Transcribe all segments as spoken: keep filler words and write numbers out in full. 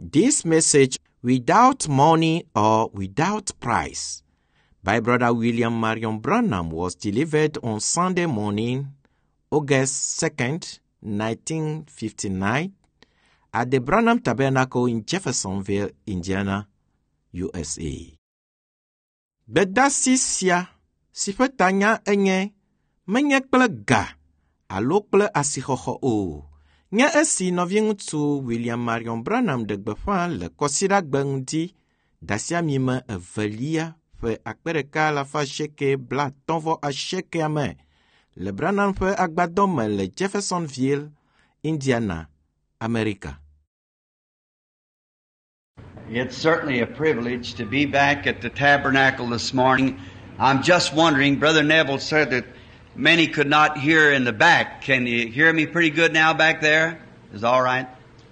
This message, Without Money or Without Price, by Brother William Marion Branham, was delivered on Sunday morning, August second, nineteen fifty-nine, at the Branham Tabernacle in Jeffersonville, Indiana, U S A. Bedasisia, sifetanya enye, menye kple ga, alo kple asihoho o. Nye esi novien tu William Marion Branham de gbefan le kosira gbendi, dasia mime evelia fe akpereka la fa sheke bla tonvo a sheke ame. Le Branham fe agbadome le Jeffersonville, Indiana, America. It's certainly a privilege to be back at the tabernacle this morning. I'm just wondering, Brother Neville said that many could not hear in the back. Can you hear me pretty good now back there? Is all right?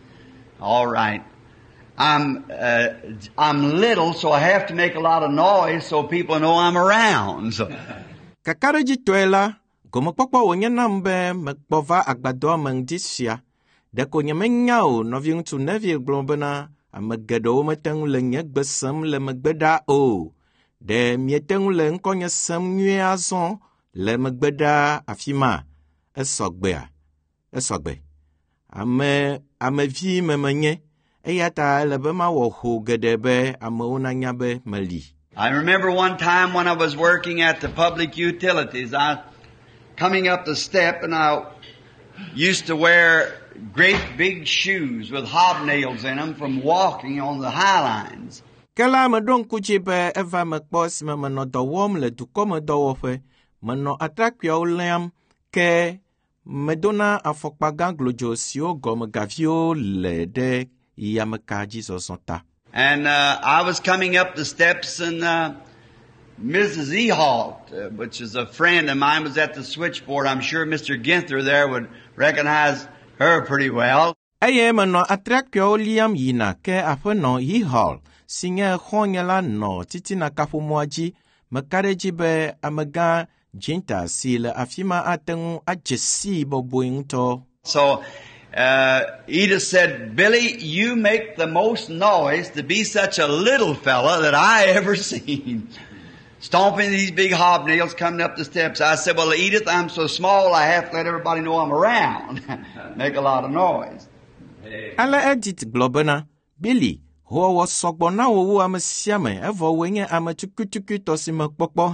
All right. I'm uh, I'm little, so I have to make a lot of noise so people know I'm around. So. Kakaraji tuela, gomo pokpo wonye nambe mekpova agbado mangdisia. Deko nyemenyao noviung tu neville glombena amegedo meteng le nyegbesem le megbeda o. De mieteng le nkonye sem nye azon le megbeda afima esogbea esogbe ame ame vi memenye eyata lebema wo ho gedebe ame onanyabe mali. I remember one time when I was working at the public utilities, I coming up the step, and I used to wear great big shoes with hobnails in them from walking on the high lines. Kala me don kuchibe eva me kpos me me no dowom le duko me dowofe. Mano atrakio lem ke medona afokpa ganglojo sio gom gavio le de yamaka Jesus onta. And uh, I was coming up the steps, and uh, Missus Ehalt, uh, which is a friend of mine, was at the switchboard. I'm sure Mister Ginther there would recognize her pretty well. Aye mano atrakio liam yina ke afeno Ehalt singe khonyela no titina kafumoaji makareji be amaga Jinta sila afima atengu ajesi bobuingto. So, uh, Edith said, Billy, you make the most noise to be such a little fella that I ever seen. Stomping these big hobnails coming up the steps. I said, well, Edith, I'm so small I have to let everybody know I'm around. Make a lot of noise. Ala Edith Globena, Billy, who was sogbona wo amasiame, evo wenye amatukutuku tosima popo.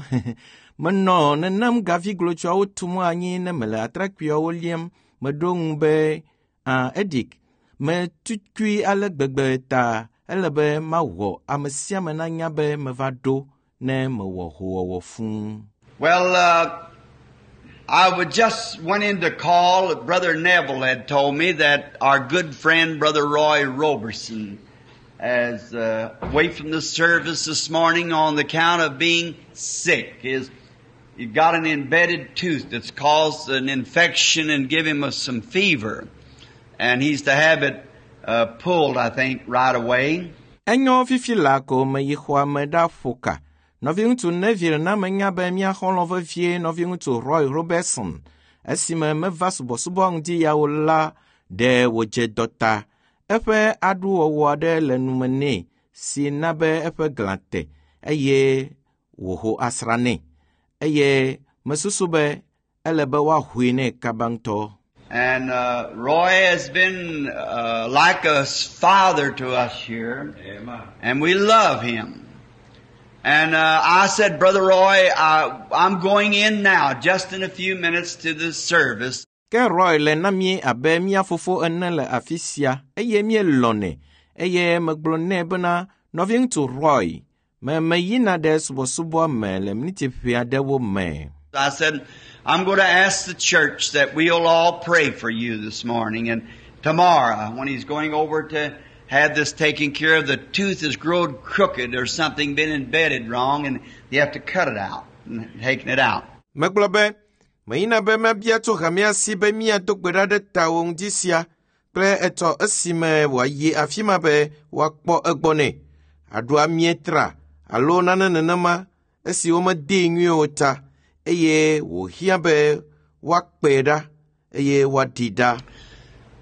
Mano na nam gavi glocho au tumu anyi na mele atrakpio William medong be a edik me tutkui ale gbegbe ta elebe ma wo amesia me na nya be me va do ne me wo ho wo fun. Well, uh, I would just went in to call. Brother Neville had told me that our good friend Brother Roy Roberson is uh, away from the service this morning on the count of being sick. His He got an embedded tooth that's caused an infection and give him a, some fever. And he's to have it uh, pulled, I think, right away. Enyo fifilako me yihwa me da foka. Noviung tu neville na me nyabe mia holove vie noviung tu Roy Robertson. Esime me vasubo subong di ya ola de woje dota. Efe adu owade le numene si nabe efe glante. Eye woho asrane. Eye mesusube elebe wa huine kabangto. And uh, Roy has been uh, like a father to us here. Amen. And we love him. And uh, I said, Brother Roy, uh, I'm going in now, just in a few minutes to the service. Ke Roy le namie abe mia fofo ene le afisia. Eye mie lone. Eye megblone bena noving to Roy. Me me yina des wo subo me le mniti pia de wo me. I said, I'm going to ask the church that we'll all pray for you this morning, and tomorrow when he's going over to have this taken care of, the tooth has grown crooked or something, been embedded wrong, and you have to cut it out and taking it out. Meglobe, me yina be me bia to gamia si be mia to gbera de tawong disia, ple eto asime wa ye afima be wa kpo egbone. Adua mietra. Alo nana nanama esi oma de nyota eye wo hiabe wakpeda eye wadida.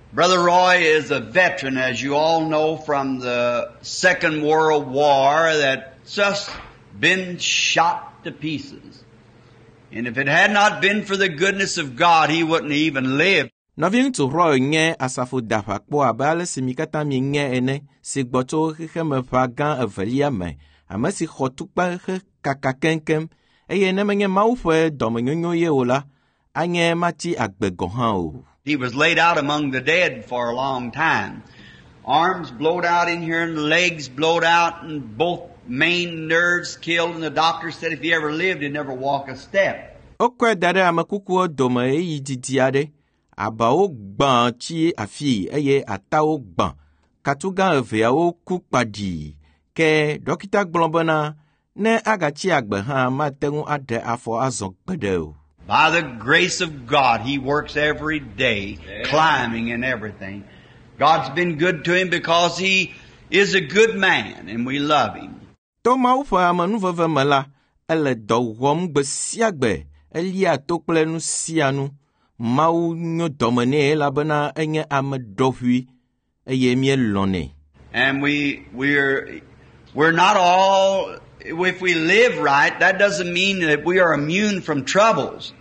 Brother Roy is a veteran, as you all know, from the Second World War that's just been shot to pieces. And if it had not been for the goodness of God, he wouldn't even live. Novien to Roy nge asafu dafa po abale simikata mi nge ene si gboto he me fagan avelia me amasi khotukpa he kakakenkem eye ne menye maufe domenyo ye ola anye mati agbegohan o. He was laid out among the dead for a long time. Arms blowed out in here and legs blowed out and both main nerves killed, and the doctor said if he ever lived he'd never walk a step. Okwe dare amakuku dome yi didiade abao gban chi afi eye atao gban katuga evea o kukpadi ke dokita gblobana ne agachi agbehan matengu ade afo azon gbede. By the grace of God, he works every day, yeah. Climbing and everything. God's been good to him because he is a good man and we love him. To maufa manuva mala ele do wom gbesiagbe elia tokple nu sianu mau nyo domene labana enye amadohui eye mie lone. And we we're we're not all, if we live right, that doesn't mean that we are immune from troubles.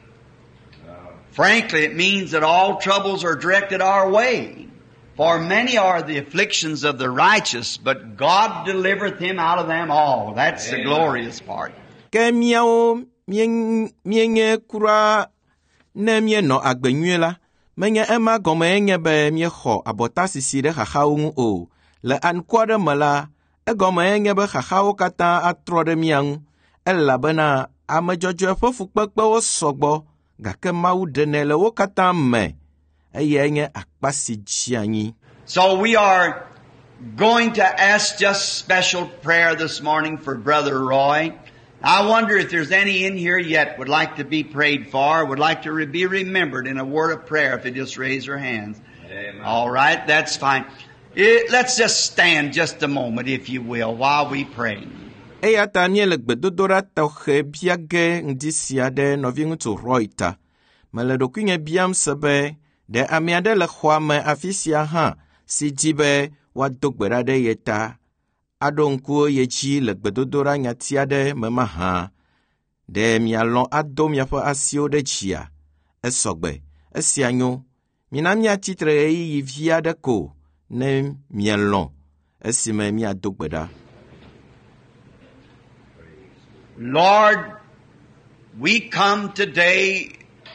Frankly, it means that all troubles are directed our way. For many are the afflictions of the righteous, but God delivereth him out of them all. That's Amen. The glorious part. Ke miao mienye kura ne mie no agbenyuela menye ema gome enye be mie ho abota sisi de hahaung o le an kwade mala e gome enye be hahao kata atro de miang ela bana amejojo fofu pekpe wo sogbo gake mau denele wo kata me eye enye akpasi jianyi. So we are going to ask just special prayer this morning for Brother Roy. I wonder if there's any in here yet would like to be prayed for, would like to re- be remembered in a word of prayer if they just raise their hands. Amen. All right, that's fine. It, let's just stand just a moment, if you will, while we pray. Eya Daniel gbedodora tauche biage ndisia de novingu tu roita. Meledokunye biam sebe de amiade le khwame afisia ha si jibe wa dogbera yeta. Adonku yechi le gbedodora nyatiade mema ha de mialon adom yafa asio de chia esogbe esianyo minamia titre yi via de ko ne mialon esime mi adogbeda. Lord, we come today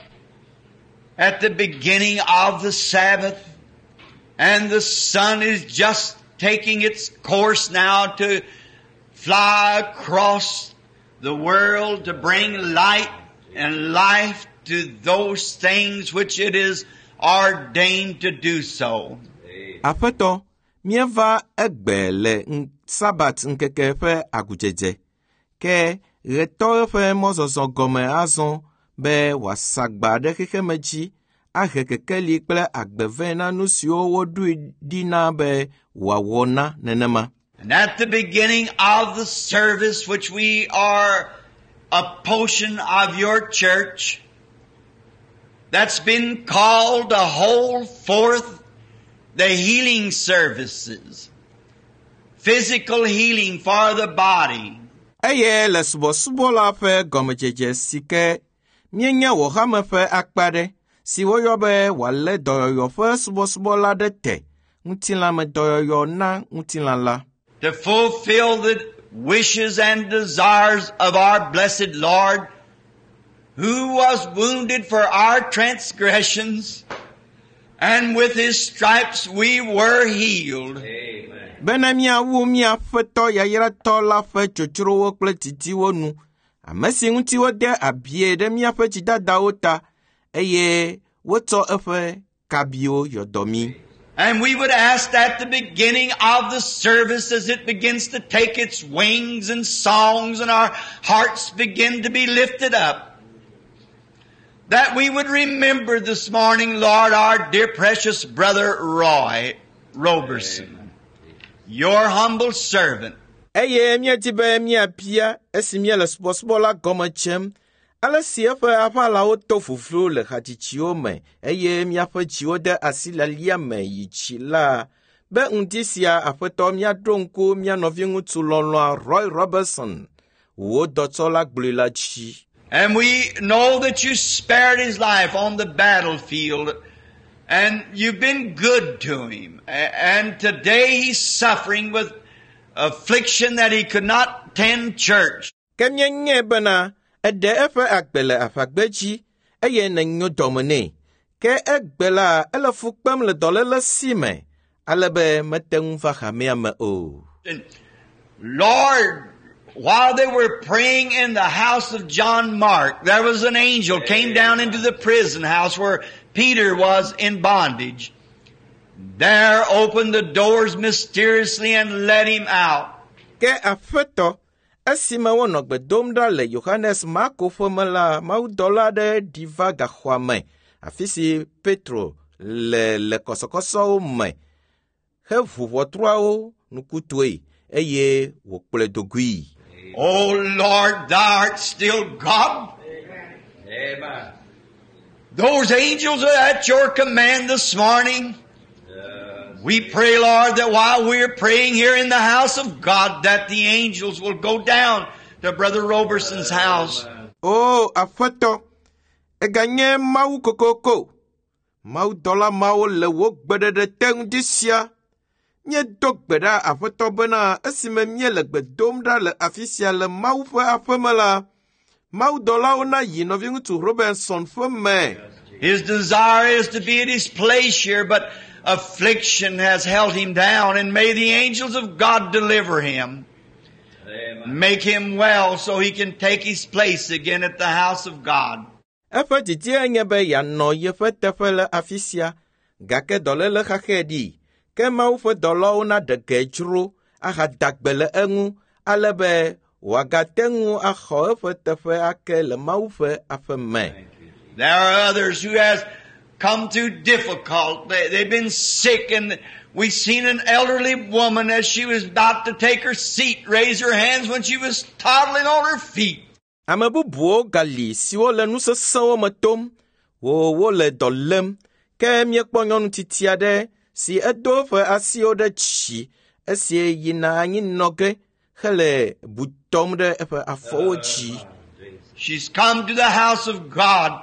at the beginning of the Sabbath, and the sun is just taking its course now to fly across the world to bring light and life to those things which it is ordained to do so. Apeto, mieva egbele sabat nkeke fe agujeje. Ke reto fe mozozo gome azon be wasagba de keke meji ahekeke likple agbevena nusio wodu dina be wawona nenema. And at the beginning of the service, which we are a portion of your church, that's been called to hold forth the healing services, physical healing for the body. Eye lesbo subola fe gomejeje sike mienya wo hame fe akpade si wo yobe wale doyo fe subo subola de te mutila me doyo na mutila la. To fulfill the wishes and desires of our blessed Lord, who was wounded for our transgressions, and with his stripes we were healed. Amen. Benamia wu mia feto ya yera tola fe chochoro wo kple titi wo nu. Amesi nti wo de abie de mia fe chidada ota eye wo to efe kabio yodomi. And we would ask at the beginning of the service, as it begins to take its wings and songs and our hearts begin to be lifted up, that we would remember this morning, Lord, our dear precious brother Roy Roberson, your humble servant. Eye mia tibe mia pia esimia le spospola gomachem Ale si eƒe aʋalawo to fuflu le hatsitsiwo me, eye míaƒe dziwo de asi lalia me yi tsi la, be ŋdi sia aƒetɔ míaɖo ŋku mía nɔvi ŋutsu lɔlɔa Roy Robertson, wo dɔtsɔla gblɔe la dzi. And we know that you spared his life on the battlefield, and you've been good to him. And today he's suffering with affliction that he could not attend church. Ke míenye bena eɖe eƒe agbe le aʋagbe dzi, eye nenyo dɔme nɛ. Ke egbe la ele fu kpem le dɔléle si me, ale be mete ŋu va hamea me o. Lord, while they were praying in the house of John Mark, there was an angel came down into the prison house where Peter was in bondage. There opened the doors mysteriously and let him out. Ke aƒetɔ, esime wonɔ gbe dom ɖa le Yohanes Marko ƒe me la, mawudɔla aɖe ɖi va gaxɔa me, afi si Petro le le kɔsɔkɔsɔwo me, heʋu ʋɔtruawo nukutue, eye wòkplɔe do gui. Oh Lord, thou art still God. Amen. Those angels are at your command this morning. We pray, Lord, that while we're praying here in the house of God, that the angels will go down to Brother Roberson's house. Oh, aƒetɔ, eganye Mawu kokoko, Mawu dɔla mawo le wo gbeɖeɖe te ŋdi sia. Míedo gbe ɖa aƒetɔ bena esime míele gbe dom ɖa le afi sia le Mawu ƒe aƒe me la, Mawu dɔlawo na yi nɔvi ŋutsu Robertson ƒe me. His desire is to be at his place here, but affliction has held him down, and may the angels of God deliver him. Amen. Make him well so he can take his place again at the house of God. Eƒe didia nye be yeanɔ yeƒe teƒe le afi sia, gake dɔléle xaxɛ ɖi, ke Mawu ƒe dɔlawo na ɖe ge dzro, ahadagbe le eŋu, ale be wòagate ŋu axɔ eƒe teƒe ake le Mawu ƒe aƒe me. There are others who has come through difficult. They, they've been sick, and we've seen an elderly woman as she was about to take her seat raise her hands when she was toddling on her feet. Ame bubuwo gali siwo le nu sesẽwo me tom, wo wole dɔ lém, ke míekpɔ nyɔnu titi aɖe si edo eƒe asiwo ɖe dzi, esi yina anyi nɔ ge hele bu tɔm ɖe eƒe afɔwo dzi. She's come to the house of God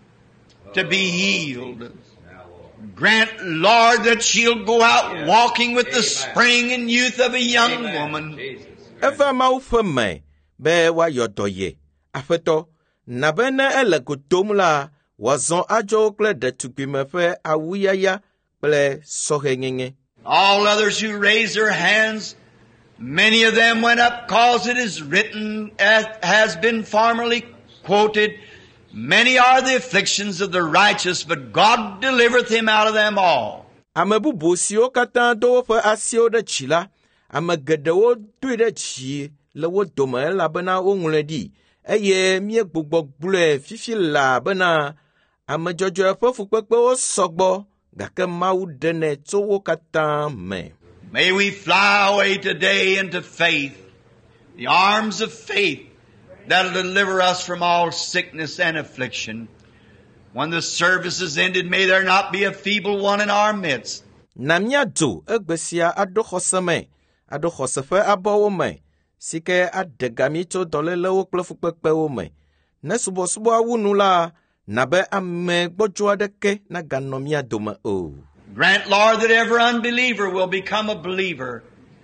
to be healed. Grant, Lord, that she'll go out walking with the spring and youth of a young woman. Eva Mawu ƒe me be woayɔ dɔ ye. Aƒetɔ, na be ne ele go dom la, wòazɔ adzɔ kple ɖetugbime ƒe awuyaya kple sɔhɛnyenye. All others who raise their hands, many of them went up cause it is written, as has been formerly quoted, many are the afflictions of the righteous, but God delivereth him out of them all. Ame bubu siwo katã do woƒe asiwo ɖe dzi la, ame geɖewo doe ɖe dzi le wo dome elabena woŋlɔe ɖi, eye míegbugbɔ gblɔe fifi la bena ame dzɔdzɔe ƒe fukpekpewo sɔgbɔ, gake Mawu ɖenɛ tso wo katã me. May we fly away today into faith, the arms of faith that'll deliver us from all sickness and affliction. When the service is ended, may there not be a feeble one in our midst. Na míadzo egbe sia aɖo xɔse me, aɖo xɔse ƒe abɔwo me, si ke aɖe ga mí tso dɔlélewo kple fukpekpewo me. Ne subɔsubɔa wu nu la, na be ame gbɔdzɔ aɖeke naganɔ mía dome o. Grant, Lord, that every unbeliever will become a believer.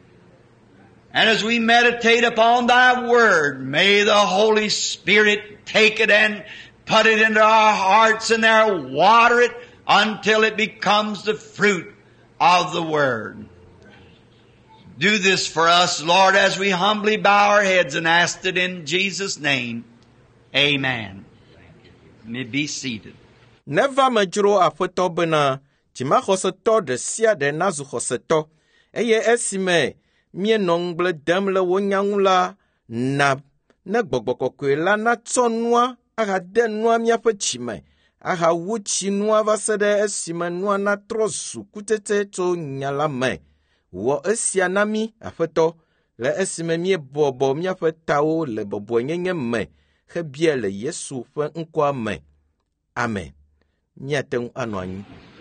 And as we meditate upon Thy Word, may the Holy Spirit take it and put it into our hearts and there water it until it becomes the fruit of the Word. Do this for us, Lord, as we humbly bow our heads and ask it in Jesus' name. Amen. You may be seated. Neva me dzro aƒetɔ bena dzimaxɔsetɔ ɖe sia ɖe nazu xɔsetɔ, eye esime míenɔ ŋugble dem le wo nya ŋu la, na ne gbɔgbɔ kɔkɔe la natsɔ nua ahade nua míaƒe dzi me, ahawu tsi nua va se ɖe esime nua natrɔ zu kutete tso nya la me. Wɔ esia na mí, aƒetɔ, le esime míebɔbɔ míaƒe tawo le bɔbɔenyenye me, hebia le Yesu ƒe ŋkɔa me. Amen. Míate ŋu anɔ anyi.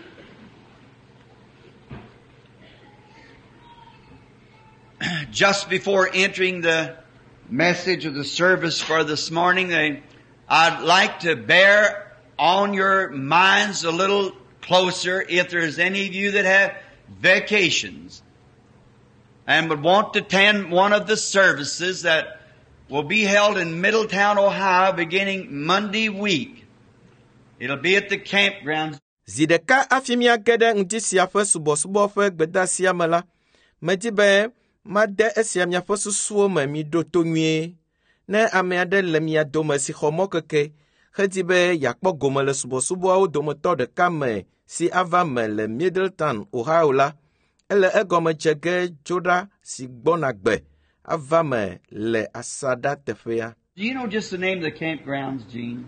Just before entering the message of the service for this morning, I'd like to bear on your minds a little closer if there's any of you that have vacations and would want to attend one of the services that will be held in Middletown, Ohio, beginning Monday week. It'll be at the campgrounds. Zideka afimia gede ntisia fe subo subo fe gbedasia mela. Medibe made esia mia fe susuo me mi do to nwie. Ne ame ade le mia dome si xomo keke. Hedibe yakpo gome le subo subo au dometo deka me si ava me le Middletown, Ohio la. Ele egome jege joda si gbona gbe. Ava me le asada tefea. Do you know just the name of the campgrounds, Gene?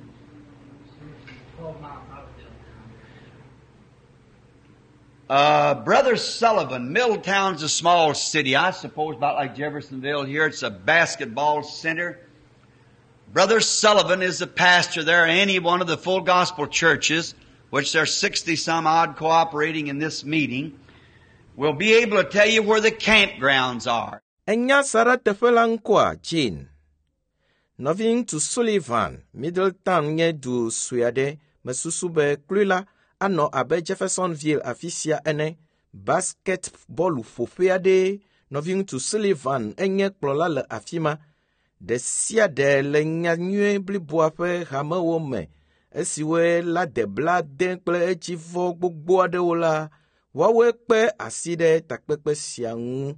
Uh, Brother Sullivan, Middletown's a small city, I suppose about like Jeffersonville here. It's a basketball center. Brother Sullivan is the pastor there at any one of the full gospel churches, which there are sixty some odd cooperating in this meeting, will be able to tell you where the campgrounds are. Enya sara tefela nkwa, Jean. Noving to Sullivan, Middletown nye du suyade, mesusube klula, ano abe Jeffersonville afisia ene, basketball fofeade, noving to Sullivan, enye klola le afima, de siade le nyanyue bliboafe hame wome, esiwe la de bla denkle echivo gbogboade wola, wawe kpe aside takpekpe siangu,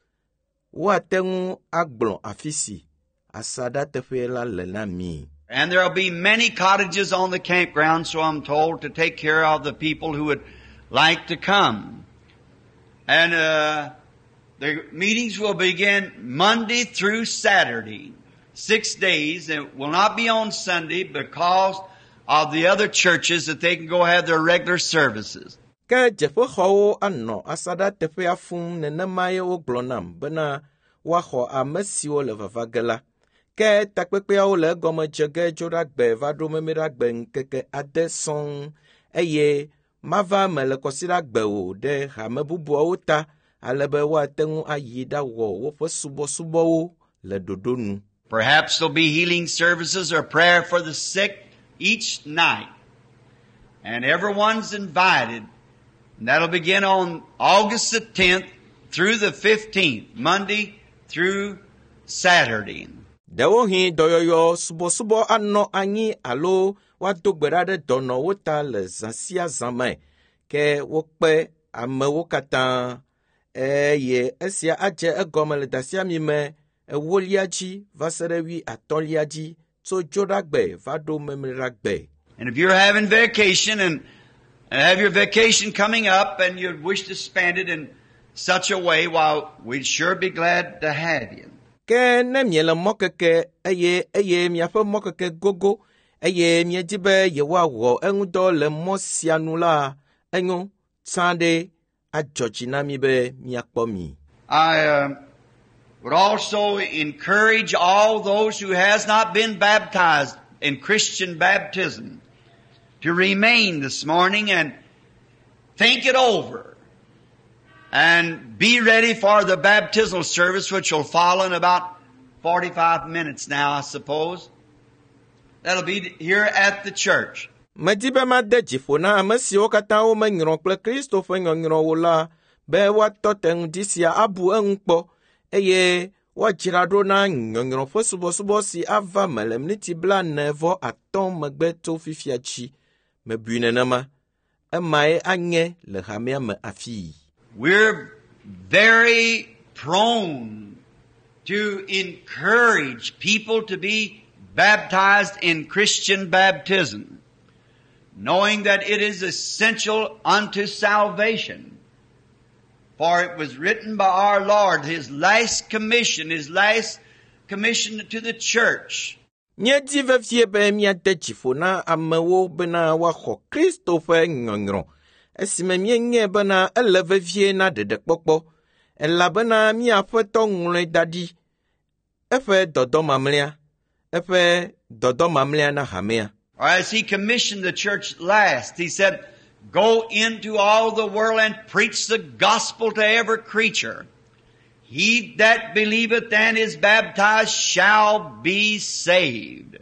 watengu agbon afisi, asada tefela lenami. And there will be many cottages on the campground, so I'm told, to take care of the people who would like to come. And uh, the meetings will begin Monday through Saturday, six days. It will not be on Sunday because of the other churches that they can go have their regular services. Ke jefo ho anno asada tefea fun nenemaye o glonam bena wa ho amesiwo le vavagela. Ke takpekpea wo le gome jege joda gbe va do memera gbe nkeke ade son eye mava me le kosira gbe o de hame bubuawo ta alebe wa tengu ayi da wo wo fe subo subo wo le dodonu. Perhaps there'll be healing services or prayer for the sick each night. And everyone's invited. And that'll begin on August the tenth through the fifteenth, Monday through Saturday. Dewo hi doyoyo subo subo anno anyi alo wa dogberade dono wota le zansia zame ke wokpe ame wokata eye esia aje egome le dasia mi me ewoliaji vaserewi atoliaji so jodagbe vado memragbe. And if you're having vacation and have your vacation coming up and you wish to spend it in such a way, well, we'd sure be glad to have you. Ke ne miele mokeke eye eye miafe mokeke gogo eye miedibe yewa wo engudo le mosianu la engu sande ajojina mi be miakpomi. I uh, would also encourage all those who has not been baptized in Christian baptism to remain this morning and think it over. And be ready for the baptismal service, which will follow in about forty-five minutes now, I suppose. That'll be here at the church. Medibe ma de jifona amesi okata o menyon kple Christophe nyonyon wola be wa toteng disia abu enpo eye wa jirado na nyonyon fo subo subo si ava melemniti bla nevo aton megbe to fifiachi me bunenama emae anye le hamia me afi. We're very prone to encourage people to be baptized in Christian baptism, knowing that it is essential unto salvation. For it was written by our Lord, His last commission, His last commission to the church. Nye dive fie be mia de jifona amewo bena wa ho Christophe nyonyon. Esime mie nye bena eleve vie na dede kpokpo. Ela bena mia feto ngule dadi. Efe dodo mamlea. Efe dɔdɔ mamlɛa na hamea. Or as he commissioned the church last, he said, go into all the world and preach the gospel to every creature. He that believeth and is baptized shall be saved.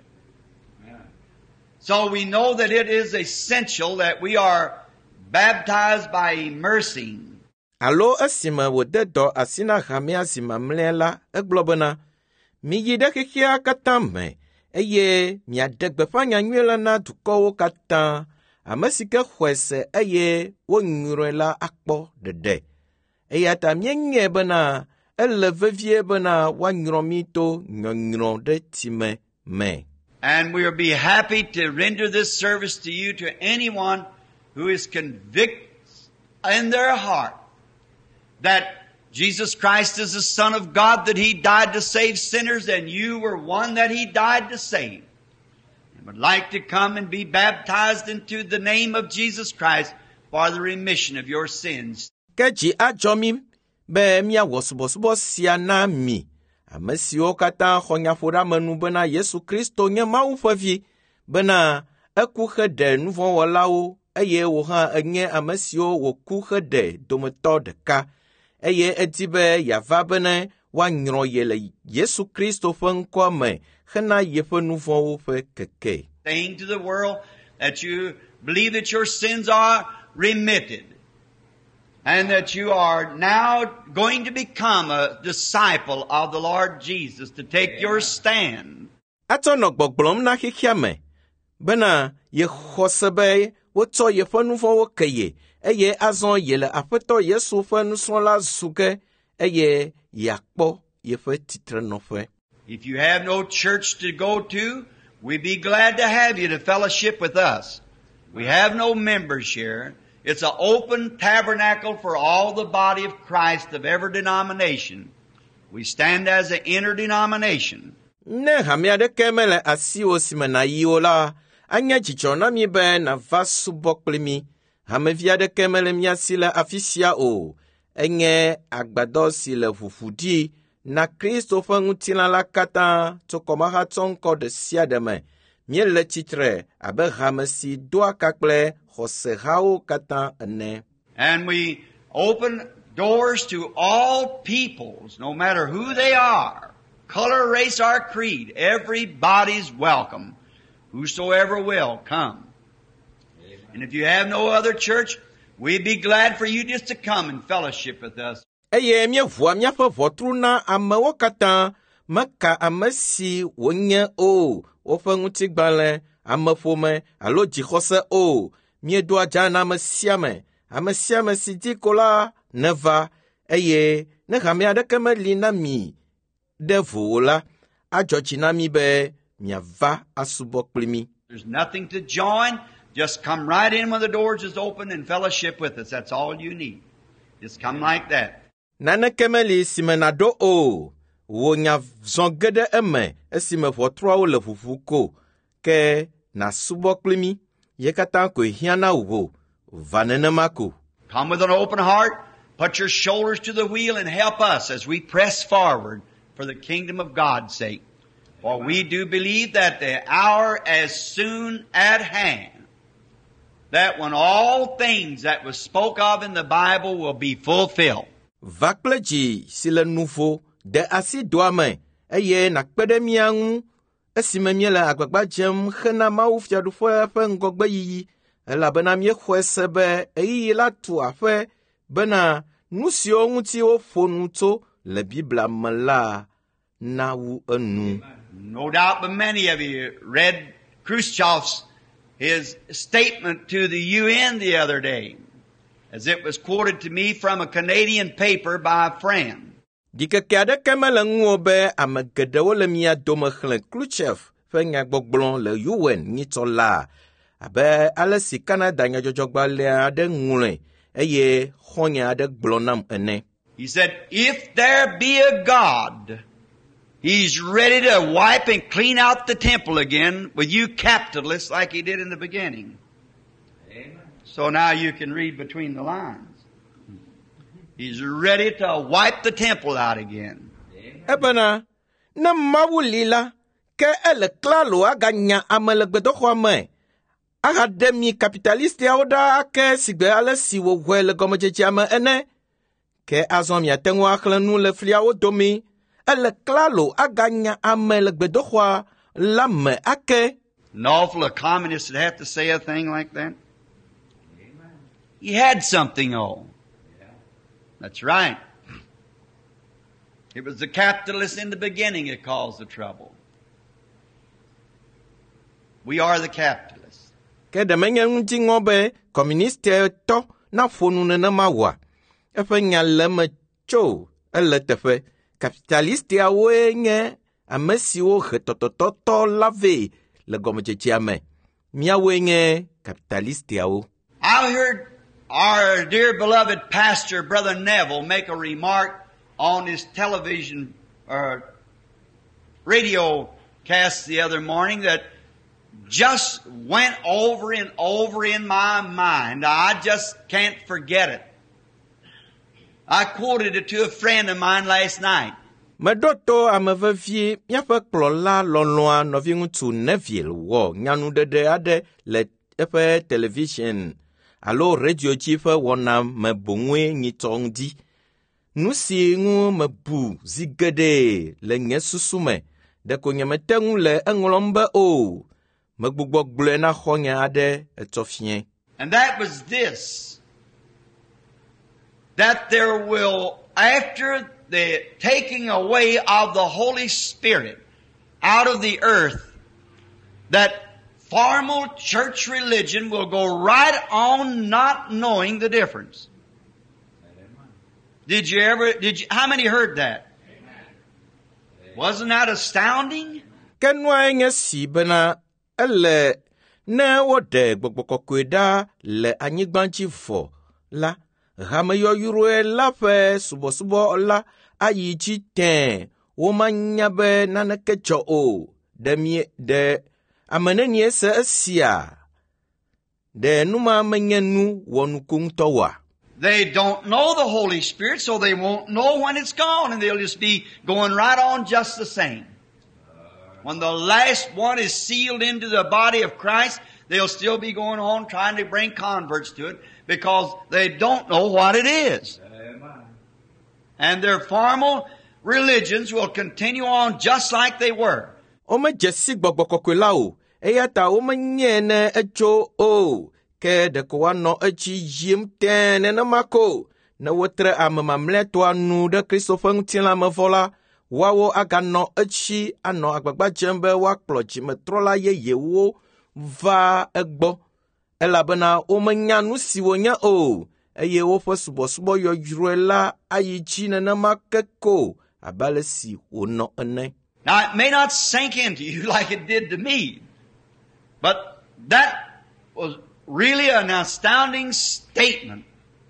So we know that it is essential that we are baptized by immersing. Alo esime wòde dɔ asi na hamea si mamlɛa la, egblɔ bena, miyi ɖe xexea katã me, eye miaɖe gbeƒã nyanyuie la na dukɔwo katã, ame si ke xɔe se eye wonyrɔe la akpɔ ɖeɖe. Eya ta míenyae bena ele vevie bena woanyrɔ mi to nyɔnyrɔ ɖe time me. And we'll be happy to render this service to you, to anyone who is convicted in their heart that Jesus Christ is the Son of God, that He died to save sinners, and you were one that He died to save, and would like to come and be baptized into the name of Jesus Christ for the remission of your sins. Keji ajomi be mia wosubosubos sia na mi. Ame siwo katã xɔ nyaƒoɖa menu bena Yesu Kristo nye Mawu ƒe vi, bena eku xe ɖe nu vɔ̃ wɔlawo, eye wò hã enye ame siwo wòku xe ɖe dometɔ ɖeka, eye edi be yava bene woanyrɔ ye le Yesu Kristo ƒe ŋkɔ me hena yeƒe nu vɔ̃wo ƒe keke. Saying to the world that you believe that your sins are remitted, and that you are now going to become a disciple of the Lord Jesus, to take your stand. Atsɔ nɔ gbɔgblɔm na xexea me, bena ye xɔ se be wotsɔ yeƒe nu vɔ̃wo ke ye, eye azɔ ye le Aƒetɔ Yesu ƒe nusrɔ̃la zu ge, eye yeakpɔ yeƒe titrenɔƒe. If you have no church to go to, we'd be glad to have you to fellowship with us. We have no members here. It's an open tabernacle for all the body of Christ of every denomination. We stand as an interdenomination. Ne hamea ɖeke mele asiwo si me nayiwo la, anye dzidzɔ na mi be nava subɔ kpli mi. Hamevi aɖeke mele mia si le afi sia o. Enye agbadɔ si le ʋuʋu ɖi na Kristo ƒe ŋutilã la katã tso kɔmaxa tsɔ ŋkɔ ɖe sia ɖe me. Míele tsitre abe hame si doa ka kple xɔsehawo katã ene. And we open doors to all peoples, no matter who they are, color, race, or creed. Everybody's welcome. Whosoever will, come. And if you have no other church, we'd be glad for you just to come and fellowship with us. Eye míeʋua míaƒe ʋɔtru na amewo katã, meka ame si wonye o, woƒe ŋutigbalẽ, ameƒome, alo dzixɔse o. Míeɖoa dza na ame sia ame, ame sia ame si di ko la neva, eye ne hame aɖeke meli na mi ɖe vo o la, adzɔ dzi na mi be miava asubɔ kpli mi. There's nothing to join. Just come right in when the doors is open and fellowship with us. That's all you need. Just come like that. Naneke meli si me naɖo o, wò nya zɔ ge ɖe eme esime ʋɔtruawo le ʋuʋu ko, ke nasubɔ kpli mi, ye katã koe hiã na wò, va nenema ko. Come with an open heart, put your shoulders to the wheel and help us as we press forward for the kingdom of God's sake. For we do believe that the hour is soon at hand, that when all things that was spoke of in the Bible will be fulfilled. Va kple dzi si le nuvo de asi doa me, eye nakpe ɖe mía ŋu, esime míele agbagba dzem hena Mawu fiaɖuƒe ƒe ŋgɔgbe yiyi, elabena míexɔe se be ɣeyiɣi la tu aƒe, bena nu siwo ŋuti woƒo nu tso le Biblia me la nawu enu. No doubt but many of you read Khrushchev's his statement to the U N the other day, as it was quoted to me from a Canadian paper by a friend. Dikeke aɖeke mele ŋuwo be ame geɖewo le mia dome xlẽ Khrushchev ƒe nyagbɔgblɔ le U N nyitsɔ la, abe ale si Canada nyadzɔdzɔgbalẽ aɖe ŋlɔe, eye xɔnye aɖe gblɔ nam ene. He said, if there be a God, He's ready to wipe and clean out the temple again with you capitalists like He did in the beginning. Amen. So now you can read between the lines. He's ready to wipe the temple out again. Ebena, na Mawu li la, ke ele klalo aganya ame le gbedoxɔa me. Ahaɖe mi kapitalistiawo ɖa ake sigbe ale si wòhɔe le gɔmedzedzea me ene. Ke azɔ miate ŋu axlẽ nu le fliawo domi. Ele klalo aganya ame le gbedoxɔa la me ake. An awful a communist would have to say a thing like that. He had something on. That's right. It was the capitalists in the beginning that caused the trouble. We are the capitalists. Ke de menye ŋuti ŋɔ be communiste tɔ na ƒonu nenema wɔa. Eƒe nya le me tso ele teƒe. Kapitalistiawoe nye ame siwo he tɔtɔtɔtɔ la vɛ le gɔmedzedzea me. Miawoe nye kapitalistiawo. I heard our dear beloved pastor, Brother Neville, make a remark on his television or radio cast the other morning that just went over and over in my mind. I just can't forget it. I quoted it to a friend of mine last night. Medoto amevevie miaƒe kplɔla lɔlɔa nɔvi ŋutsu Neville wɔ nyanuɖeɖe aɖe le eƒe television alo radio dzi ƒe wɔna me boŋue nyitɔ ŋdi. Nu si ŋu mebu zi geɖe le nye susu me, ɖeko nye mete ŋu le eŋlɔm be o, megbugbɔ gblɔe na xɔnye aɖe etsɔ fiẽ. And that was this, that there will, after the taking away of the Holy Spirit out of the earth, that formal church religion will go right on not knowing the difference. Did you ever, did you, how many heard that? Wasn't that astounding? Kenua nye si bena ele ne wode gbogbo kɔkɔe ɖa le anyigba dzi vɔ la, hameyɔyuroe la ƒe subɔsubɔ la ayi dzi tẽ, womanya be naneke dzɔ o, ɖe mie ɖe ame nenie se esia, ɖe numa menye nu wɔnuku ŋutɔ wa. They don't know the Holy Spirit, so they won't know when it's gone, and they'll just be going right on just the same. When the last one is sealed into the body of Christ, they'll still be going on trying to bring converts to it because they don't know what it is. And their formal religions will continue on just like they were. Ome jesi gbɔgbɔ kɔkɔe la o, eya ta ome nye ne etso o, ke ɖeko woanɔ etsi yim tẽ nenema ko, ne wotre ame mamlɛtɔa nu ɖe Kristo ƒe ŋutilã me vɔ la, woawo aganɔ etsi anɔ agbagba dzem be woakplɔ dzimetrɔla yeyewo va egbɔ, elabena womenya nu si wonye o, eye woƒe subɔsubɔ yɔyroe la ayi dzi nenema ke ko abe ale si wonɔ ene. Now, it may not sink into you like it did to me, but that was really an astounding statement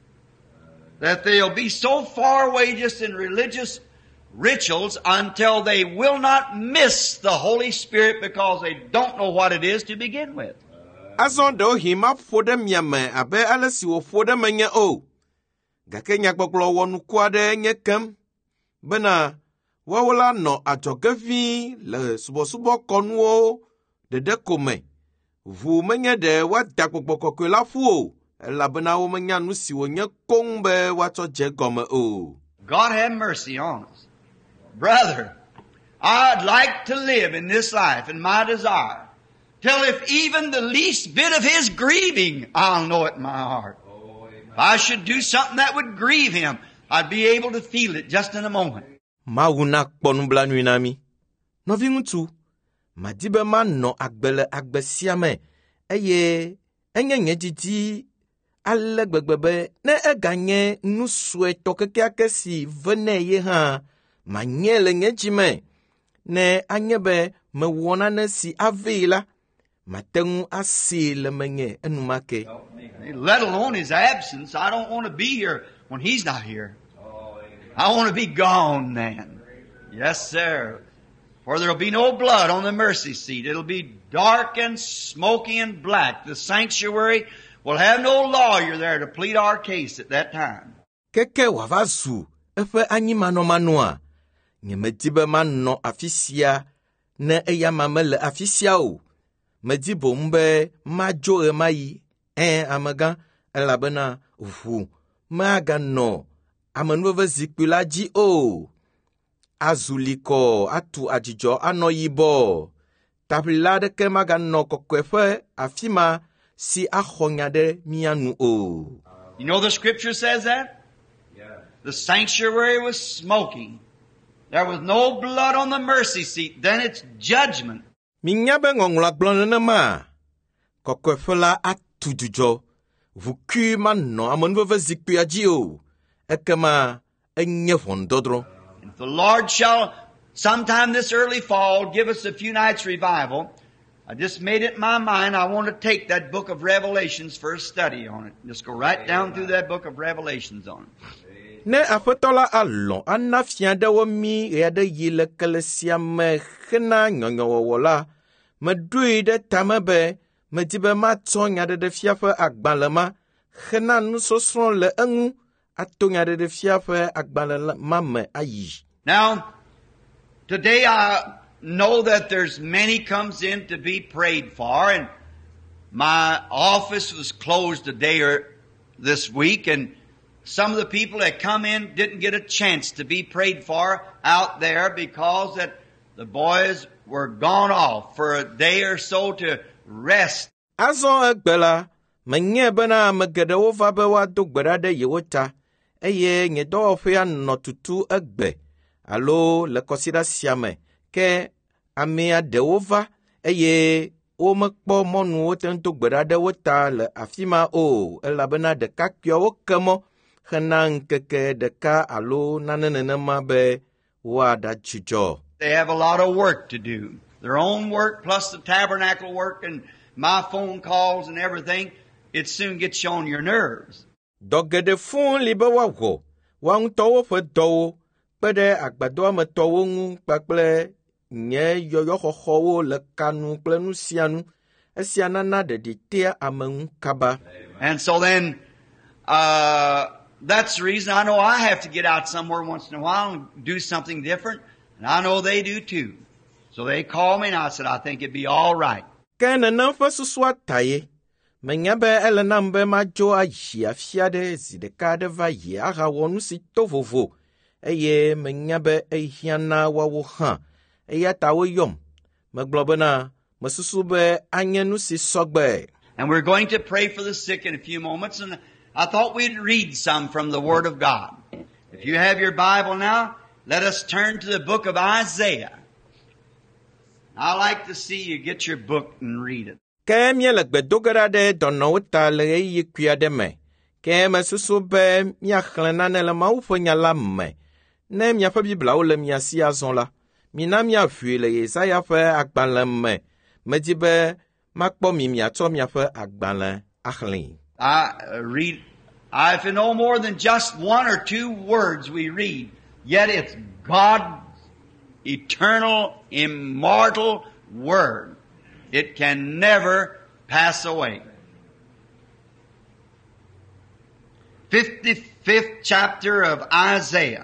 that they'll be so far away just in religious rituals until they will not miss the Holy Spirit because they don't know what it is to begin with. Azɔ ɖewo hima ƒo ɖe mia me abe ale si wòƒo ɖe menye o, gake nyagbɔgblɔ wɔ nuku aɖe nye kem, bena woawo la nɔ adzɔge ʋĩi le subɔsubɔ kɔnuwo ɖeɖe ko me. Ʋu menye ɖe woada gbɔgbɔ kɔkɔe la ƒu o, elabena womenya nu si wònye koŋ be woatsɔ dze gɔme o. God have mercy on us. Brother, I'd like to live in this life, and my desire, till if even the least bit of His grieving, I'll know it in my heart. If I should do something that would grieve Him, I'd be able to feel it just in a moment. Mawu na kpɔ nublanui na mi. Nɔvi ŋutsu, madi be manɔ agbe le agbe sia me, eye enye nye didi ale gbegbe be ne eganye nu suetɔ kekeake si ve ne ye hã, manye le nye dzi me, ne anye be mewɔ nane si avee la, mate ŋu asi le menye enumake. Let alone His absence. I don't want to be here when He's not here. I want to be gone then. Yes, sir. For there'll be no blood on the mercy seat. It'll be dark and smoky and black. The sanctuary will have no lawyer there to plead our case at that time. Keke wavazu efe anyimanɔmanoa, nye medi be manɔ afi sia ne eya ma mele afi sia o. Medi boŋ be madzo ɣe ma yi, ɛn amegã, elabena ʋu meaganɔ amenuveve zikpui la dzi o. Azuli kɔ atu adzidzɔ anɔ yibɔ. Taʋlila aɖeke maganɔ kɔkɔeƒe afi ma si axɔ nya ɖe mía nu o. You know the scripture says that? Yeah. The sanctuary was smoking. There was no blood on the mercy seat. Then it's judgment. Minya be ŋɔŋlɔ gblɔ nenema. Kɔkɔeƒe la atu dzudzɔ. Ʋukui manɔ amenuveve zikpuia dzi o. Ekema enye ʋɔnudɔdrɔ̃. If the Lord shall sometime this early fall give us a few nights revival, I just made it in my mind I want to take that book of Revelations for a study on it. Just go right down through that book of Revelations on it. Ne aƒetɔ la alɔ ana fia ɖe wo mi ɣe aɖe yi le kele sia me hena nyɔnyɔwɔwɔ la, meɖoe ɖe tame be medi be matsɔ nyaɖeɖe fia ƒe agbalẽ ma hena nusɔsrɔ̃ le eŋu ato nyaɖeɖe fia ƒe agbalẽ ma me ayi. Now, today I know that there's many comes in to be prayed for, and my office was closed a day or this week, and some of the people that come in didn't get a chance to be prayed for out there because that the boys were gone off for a day or so to rest. Azɔ egbe la, menye bena ame geɖewo va be woado gbe ɖa ɖe yewo ta, eye nye dɔwɔƒea nɔ tutu egbe alo le kɔsiɖa sia me, ke amea ɖewo va eye womekpɔ mɔnu wote ŋu do gbe ɖa ɖe wo ta le afi ma o, elabena ɖekakpuiawo ke mɔ hena ŋkeke ɖeka alo nane nenema be woaɖa dzudzɔ. They have a lot of work to do. Their own work plus the tabernacle work and my phone calls and everything. It soon gets you on your nerves. Dɔ geɖe fũu li be woawɔ, woa ŋutɔwo ƒe dɔwo kpe ɖe agbadɔametɔwo ŋu kpakple nye yɔyɔxɔxɔwo le kanu kple nu sia nu. Esia nana ɖeɖi tea ame ŋu kaba. And so then, uh, that's the reason I know I have to get out somewhere once in a while and do something different. And I know they do too. So they called me and I said, I think it'd be all right. Ke nenem ƒe susua ta ye, menya be ele nam be madzo ayi afia ɖe zi ɖeka aɖe va yi ahawɔ nu si to vovo, eye menya be ehiã na woawo hã, eya ta woyɔm. Megblɔ bena mesusu be anye nu si sɔgbe. And we're going to pray for the sick in a few moments, and I thought we'd read some from the Word of God. If you have your Bible now, let us turn to the book of Isaiah. I like to see you get your book and read it. Ke miele gbedoge ɖa ɖe dɔnɔwo ta le ɣeyiɣi kpui aɖe me, ke mesusu be miaxlẽ nane le Mawu ƒe nya la me. Ne miaƒe Bibliawo le mia si azɔ la, mina miaʋui le Yesaya ƒe agbalẽ me. Medi be makpɔ mi miatsɔ miaƒe agbalẽ axlẽe. I uh, read, I, if you know more than just one or two words we read, yet it's God's eternal, immortal Word. It can never pass away. fifty-fifth chapter of Isaiah.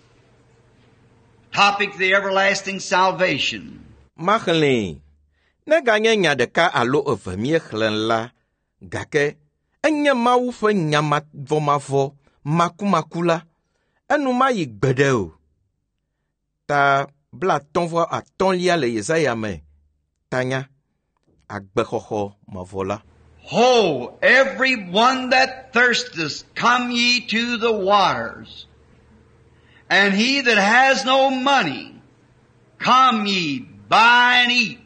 Topic, the everlasting salvation. Maxlẽe, ne ganye nya ɖeka alo eve miexlẽ la, gake enye Mawu ƒe nya mavɔmavɔ makumaku la, enu mayi gbe ɖe o. Ta blatɔ̃ vɔ atɔ̃lia le Yesaya me, tanya, agbexɔxɔ mavɔ la. Ho, every one that thirsteth, come ye to the waters. And he that has no money, come ye, buy and eat.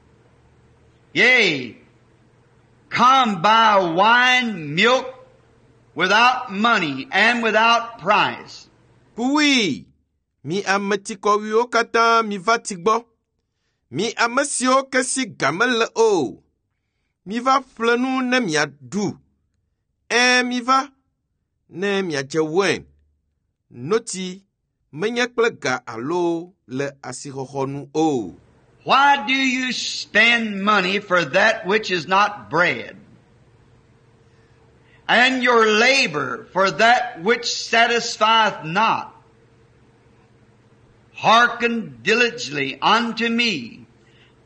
Yea, come buy wine, milk, without money and without price. Oui, mi ame tikɔwiwo katã mi va ti gbɔ. Mi ame siwo ke si game le o. Mi va ƒle nu ne miaɖu. Ɛn mi va ne miadze wɔe. Noti menye kple ga alo le asixɔxɔ nu o. Why do you spend money for that which is not bread? And your labor for that which satisfieth not? Hearken diligently unto me,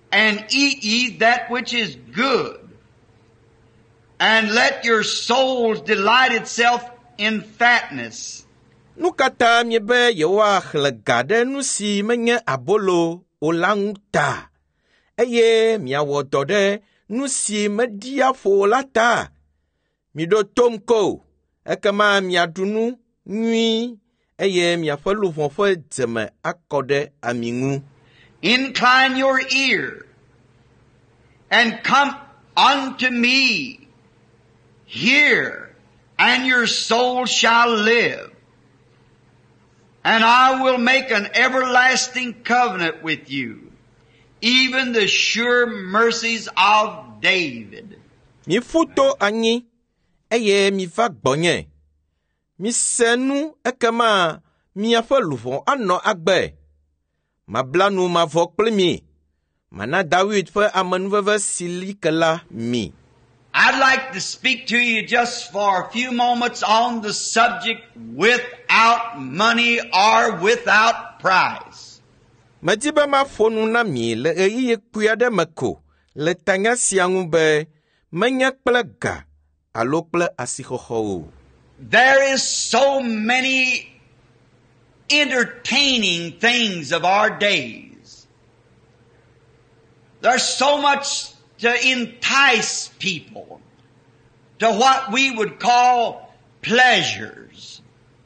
and eat ye that which is good, and let your souls delight itself in fatness. Nu katã miebe yewoa xlẽ ga ɖe nu si menye abolo o la ŋu ta, eye miawɔ dɔ ɖe nu si meɖi afo la ta. Miɖo tom ko, ekema miaɖu nu nyui, eye miaƒe luʋɔ ƒe dzeme akɔ ɖe ami ŋu. Incline your ear, and come unto me. Hear, and your soul shall live. And I will make an everlasting covenant with you, even the sure mercies of David. Mi futo anyi, eye mi va gbɔnye. Mi se nu ekema miaƒe luʋɔ anɔ agbe. Mabla nu mavɔ kple mi. Mana David ƒe amenuveve si li ke la mi. I'd like to speak to you just for a few moments on the subject without money or without price. Medi be mafɔ nu na mi le ɣeyiɣi kpui aɖe me ko le tanya sia ŋu be menye kple ga alo kple asixɔxɔ o. There is so many entertaining things of our days. There's so much to entice people to what we would call pleasures.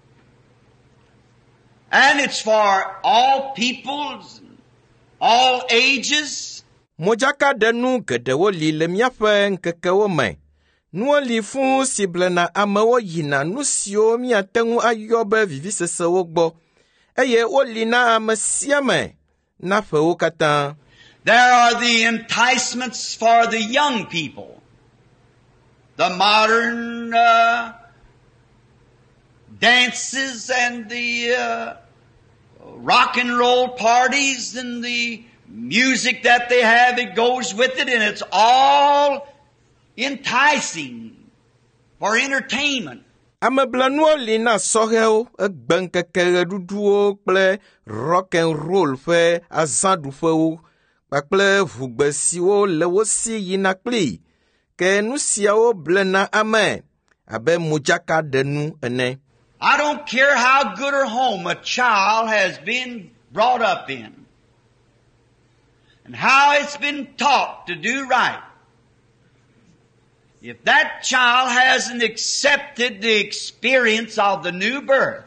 And it's for all peoples, all ages. Mojaka de nu geɖewo li le miaƒe ŋkekewo me. Nuwo li fũu si blena amewo yina nu siwo miate ŋu ayɔ be vivisesewo gbɔ, eye woli na ame sia me na ƒewo katã. There are the enticements for the young people. The modern uh, dances and the uh, rock and roll parties and the music that they have, it goes with it, and it's all enticing for entertainment. Ameblanuwo li na sɔhɛwo, egbe ŋkeke ɣeɖuɖuwo kple rock and roll ƒe azãɖuƒewo kpakple ʋugbe siwo le wo si yina kpli, ke nu siawo blena ame abe modzaka ɖe nu ene. I don't care how good or home a child has been brought up in, and how it's been taught to do right. If that child hasn't accepted the experience of the new birth,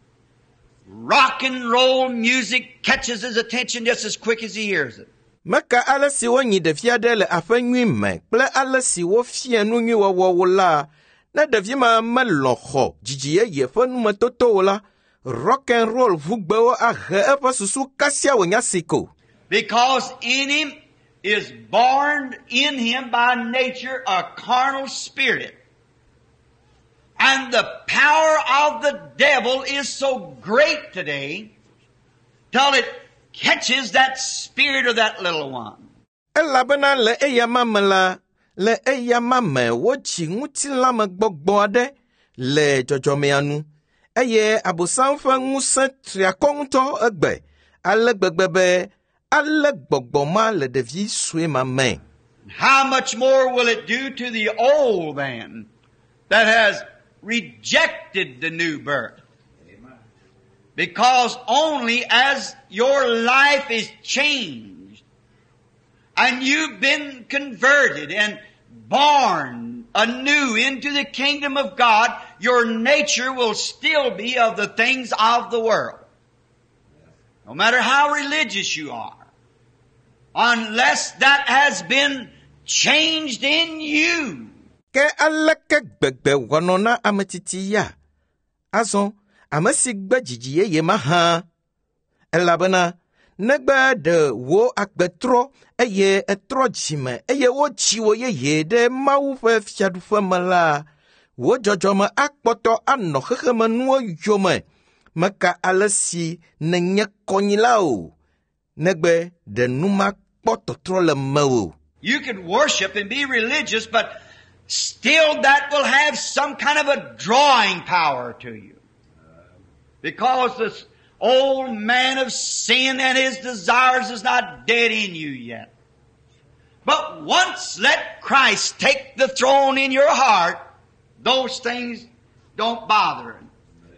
rock and roll music catches his attention just as quick as he hears it. Meka ale si wonyi ɖevia ɖe le aƒe nyui me kple ale si wofia nu nyui wɔwɔ wo la, ne ɖevi ma melɔ xɔ dzidzi yeye ƒe numetotowo la, rock and roll ʋugbewo ahe eƒe susu kasia wònya si ko. Because in him is born in him by nature a carnal spirit. And the power of the devil is so great today till it catches that spirit of that little one. Elabena le eyama me la, le eyama me wotsi ŋutilame gbɔgbɔ aɖe le dzɔdzɔmea nu, eye abosam ƒe ŋusẽ triakɔ ŋutɔ egbe, ale gbegbe be ale gbɔgbɔ ma le ɖevi sue ma me. How much more will it do to the old man that has rejected the new birth? Because only as your life is changed and you've been converted and born anew into the kingdom of God, your nature will still be of the things of the world. No matter how religious you are, unless that has been changed in you. Ke aleke gbegbe wɔnɔ na ametiti ya, azɔ ame si gbe dzidzi yeye ma hã, elabena negbe ɖe wo agbetrɔ eye etrɔ dzime eye wotsi wo yeye ɖe Mawu ƒe fiaɖuƒe me la, wo dzɔdzɔme akpɔtɔ anɔ xexemenuwo yome, meka ale si nenye kɔnyila o, negbe ɖe nu ma kpɔ tɔtrɔ le mewo. You could worship and be religious, but still that will have some kind of a drawing power to you. Because this old man of sin and his desires is not dead in you yet. But once let Christ take the throne in your heart, those things don't bother him.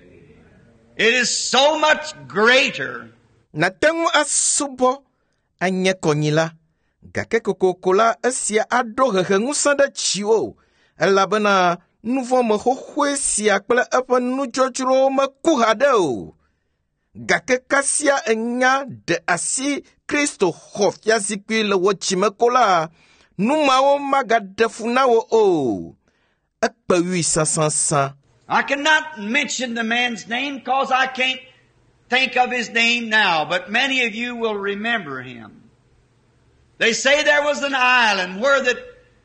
It is so much greater. Na tengu asubo anye konyila gake kokokola esia ado hehengu sanda chiwo elabena nuvo me hohwe sia kple efe nuchochro me kuhade o gake kasia enya de asi Kristo hofia zikwi le wochime kola numawo magadefunawo o ekpewi sansansan. I cannot mention the man's name because I can't think of his name now, but many of you will remember him. They say there was an island where the,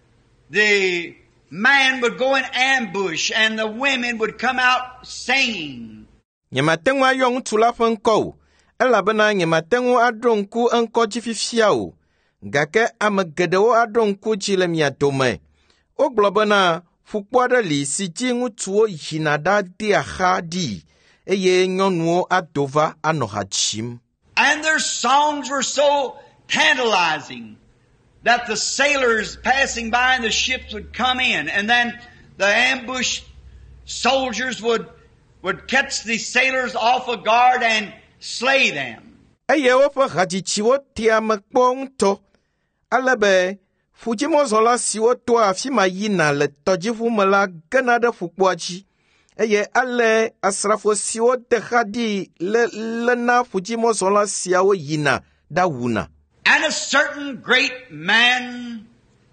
the man would go in ambush and the women would come out singing. Nyematengu ayong tulafa nko, elabena nyematengu adonku enko jififiao, gake amegedewo adonku jilemia tome. Oglobena fukwada li si jingu tuo hinada dia hadi, eye nyonuo adova anohachim. And their songs were so tantalizing that the sailors passing by in the ships would come in, and then the ambush soldiers would would catch the sailors off a guard and slay them. Eye ofa hajichiwo tia mekpongto, alebe fujimo zola siwo to afima yina le tojifu mela gana de fukwaji. Eye ale asrafo siwo te hadi le lena fujimo zola siawo yina da wuna. And a certain great man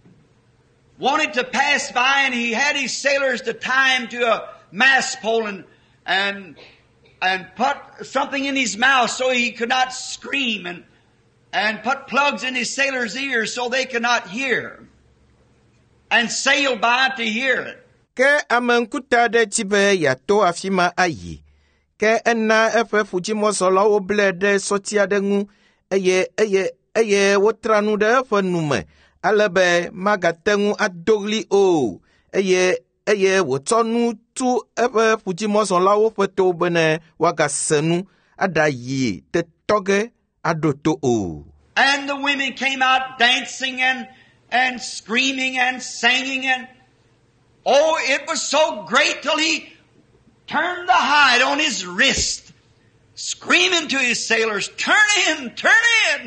wanted to pass by, and he had his sailors to tie him to a mast pole and and and put something in his mouth so he could not scream, and and put plugs in his sailors' ears so they could not hear, and sail by to hear it. Ke amenkuta de tibe ya to afima ayi. Ke ena efe fujimo zola oble de sotia de ngu eye eye eye wotranu de efe nume alebe magatengu adogli o eye eye wotonu tu efe fujimo zola wo feto bene wagasenu adayi te toge adoto o. And the women came out dancing and and screaming and singing, and oh, it was so great till he turned the hide on his wrist, screaming to his sailors, "Turn in, turn in!"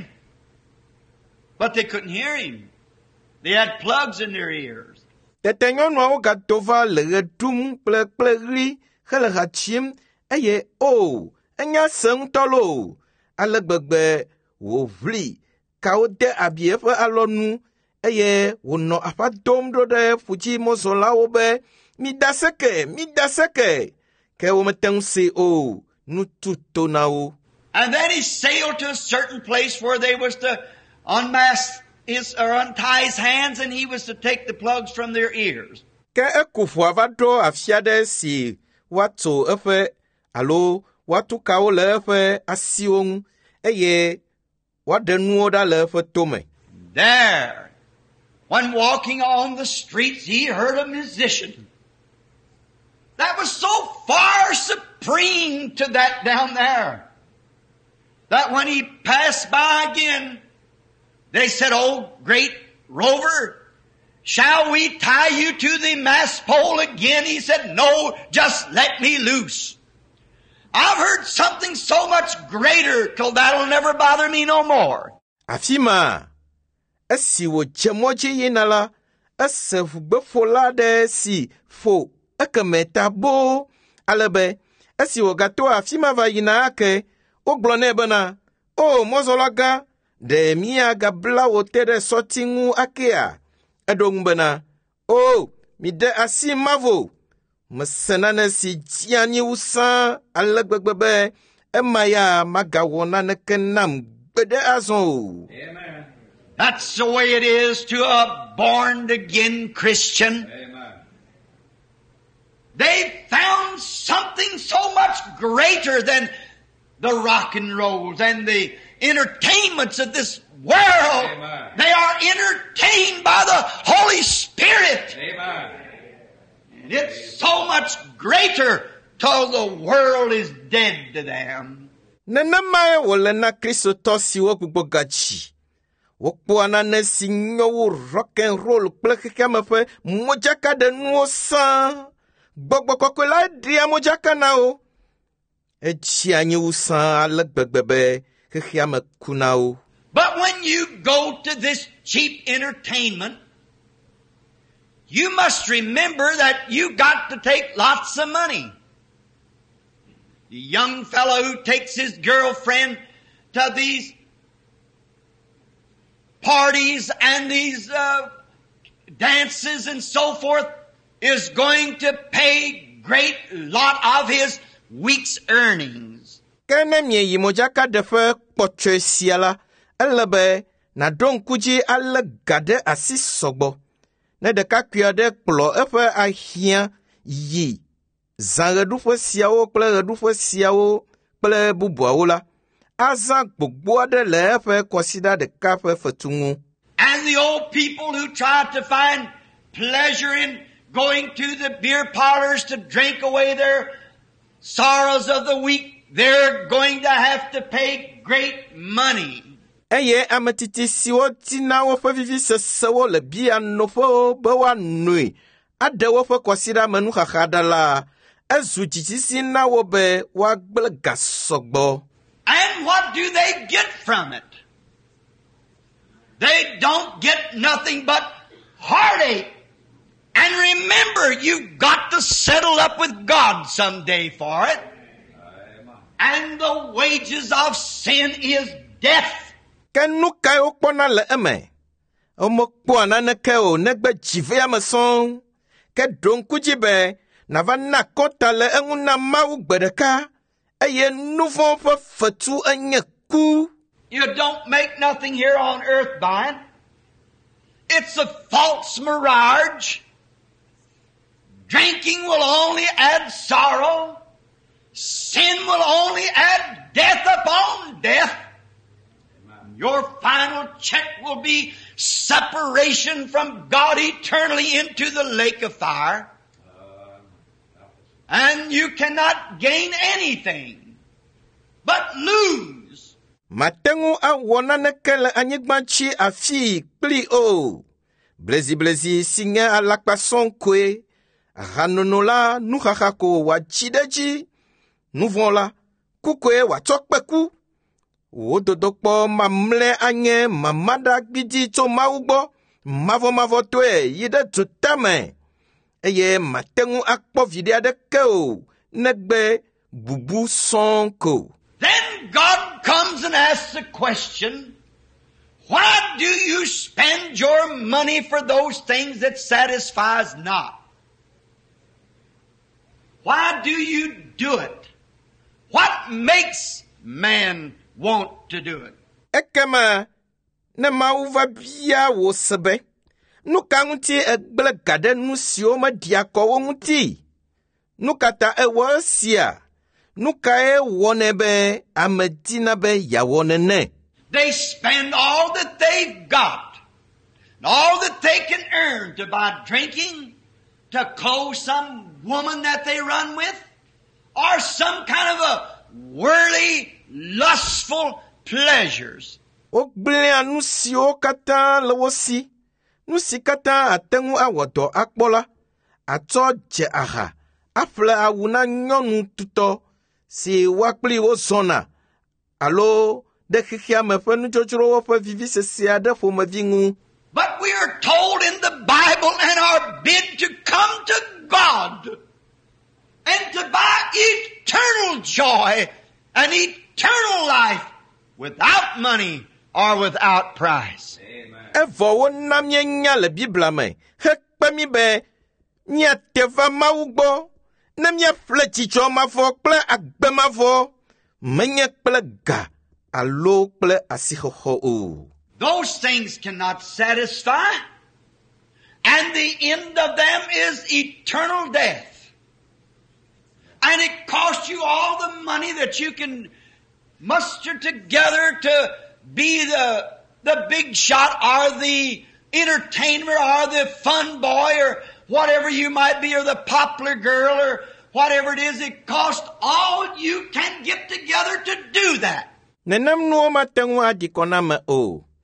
But they couldn't hear him. They had plugs in their ears. Tetenyon wa gatova le tum ple plegri hele hachim eye o enya seng tolo alegbegbe wo vli kaode abiefe alonu eye wono apadom do de fuji mozola obe mi daseke mi daseke ke wo metense o nututo nawo. And then he sailed to a certain place where they was to unmask his or untie his hands, and he was to take the plugs from their ears. Ke ekufu avado afiade si watu efe alo watu kao le efe asiong eye wadenuo da le efe tome. There, when walking on the streets, he heard a musician that was so far supreme to that down there, that when he passed by again, they said, "Oh, great rover, shall we tie you to the mast pole again?" He said, "No, just let me loose. I've heard something so much greater till that'll never bother me no more." Afima, esi wo chemoji yinala, ese fugbefola de si fo ekemeta bo alebe, esi wo gato afima va yina ake, oglone bena, o mozolaga, de mia gabla wote de sotingu akea, edong bena, o mi de asi mavo, mesenane si jiani usan alegbebebe, emaya magawona nekenam bede azon. Amen. That's the way it is to a born-again Christian. Amen. They found something so much greater than the rock and rolls and the entertainments of this world. Amen. They are entertained by the Holy Spirit. Amen. And it's so much greater till the world is dead to them. Nenamae wole na Kristo tosi wo gbogachi. wokpɔa nane si nyɔ wo rock and roll kple xexea me ƒe modzaka ɖe nuwo sãa. Gbɔgbɔ kɔkɔe la ɖia modzaka na wo. Etsi anyi wo sãa ale gbegbe be xexea me ku na wo. But when you go to this cheap entertainment, you must remember that you got to take lots of money. The young fellow who takes his girlfriend to these parties and these uh, dances and so forth is going to pay great lot of his week's earnings. Kene mie yi modzaka ɖe ƒe kpɔtsɔe sia la, ele be naɖo ŋku dzi ale ga ɖe asi sɔgbɔ. Ne ɖekakpui aɖe kplɔ eƒe ahiã yi zã ɣeɖuƒe siawo kple ɣeɖuƒe siawo kple bubuawo la, azã gbogbo aɖe le eƒe kɔsiɖa ɖeka ƒe fetu ŋu. And the old people who try to find pleasure in going to the beer parlors to drink away their sorrows of the week, they're going to have to pay great money. Eye ametiti siwo tina woƒe vivi sesewo le bia noƒewo be woanoe aɖe woƒe kɔsiɖa me nuxaxa ɖa la, ezu dzitsisi na wo be woagble gasɔgbɔ. And what do they get from it? They don't get nothing but heartache. And remember, you've got to settle up with God someday for it. And the wages of sin is death. Ke nu kae wokpɔna le eme? Womekpɔa naneke o negbe dzivea me sɔŋ. Ke ɖo ŋku dzi be nava na kɔta le eŋu na Mawu gbe ɖeka, eye nu vɔ̃ ƒe fetu enye ku. You don't make nothing here on earth by it. It's a false mirage. Drinking will only add sorrow. Sin will only add death upon death. Your final check will be separation from God eternally into the lake of fire. And you cannot gain anything but lose. Matengu awɔ naneke le anyigba dzi afi kpli o. Blezi blezi si nye alakpasɔŋ koe. Ahanono la nuxaxa ko wòatsi ɖe dzi. Nuvɔ la kukoe wòatsɔ kpeku. Wo dodokpɔ mamlɛ anye mamaɖagbidzi tso Mawu gbɔ. Mavɔmavɔ toe yi ɖe dzotame. Eye mateŋu akpɔ viɖe aɖeke o negbe bubu sɔŋ ko. Then God comes and asks the question, why do you spend your money for those things that satisfies not? Why do you do it? What makes man want to do it? Ekema ne Mawu va bia wo sebe. Nu ka ŋuti egble ga ɖe nu siwo medi akɔ wo ŋuti? Nu ka ta ewɔ esia? Nu kae wɔnɛ be ame dina be yeawɔ nene? They spend all that they've got, and all that they can earn to buy drinking, to clothe some woman that they run with, or some kind of a worldly, lustful pleasures. Wogblea nu siwo katã le wo si. Nu si katã ate ŋu awɔ dɔ akpɔ la, atsɔ dze aha, aƒle awu na nyɔnu tutɔ si woakpli wo zɔna, alo de xexea me ƒe nudzodzrowo ƒe vivi sesea ɖe ƒomevi ŋu. But we are told in the Bible and are bid to come to God and to buy eternal joy and eternal life without money or without price. Evɔ wo na mienya le Biblia me, hekpe mi be miate va Mawu gbɔ, ne miaƒle dzidzɔ mavɔ kple agbe mavɔ, menye kple ga alo kple asixɔxɔ o. Those things cannot satisfy, and the end of them is eternal death. And it costs you all the money that you can muster together to be the the big shot or the entertainer or the fun boy or whatever you might be, or the popular girl or whatever it is. It costs all you can get together to do that. Nenem nuwo mateŋu adi kɔ na me o. Ke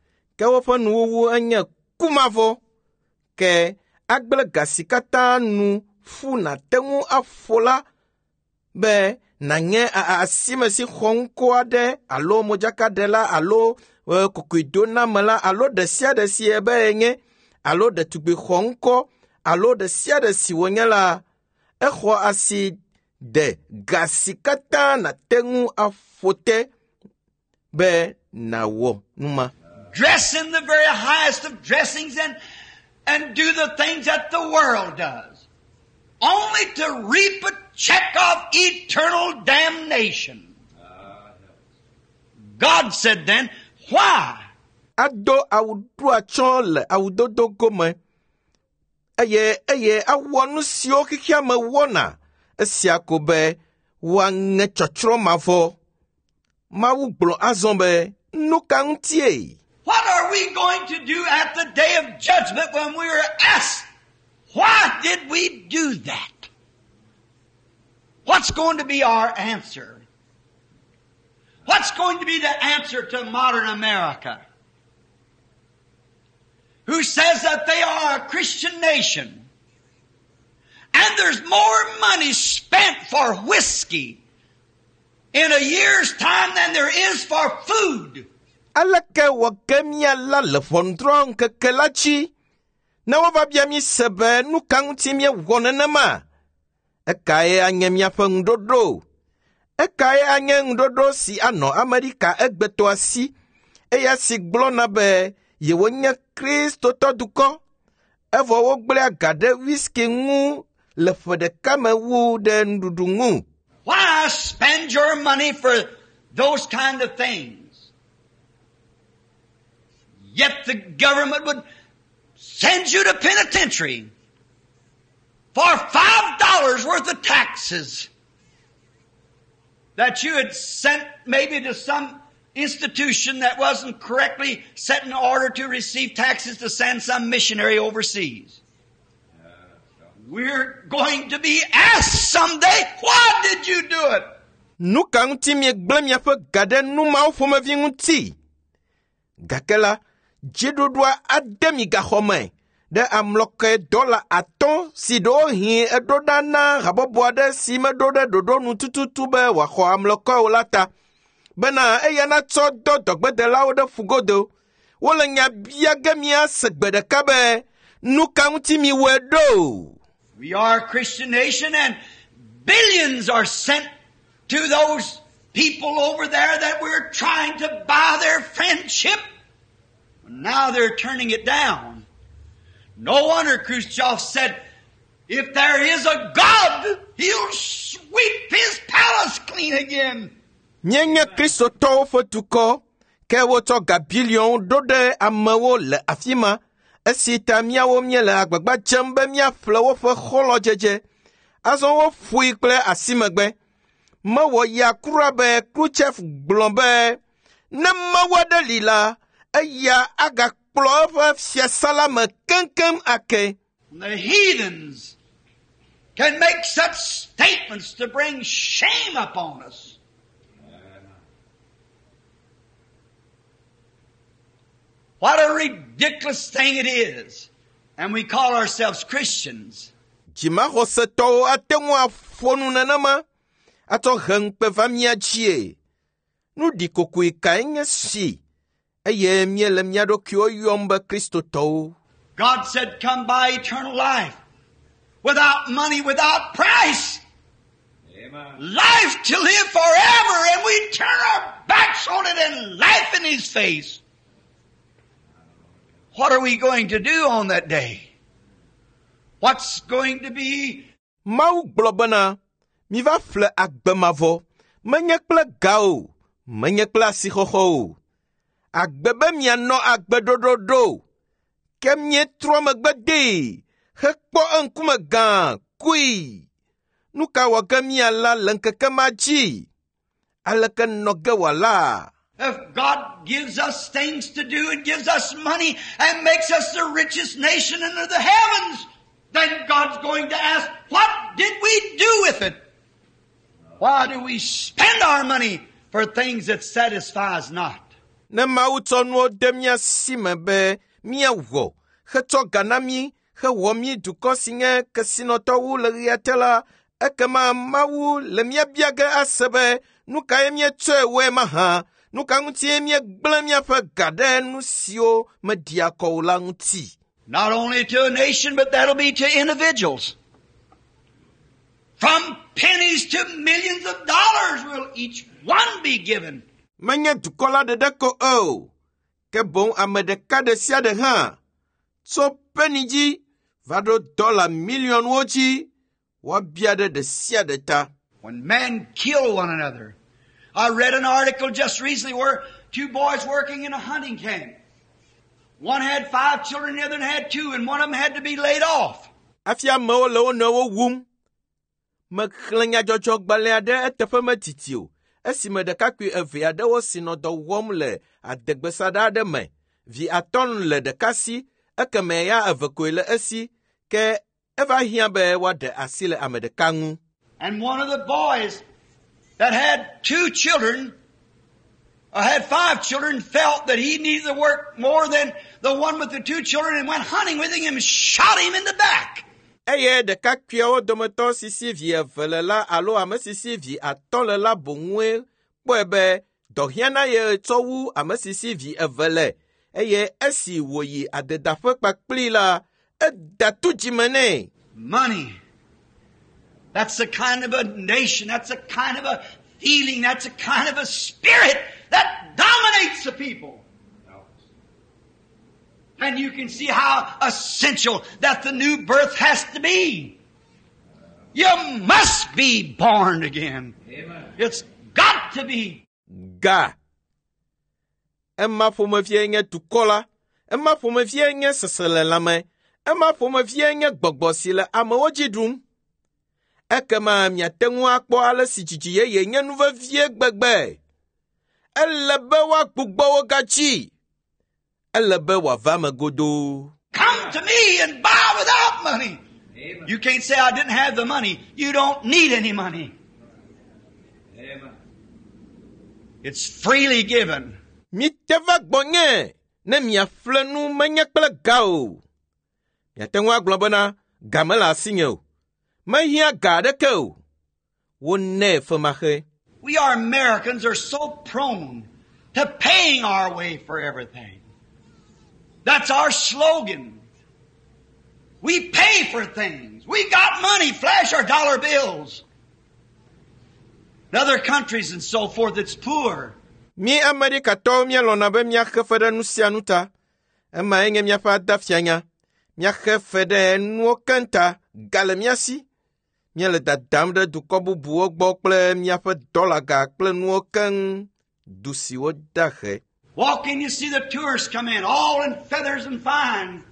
ke woƒe nuwuwu enye kumavɔ, ke agble ga si katã nu fu nate ŋu afɔ la be nanye asime si xɔŋkɔ aɖe alo modzakaɖela alo kokoedonamela alo ɖe sia ɖe si ebe enye alo ɖetugbi xɔŋkɔ alo ɖe sia ɖe si wònye la, exɔ asi de ga si katã nate ŋu afɔ te be nawɔ numa. Dress in the very highest of dressings and, and do the things that the world does, only to reap a check of eternal damnation. God said then, why? Ado awudu atsɔ le awudodo gome, eye eye awɔ nu siwo xexea me wɔna, esia ko be woaŋe tsɔtsrɔ̃ mavɔ. Mawu gblɔ azɔ be nu ka ŋutie? What are we going to do at the day of judgment when we are asked, why did we do that? What's going to be our answer? What's going to be the answer to modern America, who says that they are a Christian nation, and there's more money spent for whiskey in a year's time than there is for food? Aleke wɔ mia la le ʋɔnudrɔ̃ ŋkeke la dzi, ne wova bia mi se be nu ka ŋuti miewɔ nenema? Ekae anye miaƒe ŋuɖoɖo? Ekae anye ŋuɖoɖo si anɔ Amerika egbetɔa si, eya si gblɔna be yewonye Kristotɔ dukɔ, evɔ wogblẽ aga ɖe whisky ŋu le ƒe ɖeka me wu ɖe nuɖuɖu ŋu. Why spend your money for those kind of things? Yet the government would send you to penitentiary for five dollars worth of taxes that you had sent maybe to some institution that wasn't correctly set in order to receive taxes to send some missionary overseas. We're going to be asked someday, why did you do it? Nu ka ŋuti miegblẽ miaƒe ga ɖe nu mawo ƒomevi ŋuti? Gake la, dziɖuɖua ade mi gaxɔme ɖe amlɔke dɔla atɔ̃ si ɖewohĩ eɖo ɖa na habɔbɔ aɖe si meɖo ɖe ɖoɖo nu tututu be wòaxɔ amlɔkewo la ta, bena eya natsɔ dɔ dɔgbedelawo ɖe fugodo. Wole nya bia ge míase gbe ɖeka be nu ka ŋuti miwɔe ɖo? We are a Christian nation, and billions are sent to those people over there that we're trying to buy their friendship. Now they're turning it down. No wonder Khrushchev said, if there is a God, he'll sweep his palace clean again. Mienye Kristotɔwo ƒe dukɔ, ke wotsɔ ga bilion ɖo ɖe amewo le afi ma, esi ta míawo míele agbagba dzem be míaƒle woƒe xɔlɔdzedze. Azɔ woƒoe kple asimegbe. Mewɔ ya kura be Khrushchev gblɔ be ne Mawu aɖe li la, eya agakplɔ eƒe fiasã la me keŋkeŋ ake. The heathens can make such statements to bring shame upon us. What a ridiculous thing it is. And we call ourselves Christians. Dzimaxɔsetɔwo ate ŋu afɔ nu nenema, atsɔ he ŋukpe va mía dzie. Nu ɖikokoe kae nye si, eye míele mía ɖokuiwo yɔm be Kristotɔwo. God said, come by eternal life. Without money, without price. Amen. Life to live forever, and we turn our backs on it and laugh in His face. What are we going to do on that day? What's going to be? Mawu gblɔ bena, mi va ƒle agbemavɔ, menye kple ga o, menye kple asixɔxɔ o. Agbe be mianɔ agbeɖoɖo ɖo, ke mietrɔ megbe dee, hekpɔ eŋkume gã, kui. Nu ka wɔ ge miala le ŋkeke ma dzi? Aleke nɔ ge wòala? If God gives us things to do and gives us money and makes us the richest nation under the heavens, then God's going to ask, what did we do with it? Why do we spend our money for things that satisfy us not? ne Mawu tsɔ nuwo de mía si me be míawɔ, hetsɔ ga na mí, hewɔ mí dukɔ si nye kesinɔtɔwu le ɣeya te la, ekema Mawu le míabia ge ase be nu ka ye míetsɔe wɔe mahã, nu ka ŋutie míegblẽ míaƒe ga ɖe nu siwo meɖi akɔ o la ŋuti. Not only to a nation, but that'll be to individuals. From pennies to millions of dollars will each one be given. Menye dukɔ la ɖeɖe ko o, ke boŋ ame ɖeka ɖe sia ɖe hã, tso peni dzi va ɖo dɔla milionwo dzi, woabia ɖe ɖe sia ɖe ta. When men kill one another. I read an article just recently where two boys working in a hunting camp. One had five children, the other had two, and one of them had to be laid off. Afia amewo le wo nɔewo wum. Mexlẽ nyadzɔdzɔ gbalẽ aɖe eteƒe metiti o. Esime ɖekakpui eve aɖewo si nɔ dɔ wɔm le adegbesaɖa aɖe me. Vi atɔ̃ le ɖeka si, ekeme ya eve koe le esi, ke eva hiã be woaɖe asi le ame ɖeka ŋu. And one of the boys that had two children, or had five children, felt that he needed to work more than the one with the two children and went hunting with him and shot him in the back. Eye ɖekakpuiawo dometɔ sisi vi eve le la alo ame sisi vi atɔ̃ le la boŋue kpɔe be dɔhiã na ye tsɔ wu ame sisi vi eve le, eye esi wòyi adedaƒe kpakpli la, eda tu dzime nɛ. Money. That's the kind of a nation, that's a kind of a feeling, that's a kind of a spirit that dominates the people. And you can see how essential that the new birth has to be. You must be born again. Amen. It's got to be. Ga. Emma ƒomevie nye dukɔ la, emma ƒomevie nye sese le lãme, emma ƒomevie nye gbɔgbɔ si le amewo dzi ɖum. Ekema miate ŋu akpɔ ale si dzidzi yeye nye nu vevie gbegbe. Ele be woagbugbɔ wo gatsi. Ele be wòava me godoo. Come to me and buy without money. Amen. You can't say I didn't have the money. You don't need any money. Amen. It's freely given. Miteva gbɔnye ne miafle nu menye kple ga o. Miate ŋu agblɔ bena ga mele asinye o. Mehia ga aɖeke o. Wonɛ femaxe. We are Americans are so prone to paying our way for everything. That's our slogan. We pay for things. We got money. Flash our dollar bills. In other countries and so forth, it's poor. Mi Amerika tɔwo míelɔna be míaxe fe ɖe nu sia nu ta. Ema enye míaƒe adafianya. Míaxe fe ɖe nuwo keŋ ta. Gale mía si. Míele dadam ɖe dukɔ bubuwo gbɔ kple míaƒe dɔlaga kple nuwo keŋ. Du siwo daxe. Walk in, you see the tourists come in, all in feathers and fine.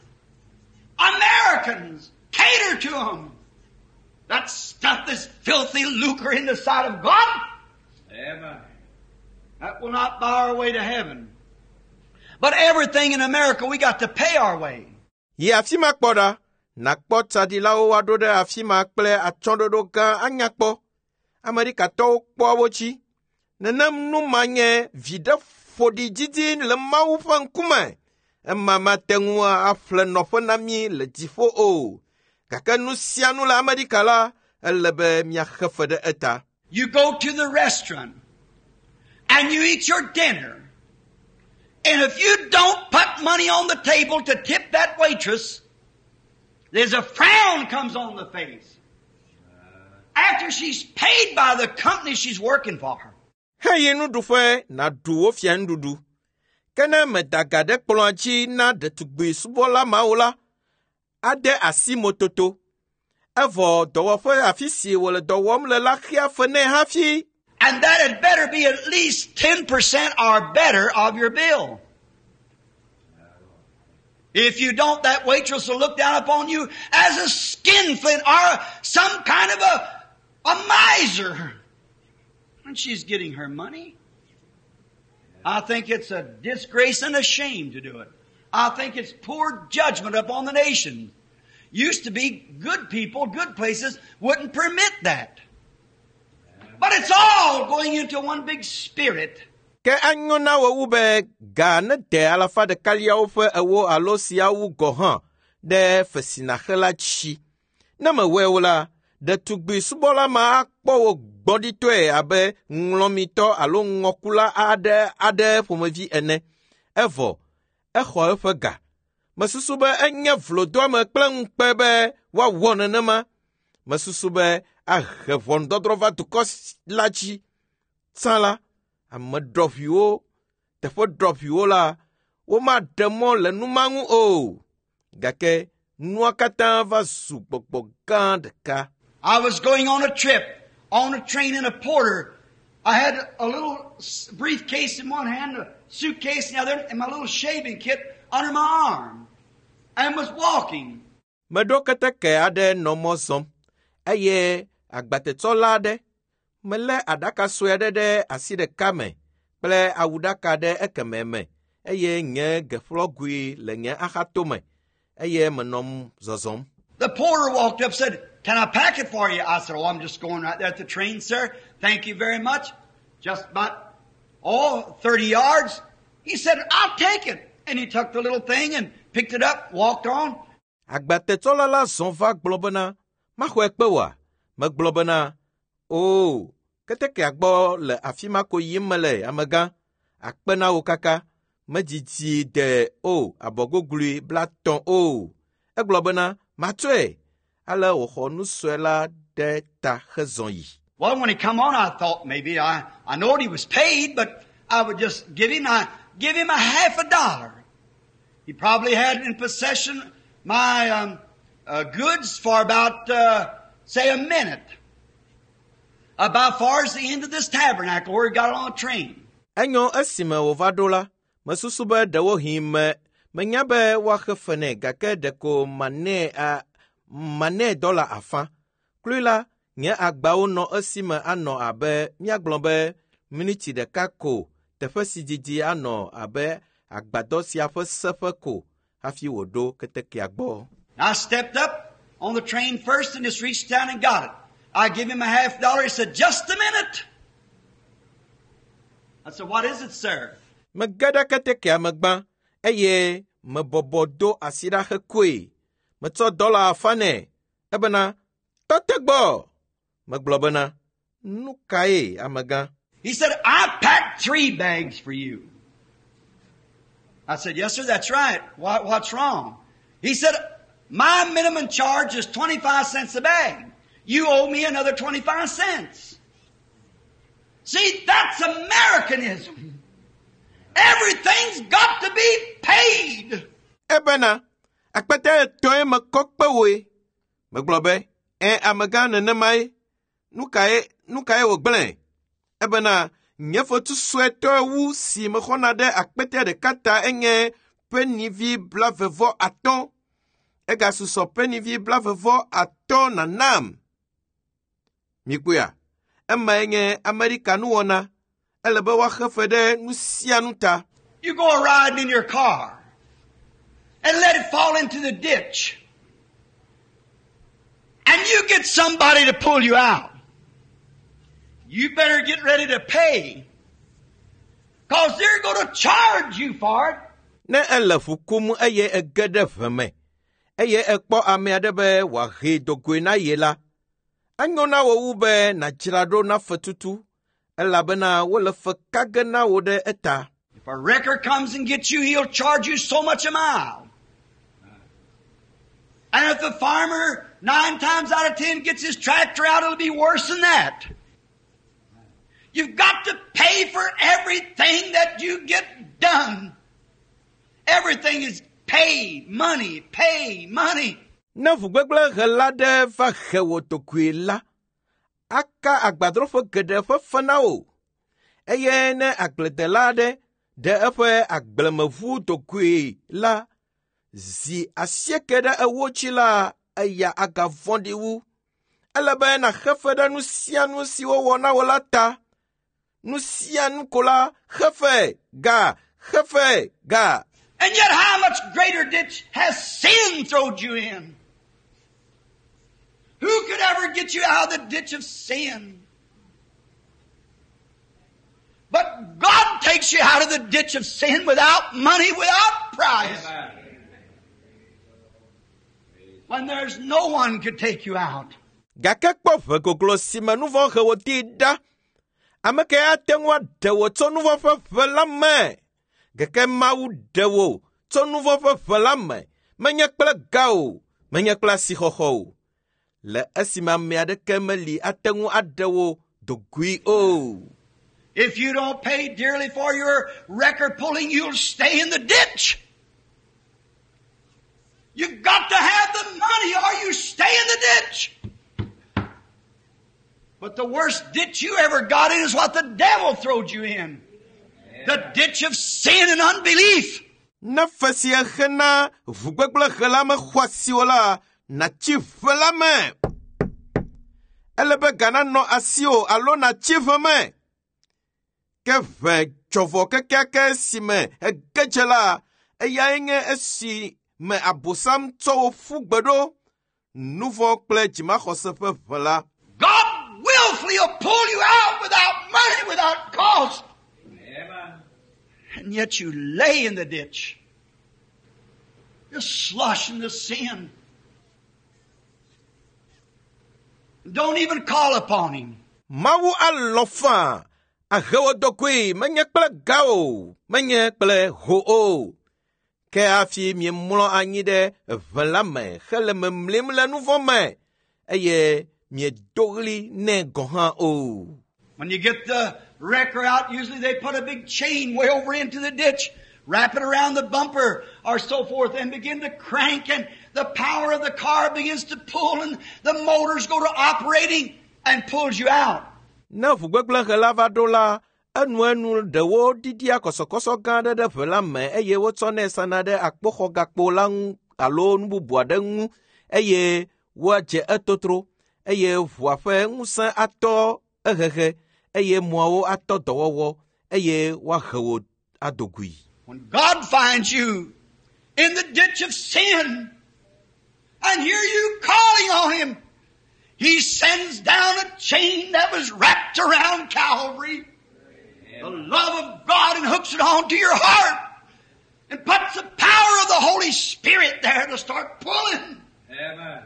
Americans, cater to them. That stuff is filthy lucre in the sight of God. Amen. That will not buy our way to heaven. But everything in America, we got to pay our way. Ye afima kpoda, nakpo tsadilao wado de afima kple atchondodo ga anyakpo. Amerika to kpo wochi. Nenem nu manye vide fodi jidin le Mawu ƒe ŋkume. Emama tengu afle nɔƒe na mi le dziƒo o. Gake nu sia nu le Amerika la, ele be miaxe fe ɖe eta. You go to the restaurant and you eat your dinner. And if you don't put money on the table to tip that waitress, there's a frown comes on the face. After she's paid by the company she's working for. Hey, nu dufe na duwo fia ndudu. Kene me daga de kplɔ̃a dzi na ɖetugbi subɔla mawo la, ade asi mototo. Evɔ dɔwɔƒe afi si wòle dɔ wɔm le la xia fe nɛ hafi. And that had better be at least ten percent or better of your bill. If you don't, that waitress will look down upon you as a skinflint or some kind of a, a miser. And she's getting her money. I think it's a disgrace and a shame to do it. I think it's poor judgment upon the nation. Used to be good people, good places wouldn't permit that. But it's all going into one big spirit. Ke anyo na wewu be ga ne de alafa de kaliawo fe ewo alo siawu gohan de fesina hela chi. Na me wewu la de tugbi subola ma akpo wo gboditoe abe nglomito alo ngokula ade ade pomevi ene. Evo eho efe ga. Masusu be enye vlodo me kple nkpe be wa wone nema. Masusu be ahevon dodrova tukos lachi. Sala ame drop yo tefo drop yo la wo ma demo le numangu o. Gake nua kata va su gbogbo gan de ka. I was going on a trip, on a train in a porter. I had a little briefcase in one hand, a suitcase in the other, and my little shaving kit under my arm. And was walking. Medo kete ke ade no mozom. Eye agbate tola ade. Mele adaka sue ade de aside kame. Ple awudaka de ekememe. Eye nye geflogui le nye achatome. Eye menom zozom. The porter walked up and said, "Can I pack it for you?" I said, "Oh, I'm just going right there at the train, sir. Thank you very much." Just about, oh, thirty yards. He said, "I'll take it." And he took the little thing and picked it up, walked on. Agbate tola la zonva globena. Ma hwekpewa. Me globena. Oh, keteke agbo le afima ko yimele amega. Akpena okaka. Me jiti de o abogoglui blaton o. E globena matwe. Ale oho nu swela de ta hezonyi. Well, when he come on, I thought maybe I, I knowed he was paid, but I would just give him, I give him a half a dollar. He probably had in possession my um, uh, goods for about, uh, say, a minute. About far as the end of this tabernacle where he got on a train. Enyo esime ovadola, mesusube dewo hime, menyabe wakefene gake deko mane a mane dola afa. Klula nye agbao no esime ano abe miaglombe miniti de kako tefe sididi ano abe agbado siafe sefe ko hafi wodo keteke agbo. I stepped up on the train first and just reached down and got it. I give him a half dollar. He said, "Just a minute." I said, "What is it, sir?" Megada keteke amegba eye mebobodo asira hekwe meto dola afane ebena totegbo meglobena nukae amega. He said, "I packed three bags for you." I said, "Yes, sir, that's right. What, what's wrong?" He said, "My minimum charge is twenty-five cents a bag. You owe me another twenty-five cents. See, that's Americanism. Everything's got to be paid. Ebena, akpete toe me kokpe we. Me globe, en amega nenemai, nukae, nukae ogble. Ebena, nyefo tu sweto wu si me khonade akpete de kata enye penivi blavevo aton. Ega suso penivi blavevo aton na nam. Mikuya, emma enye Amerika nuona, elebe wa khefede nusianuta. You go riding in your car and let it fall into the ditch. And you get somebody to pull you out. You better get ready to pay. Because they're going to charge you for it. Ne elefu kumu eye egede veme. Eye ekpo ame adebe wa he dogwe na yela. Anyona wo ube na jirado na fetutu. Elabena wole fekage na wode eta. If a wrecker comes and gets you, he'll charge you so much a mile. And if the farmer nine times out of ten gets his tractor out, it'll be worse than that. You've got to pay for everything that you get done. Everything is pay, money, pay, money. Na vugbegle gelade va hewo tokuela. Aka agbadrofo gede fe fanao. Eye ne agledelade de efe agblemevu tokui la. Zi asiekede ewochi la eya agavondi wu. Elebe na hefede nusianu siwo wona wolata. Nusianu kola hefe ga, hefe ga. And yet how much greater ditch has sin thrown you in? Who could ever get you out of the ditch of sin? But God takes you out of the ditch of sin without money, without price. Amen. When there's no one could take you out. Gake kpɔ ʋe goglo si me nu vɔ he wòdi ɖa. Ame ke ate ŋu aɖe wò tso nu vɔ ƒe ʋe la me. Gake Mawu ɖe wò tso nu vɔ ƒe ʋe la me. Menye kple ga o, menye kple asixɔxɔ o. Le esime ame aɖeke meli ate ŋu aɖe wò dogui o. If you don't pay dearly for your record pulling, you'll stay in the ditch. You've got to have the money or you stay in the ditch. But the worst ditch you ever got in is what the devil throwed you in. The ditch of sin and unbelief. Na fesi hena vugbegble hela me xɔasiwo la na tsi ʋe la me. Ele be gana nɔ asio alo na tsi ʋe me. Ke ʋe dzɔvɔ kekeake si me egedze la eyae nye esi me abosam tsɔ wo ƒu gbe ɖo nuvɔ kple dzimaxɔse ƒe ʋe la. God willfully will pull you out without money, without cost. Amen. And yet you lay in the ditch. Just slush in the sin. Don't even call upon Him. Mawu alɔfa ahewo dogui menye kple ga o, menye kple ho o. Ke afi mi mlɔ anyi ɖe ʋe la me hele memlim le nu vɔ me eye miedoɣli nɛ gɔ̃ hã o. When you get the wrecker out, usually they put a big chain way over into the ditch, wrap it around the bumper or so forth, and begin to crank, and the power of the car begins to pull, and the motors go to operating and pulls you out. Ne vugbegble he la va ɖo la, enu enu ɖewo ɖiɖia kɔsɔkɔsɔ gã aɖe ɖe ʋe la me eye wotsɔnɛ sana ɖe akpoxɔgakpo la ŋu alo nu bubu aɖe ŋu eye woadze etotro eye ʋua ƒe ŋusẽ atɔ ehehe eye mɔawo atɔ dɔwɔwɔ eye woahe wo adogui. When God finds you in the ditch of sin and hear you calling on Him, He sends down a chain that was wrapped around Calvary, the love of God, and hooks it onto your heart and puts the power of the Holy Spirit there to start pulling. Amen.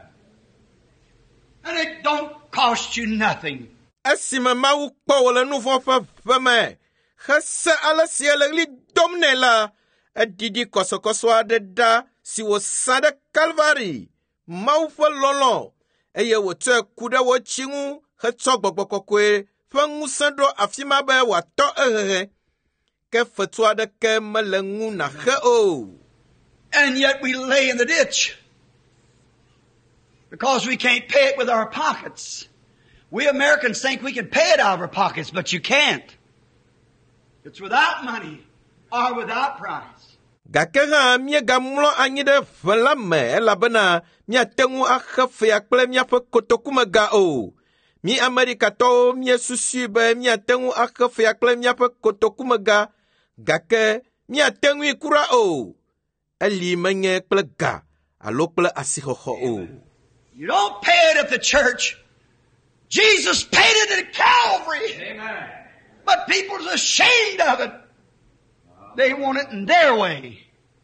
And it don't cost you nothing. Esime Mawu kpɔ wo le nu vɔ ƒe ʋe me, hese ale si ele ɣli dom nɛ la, eɖiɖi kɔsɔkɔsɔ aɖe ɖa si wòsa ɖe Kalvari, Mawu ƒe lɔlɔ̃, eye wòtsɔe ku ɖe wo tsi ŋu hetsɔ Gbɔgbɔ Kɔkɔe ƒe ŋusẽ ɖo afi ma be wòatɔ ehehe, ke fetu aɖeke mele ŋu naxe o. And yet we lay in the ditch because we can't pay it with our pockets. We Americans think we can pay it out of our pockets, but you can't. It's without money or without price. Gake hã míegamlɔ anyi ɖe ʋe la me elabena míate ŋu axe fea kple míaƒe kotokumega o. Mí Amerikatɔwo míesusui be míate ŋu axe fea kple míaƒe kotokumega gake míate ŋui kura o. Eli menye kple ga alo kple asixɔxɔ o. You don't pay it at the church. Jesus paid it at Calvary. Amen. But people's ashamed of it. They want it in their way.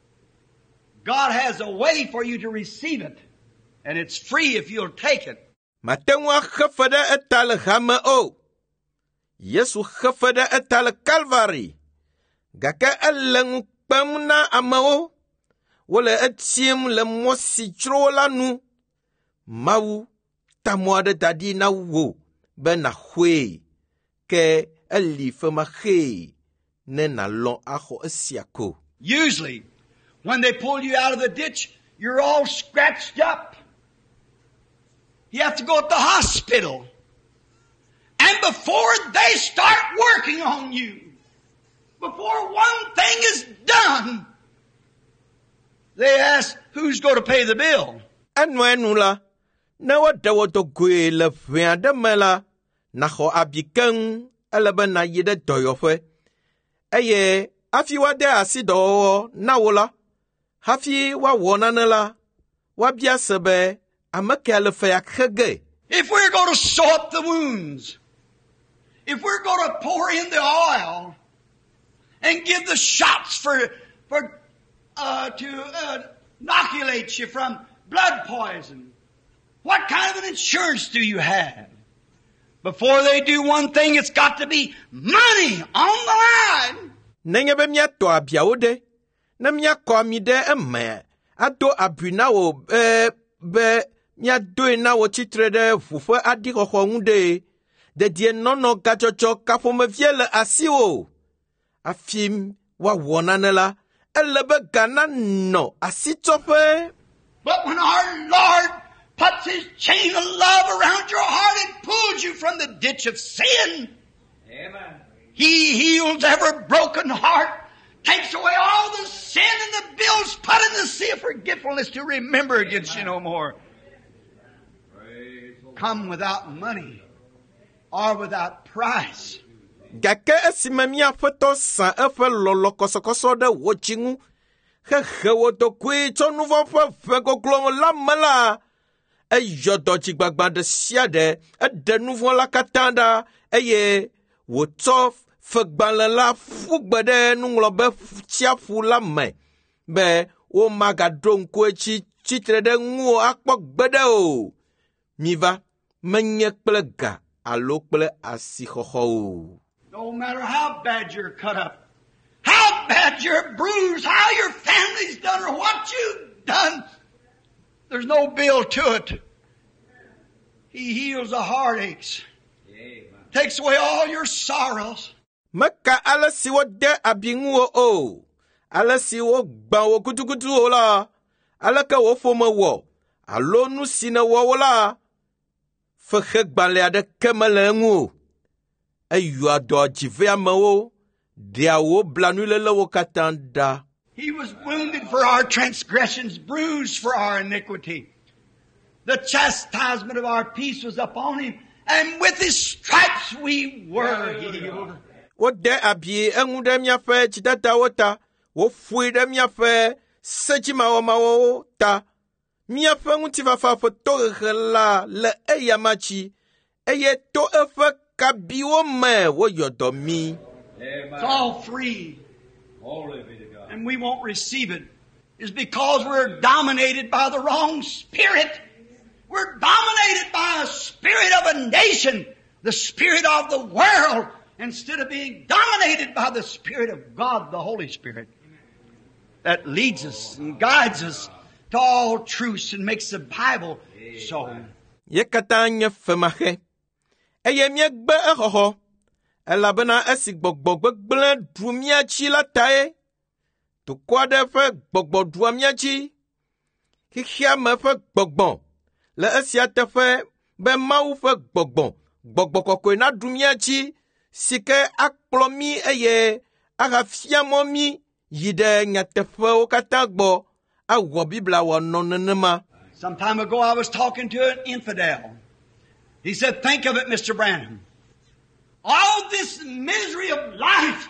God has a way for you to receive it. And it's free if you'll take it. Mate ŋu axe fe ɖe eta le hame o. Yesu xe fe ɖe eta le Kalvari. Gake ele ŋu kpem na amewo. Wole etsim le mɔ si dzro la nu. Mawu ta mɔ aɖe da ɖi na wo be naxɔe. Ke eli fe maxee ne nalɔ axɔ esia ko. Usually, when they pull you out of the ditch, you're all scratched up. You have to go to the hospital. And before they start working on you, before one thing is done, they ask, who's going to pay the bill? Enu enu la, ne woɖe wo do goe le ʋe aɖe me la, naxɔ abi keŋ ele be nayi ɖe dɔyɔƒe. Eye hafi woade asi dɔwɔwɔ na wo la, hafi woawɔ nane la, woabia se be ame kea le fea xe ge. If we're going to sew up the wounds, if we're going to pour in the oil and give the shots for, for, uh, to, uh, inoculate you from blood poison, what kind of an insurance do you have? Before they do one thing, it's got to be money on the line. Nenye be mia to abiawo de. Na mia kwa mi de eme. Ato abuna wo be be mia do na wo chitre de fufu adi kokko nde. De die nono gachocho kafo me fiele asiwo. Afim wa wonanela elebe gana no asitofe. But when our Lord puts His chain of love around your heart and pulls you from the ditch of sin, Amen. He heals every broken heart, takes away all the sin and the bills put in the sea of forgetfulness to remember against you no more. Praise the Lord. Come without money or without price. Gake esimemia feto san efe lolo kosokoso de wochingu. Hehe woto kui cho nuvo fe fe koklongo la mala. E yodo chigbagba de siade. E de nuvo la katanda. Eye woto fegbanle la fugbe de nunglobe chiafu la me. Be o magadron kwe chi chitre de nguo akpok bede o. Miva menye plega alo ple asihoho. No matter how bad you're cut up, how bad you're bruised, how your family's done or what you've done, there's no bill to it. He heals the heartaches, Amen. takes away all your sorrows. Maka ala siwo de abinguo o. Ala siwo gba wo kutukutu o la. Ala ka wo foma wo. Alo nu sine wo wo la. Feke gbale ade kemele ngu. Ayu ado jive amawo. Dia wo blanu lele wo katanda. He was wounded for our transgressions, bruised for our iniquity. The chastisement of our peace was upon Him, and with His stripes we were healed. Wo de abie engu de mia fe chitata wota. Wo fui de mia fe sechi mawo mawo ta. Mia fe nguti va fa foto la le eyamachi. Eye to efe kabiwo me wo yodomi. It's Amen. all free, Holy be to God. and we won't receive it. It's because we're dominated by the wrong spirit. We're dominated by a spirit of a nation, the spirit of the world, instead of being dominated by the Spirit of God, the Holy Spirit, that leads us and guides us to all truths and makes the Bible so. Ye katanya femahe. Eye mie gbe ehoho. Elabena esi gbogbo gbegbele drumia chi la tae. Tu kwa de fe gbogbo drumia chi. Hihia me fe gbogbo. Le esia te fe be mau fe gbogbo. Gbogbo kokwe na drumia chi. Sike akplomi eye. Agafia momi. Yide nyate fe okatagbo. Awo bibla wa nonenema. Some time ago I was talking to an infidel. He said, think of it, Mister Branham. All this misery of life,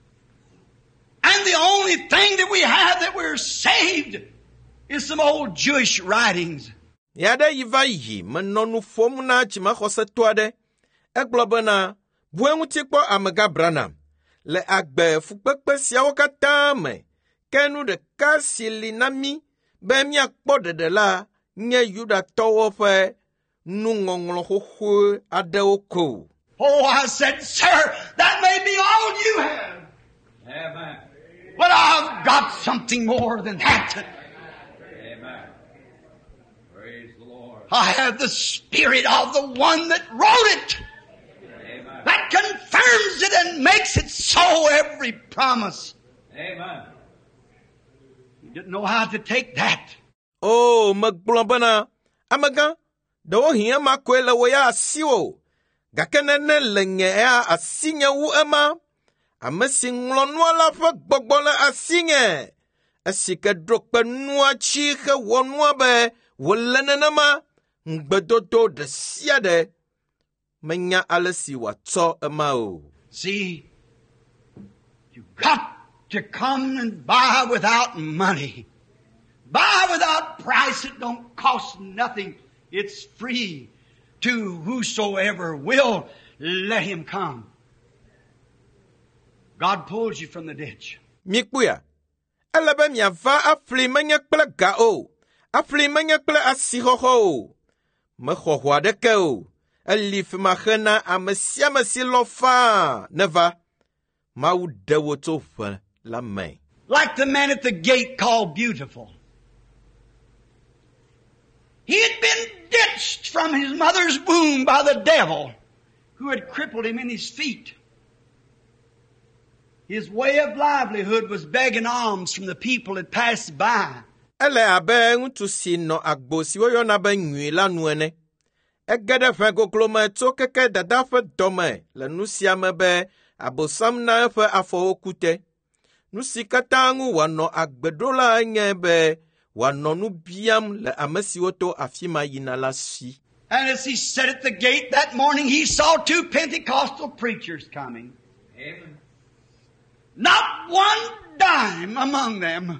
and the only thing that we have that we're saved is some old Jewish writings. Yade yiva yi menonu fomu na chima khose toade. Eglobena buengu tikpo amega Branham. Le agbe fukpekpe siawo kata me. Kenu de kasili nami be mi akpo de la nye yuda towo fe nungonglo hoho adewo ko. Oh, I said, sir, that may be all you have. Amen. But I've got something more than that. Amen. Praise the Lord. I have the Spirit of the one that wrote it. Amen. That confirms it and makes it so, every promise. Amen. He didn't know how to take that. Oh, magblobana amaga do hiya makwele wo ya asiwo. Gakenene lenye ya asinye wu ema. Amesi nglonwa la fa gbogbole asinye. Asike drokpe nwa chi ke wonwa be wolenenema ngbedodo de siade. Menya alesi wa to ema o. See, you've got to come and buy without money. Buy without price. It don't cost nothing. It's free to whosoever will let him come. God pulls you from the ditch. Mikpuya. Elebe miava afli menye kple ga o. Afli menye kple asihoho o. Mexɔxɔ aɖeke o. Eli fi ma hena ame sia ame si lɔ faa neva. Mawu ɖe wo tso ʋe la me. Like the man at the gate called Beautiful. He had been ditched from his mother's womb by the devil who had crippled him in his feet. His way of livelihood was begging alms from the people that passed by. Ele abe ŋutsu si nɔ agbo si woyɔna be nyui la nu ene. Ege ɖe ʋe goglo me tso keke dada ƒe dɔme le nu sia me be abosam na eƒe afɔwo ku te. Nu si katã ŋu wòanɔ agbeɖola nye be wòanɔ nu biam le ame siwo to afi ma yina la si. And as he sat at the gate that morning, he saw two Pentecostal preachers coming. Amen. Not one dime among them.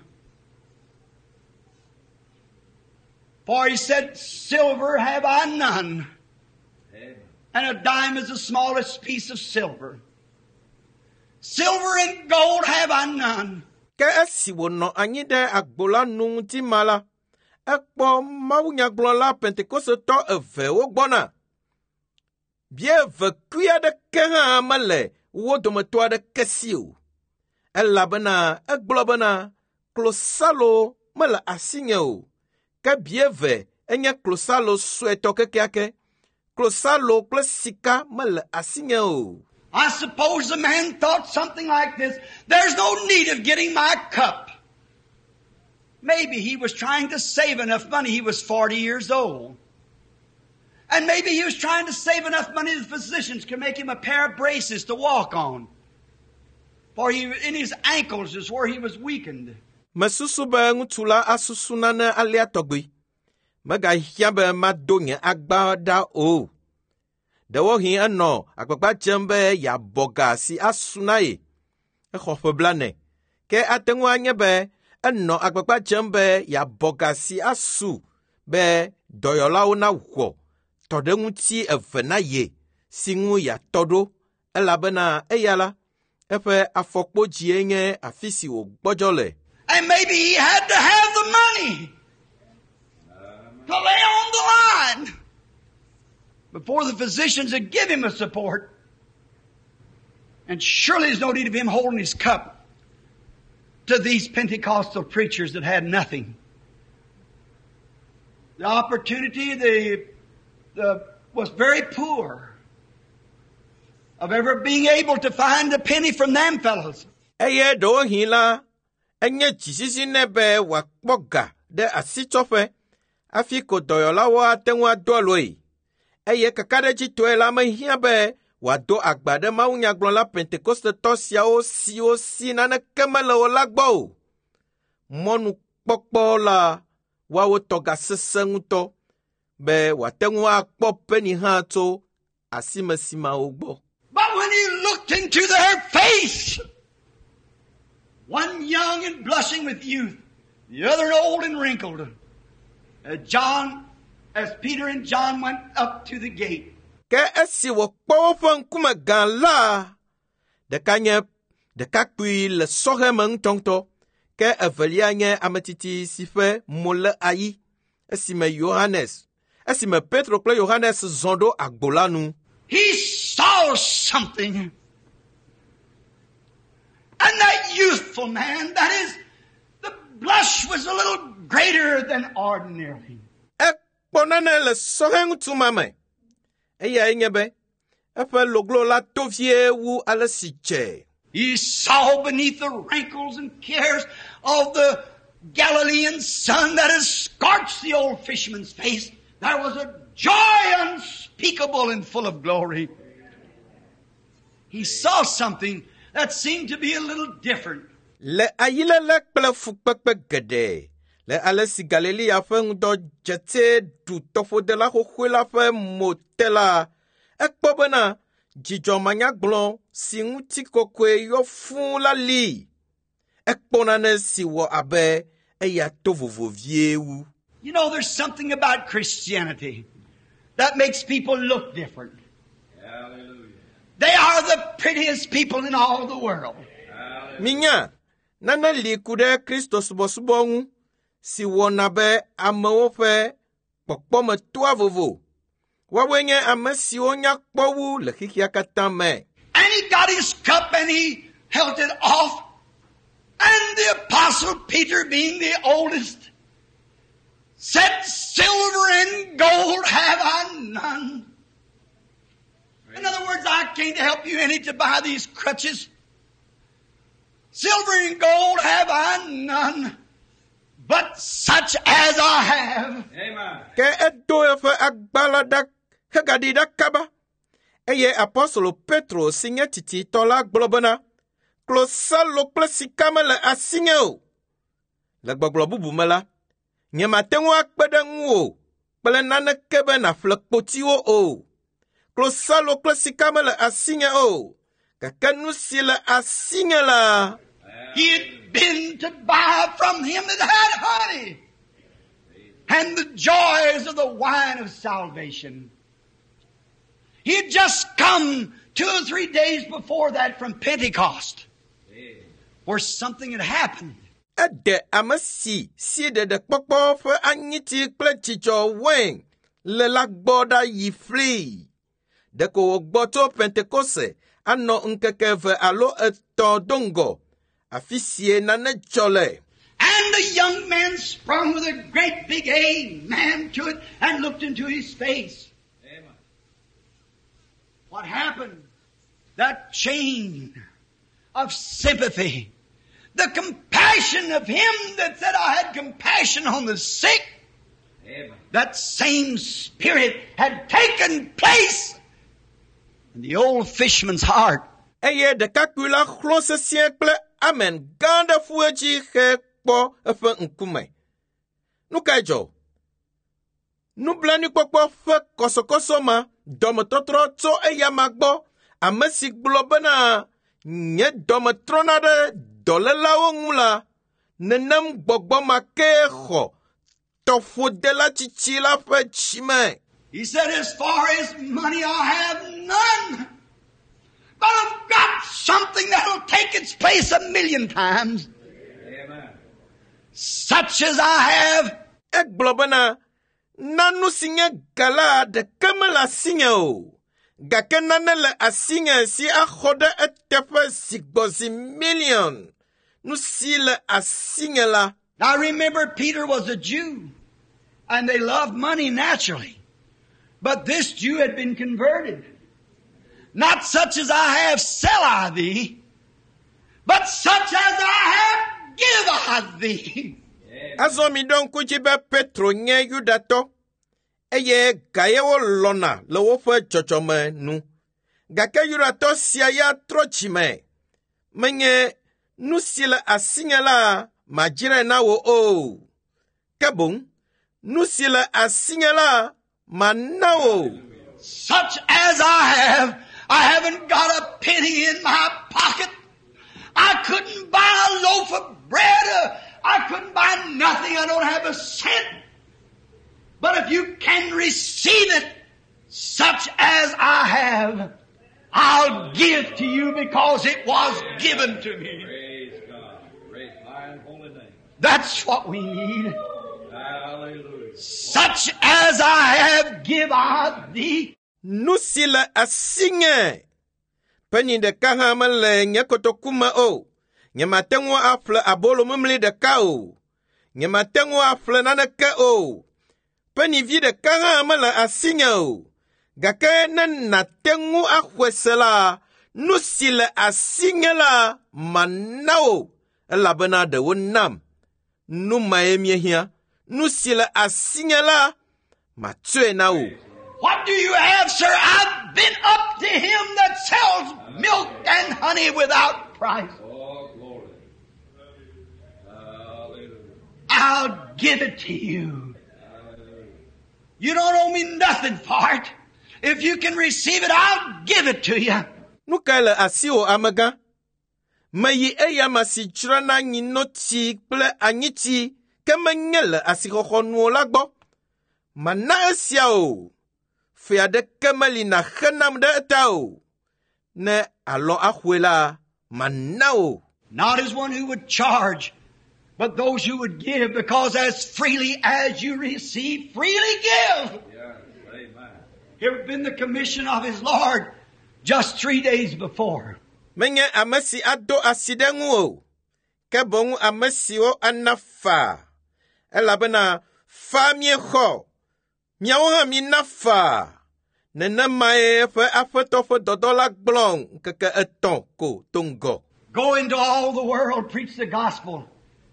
For he said, silver have I none. Amen. And a dime is the smallest piece of silver. Silver and gold have I none. Ke esi wònɔ anyi ɖe agbo la nu ŋuti ma la, ekpɔ mawunyagblɔla Pentekostetɔ eve wogbɔna. Bie eve kui aɖeke hã mele wo dometɔ aɖeke si o. Elabena egblɔ bena klosalo mele asinye o. Ke bie ve enye klosalo suetɔ kekeake. Klosalo kple sika mele asinye o. I suppose the man thought something like this. There's no need of getting my cup. Maybe he was trying to save enough money. He was forty years old. And maybe he was trying to save enough money the physicians could make him a pair of braces to walk on. For he, in his ankles is where he was weakened. Mesusu be ŋutsu la asusu nane alia tɔgbi. Megahia be mado nye agba ɖa o. Ɖewohi enɔ agbagba dzem be yeabɔ ga si asu na ye. Exɔ ƒe blane. Ke ate ŋu anye be enɔ agbagba dzem be yeabɔ ga si asu be dɔyɔlawo na wɔ tɔ ɖe ŋuti eve na ye si ŋu yeatɔ ɖo. Elabena eya la, eƒe afɔkpodzi nye afi si wògbɔdzɔ le. And maybe he had to have the money to lay on the line before the physicians would give him a support. And surely there's no need of him holding his cup to these Pentecostal preachers that had nothing. The opportunity the, the, was very poor of ever being able to find a penny from them fellows. Eye ɖewohi la, enye dzisisi ne be wòakpɔ ga ɖe asitsɔƒe hafi ko dɔyɔlawo ate ŋu ado aloe. Eye kakaɖedzitɔe la mehiã be wòado agba ɖe mawunyagblɔla Pentekostetɔ siawo siwo si naneke mele o la gbɔ o. Mɔnukpɔkpɔ la woawo tɔ ga sesẽ ŋutɔ be wòate ŋu akpɔ peni hã tso asimesimawo gbɔ. But when he looked into their face, one young and blushing with youth, the other old and wrinkled, uh, John, as Peter and John went up to the gate. Ke esi wòkpɔ woƒe ŋkume gã la, ɖeka nye ɖekakpui le sɔhe me ŋutɔŋutɔ, ke evelia nye ametiti si ƒe mo le ayi, esime Yohanes, esime Petro kple Yohanes zɔ ɖo agbo la nu. He saw something. And that youthful man, that is, the blush was a little greater than ordinary. Ekpɔ nane le sɔhe ŋutuma me. Eya nye be, eƒe loglo la to vie wu ale si dze. He saw beneath the wrinkles and cares of the Galilean sun that has scorched the old fisherman's face, there was a joy unspeakable and full of glory. He saw something that seemed to be a little different. Le ayilele kple fukpekpe geɖe, le ale si Galilea ƒe ŋdɔ dzete ɖu tɔƒodela xoxoe la ƒe mo te la, ekpɔ bena dzidzɔmanyagblɔ si ŋuti kɔkɔe yɔ fũu la li. Ekpɔ nane si wɔ abe eya to vovovie wu. You know, there's something about Christianity that makes people look different. Hallelujah. They are the prettiest people in all the world. Minya, nana likude Christos bosubongu, si wonabe amewofe, pokpome tua vovo. Wawenye amesi onyak powu le kikiakatame. And he got his cup and he held it off. And the Apostle Peter, being the oldest, said, silver and gold have I none. In other words, I can't help you any to buy these crutches. Silver and gold have I none, but such as I have. Amen. Ke edoe fe agbala dak hegadi dakaba. Eye apostolo Petro sinye titi tola globana. Klosa lokple sikame le asinge o. Le gboglo bubu mela. Nye matengo akpede nguo. Pele nane kebe na flekpoti o o. Klosa lokple sikame le asinge o. Kakenu si le asinge la. He had been to buy from him that had honey and the joys of the wine of salvation. He had just come two or three days before that from Pentecost, where something had happened. Ede amasi si de de kpokpo fe anyiti kple chicho wen le la gboda yi free. De ko gboto Pentecoste ano nkeke ve alo eton dongo. Afisie na ne chole. And the young man sprung with a great big amen to it and looked into his face. Amen. What happened? That chain of sympathy, the compassion of him that said, I had compassion on the sick, Amen. that same spirit had taken place in the old fisherman's heart. Eye de kakula chlose siècle amen ganda fueji he po efe nkume. Nu kaijo. Nu blani kpokpo fe kosokoso ma dometotro to eya magbo amesi globena nye dometrona de dolelawo ngula nenem gbogbo ma ke ho tofu de la chichi la fe chime. He said, as far as money I have none. But I've got something that'll take its place a million times. Amen. Such as I have. Ek blobana nanu sinye gala de kamela sinye o. Gake nanele asinye si a khode etefe sigbozi million. Nu si le asinye la. Now remember, Peter was a Jew. And they loved money naturally. But this Jew had been converted. Not such as I have sell I thee, but such as I have give I thee. Azo mi don kujibe Petro nye yudato. Eye gaye wo lona le wo fe chochome nu. Gake yudato siya ya trochime. Menye nu sile asinye la majire na wo o. Kabung nu sile asinye la mana wo. Such as I have. I haven't got a penny in my pocket. I couldn't buy a loaf of bread. I couldn't buy nothing. I don't have a cent. But if you can receive it, such as I have, I'll give to you because it was given to me. Praise God. Praise High and Holy name. That's what we need. Hallelujah. Such as I have, give I thee. Nu sile asinge. Penyi de kahama le nye kotokuma o. Nye matengo afle abolo mumli de ka o. Nye matengo afle naneke o. Penyi vi de kahama le asinge o. Gake nen natengo akwesela. Nu sile asinge la manao. La bena de wonam. Nu maemye hia. Nu sile asinge la matue na o. What do you have, sir? I've been up to him that sells milk and honey without price. Oh, glory. Hallelujah. I'll give it to you. You don't owe me nothing for it. If you can receive it, I'll give it to you. Nukele asio amaga. Mayi eya masichira na nyinoti ple anyiti keme nyele asihoho nuolagbo. Mana esia o. Fia de kemeli na henam de etao. ne alo ahwe la manao. Not as one who would charge, but those who would give, because as freely as you receive, freely give. Yes. Amen. Here had been the commission of his Lord just three days before. Menye amesi ado asidengu o. Kebongu amesi o anafa. Elabena fa mie ho. Miawa mi nafa. Nene mae fe afetofe dodola glong keke eton ko tongo. Go into all the world, preach the gospel.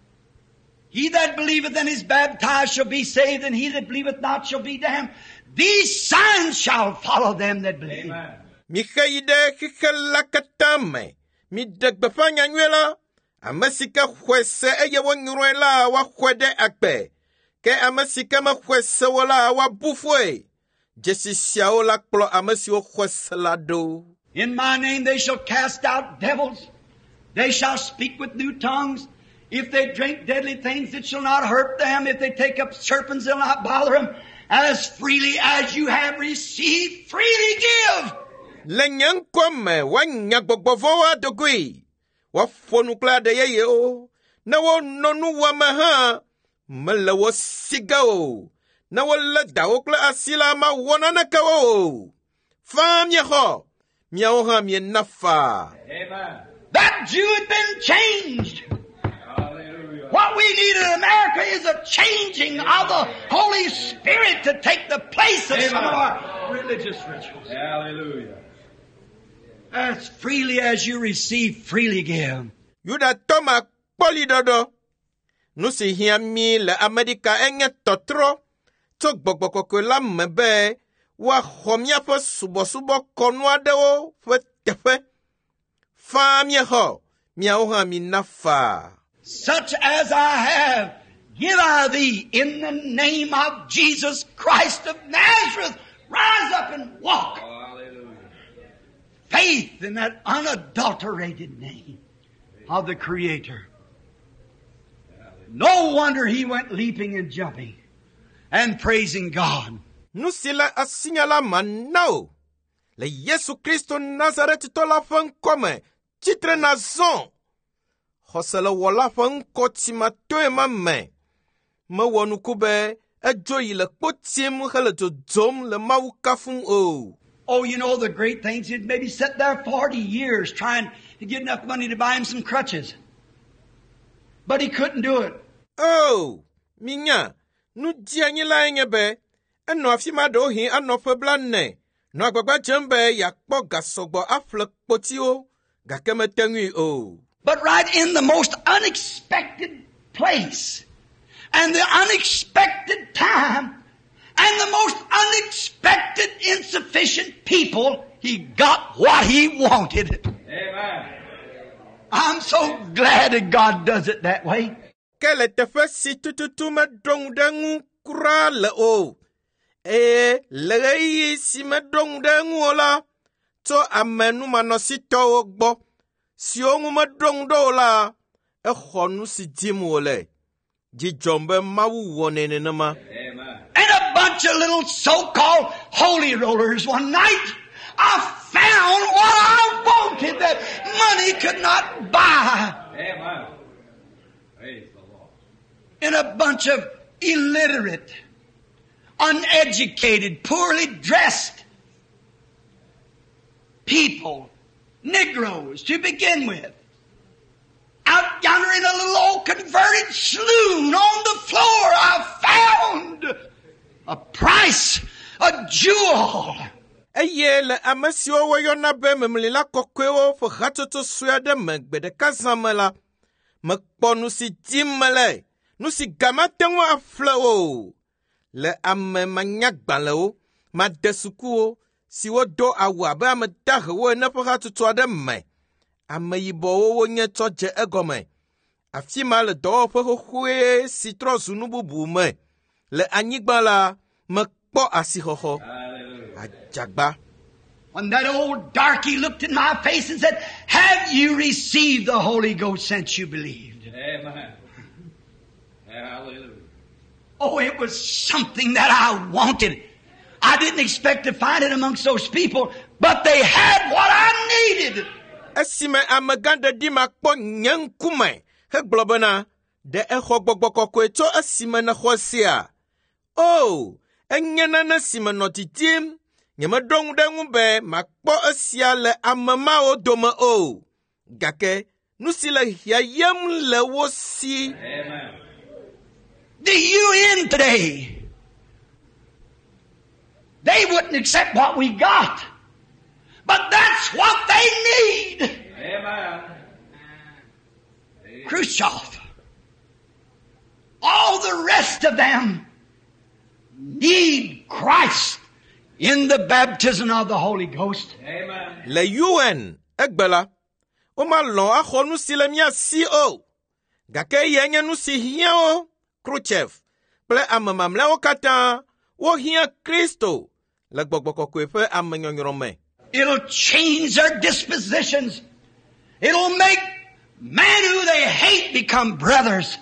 He that believeth and is baptized shall be saved, and he that believeth not shall be damned. These signs shall follow them that believe. Amen. Mi khaide kikela katame. Mi degbefanya nwela. Amasika khwese eye wonyurela wa khwede akpe. Ke amasika ma khwese wala wa bufwe. Jesi siao la kplo amasi o khwese la do. In my name they shall cast out devils. They shall speak with new tongues. If they drink deadly things, it shall not hurt them. If they take up serpents, it will not bother them. As freely as you have received, freely give. Lenyang kwame wanya gbogbovo wa dogui. Wa fonukla de ye o. Na wo nonu wa maha. Mele wo siga o. Na wo le da okla asila ma wonana ka o. Fam ye ho. Miao ha mi nafa. Amen. That Jew had been changed. Hallelujah. What we need in America is a changing of the Holy Spirit to take the place of some of our religious rituals. Hallelujah. As freely as you receive, freely give. Yuda toma polidodo. Nusi hiami le Amerika enye totro. Tok bokbokoko la mebe. Wa homia fe subo subo konwa deo fe tefe. Fa mi ho. Miao ha mi nafa. Such as I have, give I thee in the name of Jesus Christ of Nazareth. Rise up and walk. Hallelujah. Faith in that unadulterated name of the Creator. No wonder he went leaping and jumping and praising God. Nusila asinyala manao. Le Yesu Kristo Nazareth tola fan kome. Chitre na zon. Hosele wala fan koti ma toe ma me. Ma wonu kube e joyi le potim hele to dom le ma kafun o. Oh, you know the great things. He'd maybe sat there forty years trying to get enough money to buy him some crutches. But he couldn't do it. Oh, minya. Nu dianyi la engebe. Eno afima do hi ano feblane. No agbagba jembe yakpo gasogbo aflek potio. Gakeme tengui o. But right in the most unexpected place and the unexpected time and the most unexpected insufficient people, he got what he wanted. Amen. I'm so glad that God does it that way. Kele tefe si tututu me dong dengu kura le o. E le yi si me dong dengu ola. To amenu manosito ogbo. Si ongu me dong do la. E khonu si jimu ole. Ji jombe mawu wonene nama. Amen. And a bunch of little so-called holy rollers one night, I found what I wanted that money could not buy. Amen. Praise the Lord. In a bunch of illiterate, uneducated, poorly dressed people, Negroes to begin with, out yonder in a little old converted saloon on the floor, I found a price, a jewel. Eye le amesio wo yona be memlila kokweo fo hatoto suya de megbe de kazamela. Mekponu si dimele. Nu si gamatenwa afle o. Le ame manyagban le o. Ma desuku o. Si wo do awa be ame dahe wo ne fo hatoto de me. Ame yibo wo wo nye toje egome. Afi ma le do fo hohwe si tro zunu bubu me. Le anyigban la mekpo asihoho. Ajagba. When that old darky looked in my face and said, have you received the Holy Ghost since you believed? Amen. Hallelujah. Oh, it was something that I wanted. I didn't expect to find it amongst those people, But they had what I needed. Esime amegande di makpo nyenkume. He globena. De echo gbogbo to esime na khosia. Oh, enyana na sime notitim. Nyama dong dengu be makpo esia le amama o doma o. Gake, nusile hiayem le wosi. Amen. The U N today, they wouldn't accept what we got. But that's what they need. Amen. Khrushchev. All the rest of them need Christ in the baptism of the Holy Ghost. Amen. Le U N, ekbela. Oma lon a khonu silemia si o. Gake yenye nu si hien o. Khrushchev. Ple amamamle o kata. Wo hien Kristo. Le gbogbo kwefe amenyonyorome. It'll change their dispositions. It'll make men who they hate become brothers.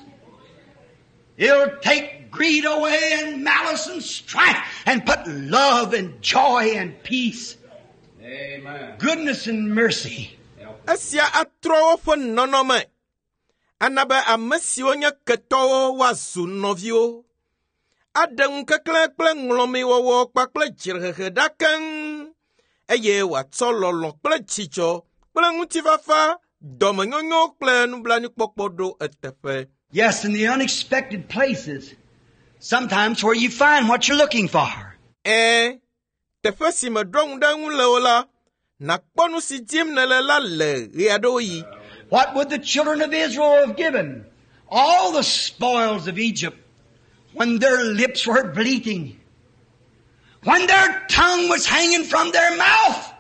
It'll take greed away and malice and strife and put love and joy and peace, Amen. goodness and mercy. Asia atrowo fo nonome. Anabe amesi onye ketowo wazu novio. Aden kekle kple nglomi wowo kpakple jirhehe daken. Eye watsololo kple chicho. Kple ngutifafa. Domenyonyo kple nublani kpokpodo etefe. Yes, in the unexpected places, sometimes where you find what you're looking for. Eh, tefe si me dong dengu leola. Nakponu si jim nelela le riadoyi. What would the children of Israel have given? All the spoils of Egypt when their lips were bleating, when their tongue was hanging from their mouth.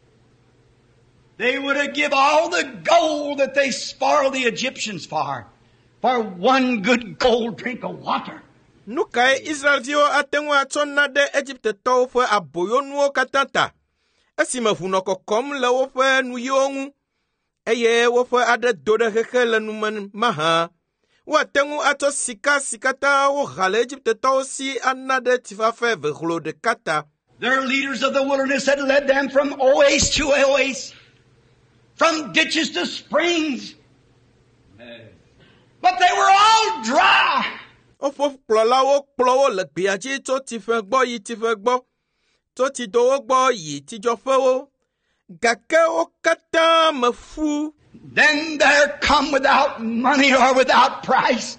They would have given all the gold that they spoiled the Egyptians for, for one good gold drink of water. Nukai Israel vio atenwa atona de Egypte to fwe aboyo nuo katata. Esi me funoko kom le wo fwe nuyongu. Eye wo fwe ade dode heke le numen maha. Wa tengu ato sika sikata wo gale Egypte to si anade tifafe vechlo de kata. Their leaders of the wilderness had led them from oasis to oasis, from ditches to springs. Amen. But they were all dry. Ofo plola wo plowo le biaji to tife gbo yi tife gbo. To ti do gbo yi ti jo fe wo. Gake o kata me fu. Then there come without money or without price.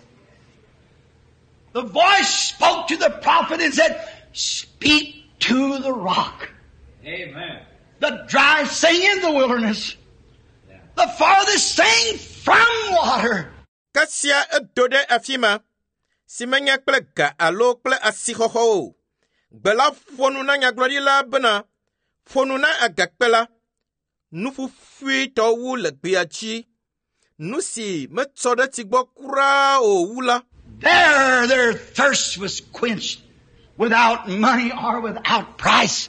The voice spoke to the prophet and said, speak to the rock. Amen. The dry sing in the wilderness. The farthest sing from water. Kasia e dode afima. Simenya kple ga alo kple asihoho. Bela fonu na nyaglodi la bena. Fonu na agakpela. Nufu fui to wu le biachi. Nusi me tsode tigbo kura o wula. There their thirst was quenched without money or without price.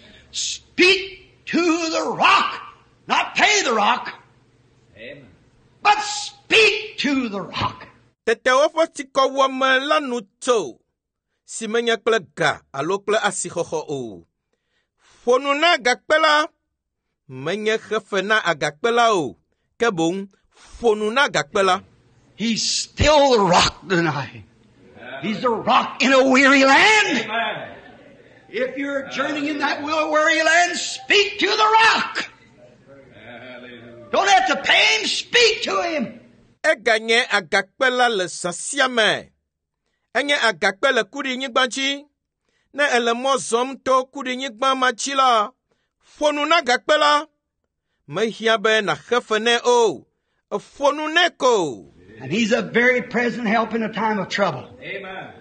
Speak to the rock. Not pay the rock, Amen. but speak to the rock. Tete ofo tiko wame lanu to. Simenya kple ga alo kple asihoho o. Fonu na agakpela. Menye jefe na agakpela o. Kebong fonu na agakpela. He's still the rock tonight. He's the rock in a weary land. Amen. If you're journeying in that weary land, speak to the rock. Hallelujah. Don't have to pay him, speak to him. Eganye agakpela le sasiame. Enye agakpela kuri nyigbanchi. Ne ele mozom to kuri nyigban machila. Fonu na agakpela. Mehiabe na jefene o. Fonu neko. And he's a very present help in a time of trouble. Amen.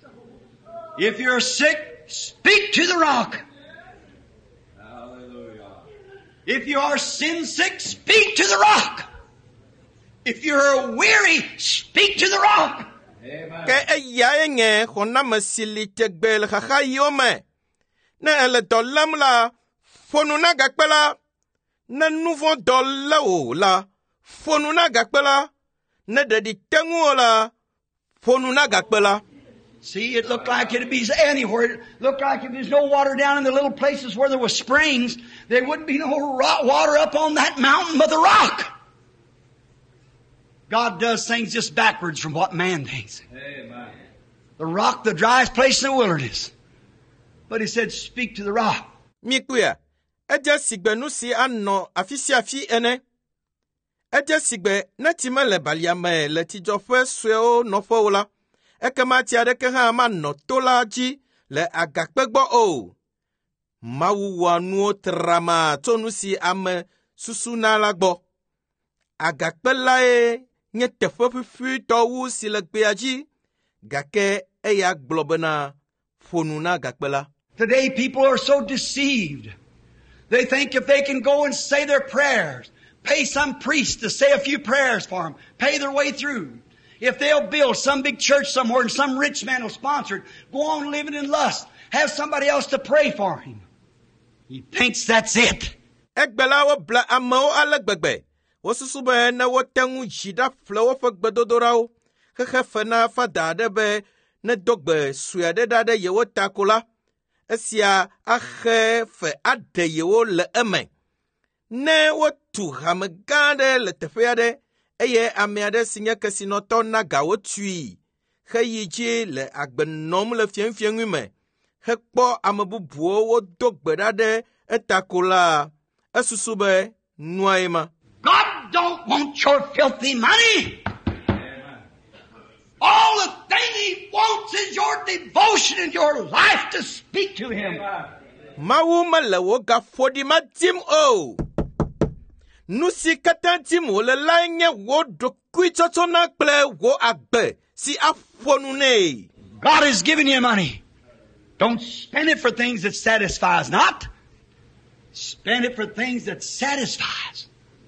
If you're sick, speak to the rock. Hallelujah. If you are sin sick, speak to the rock. If you're weary, speak to the rock. Amen. Ke eya enye hona mesili tegbel haha yome. Ne ele dolam la. Fonu na agakpela. Ne nouveau dolle o la. Fonu na agakpela. Ne dedi tengu o la. Fonu na agakpela. See, it looked like it'd be anywhere. It looked like if there's no water down in the little places where there were springs, there wouldn't be no rock water up on that mountain but the rock. God does things just backwards from what man thinks. Amen. The rock, the driest place in the wilderness. But He said, speak to the rock. Mikuya, eja sigbe nu si anno afisi afi ene. Eja sigbe na time le baliame le tijofwe sweo nofo ola. Ekema ti adeke ha ma no tola ji le agakpegbo o. Mawu wanu trama tonu si ame susu na lagbo. Agakpela e nye tefe fifi to wu si le gbe aji. Gake eya globena fonu na agakpela. Today people are so deceived. They think if they can go and say their prayers, pay some priest to say a few prayers for them, pay their way through. If they'll build some big church somewhere and some rich man will sponsor it, go on living in lust, have somebody else to pray for him. He thinks that's it. Ekbela wo bla amao alegbegbe. Wo susube na wo tengu jida flewo fe gbedodorao. Keke fena fada debe ne dogbe suyade dade yewo takola. Esia ache fe ade yewo le eme. Ne wo tu hamegade le tefeade. Eye ameade sinye kesino tona gawo tui. He yiji le agbenom le fien fien ume. He kpo amebubuo wo dogbe dade etakola. Esusube nuaima. God don't want your filthy money. Amen. All the thing He wants is your devotion and your life to speak to Him. Mawu malewo gafodi matim o. Nusi katantim wo le lainye wo dokui chotona kple wo agbe si afonu ne. God has given you money. Don't spend it for things that satisfies not. Spend it for things that satisfies.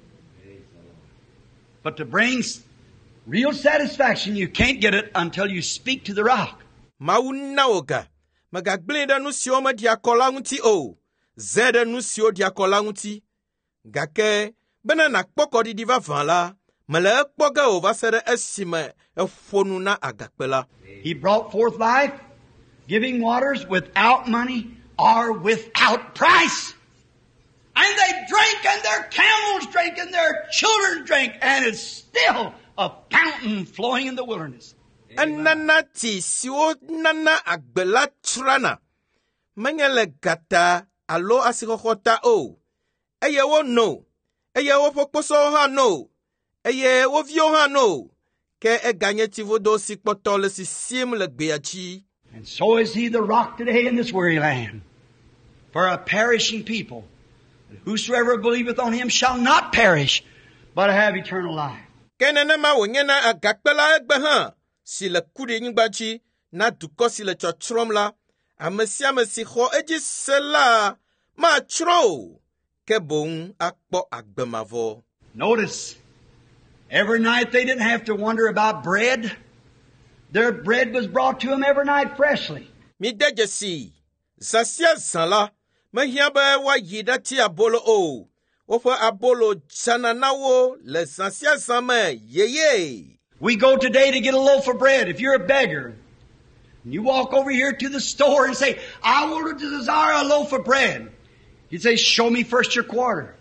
But to bring real satisfaction, you can't get it until you speak to the rock. Mauna oga. Magagleda nusio ma diakola nguti o. Zede nusio diakola nguti. Gake, bena na poko di diva vanla. Mele poga ova sere esime e fonuna agakpela. He brought forth life, giving waters without money or without price. And they drank, and their camels drank, and their children drank, and it's still a fountain flowing in the wilderness. Nana ti siwo nana agbela trana. Mengele gata alo asikokhota o. Eye wo no. Eye wo fokposo ha no. Eye wo vio ha no. Ke e ganye ti vodo sikpoto le si sim le gbeachi. And so is He the rock today in this weary land. For a perishing people. Whosoever believeth on Him shall not perish, but have eternal life. Kenene ma wonyena agakpela egbeha si le kudi nyigbachi na duko si le chochrom la amesi amesi kho eji sela ma chro ke bon akpo agbemavo. Notice, every night they didn't have to wonder about bread. Their bread was brought to them every night freshly. Mi dejesi sasia zanla Mahiaba wa yidati abolo o. Ofa abolo chananawo le sansia zame ye. We go today to get a loaf of bread. If you're a beggar, and you walk over here to the store and say, I will desire a loaf of bread. You say, show me first your quarter.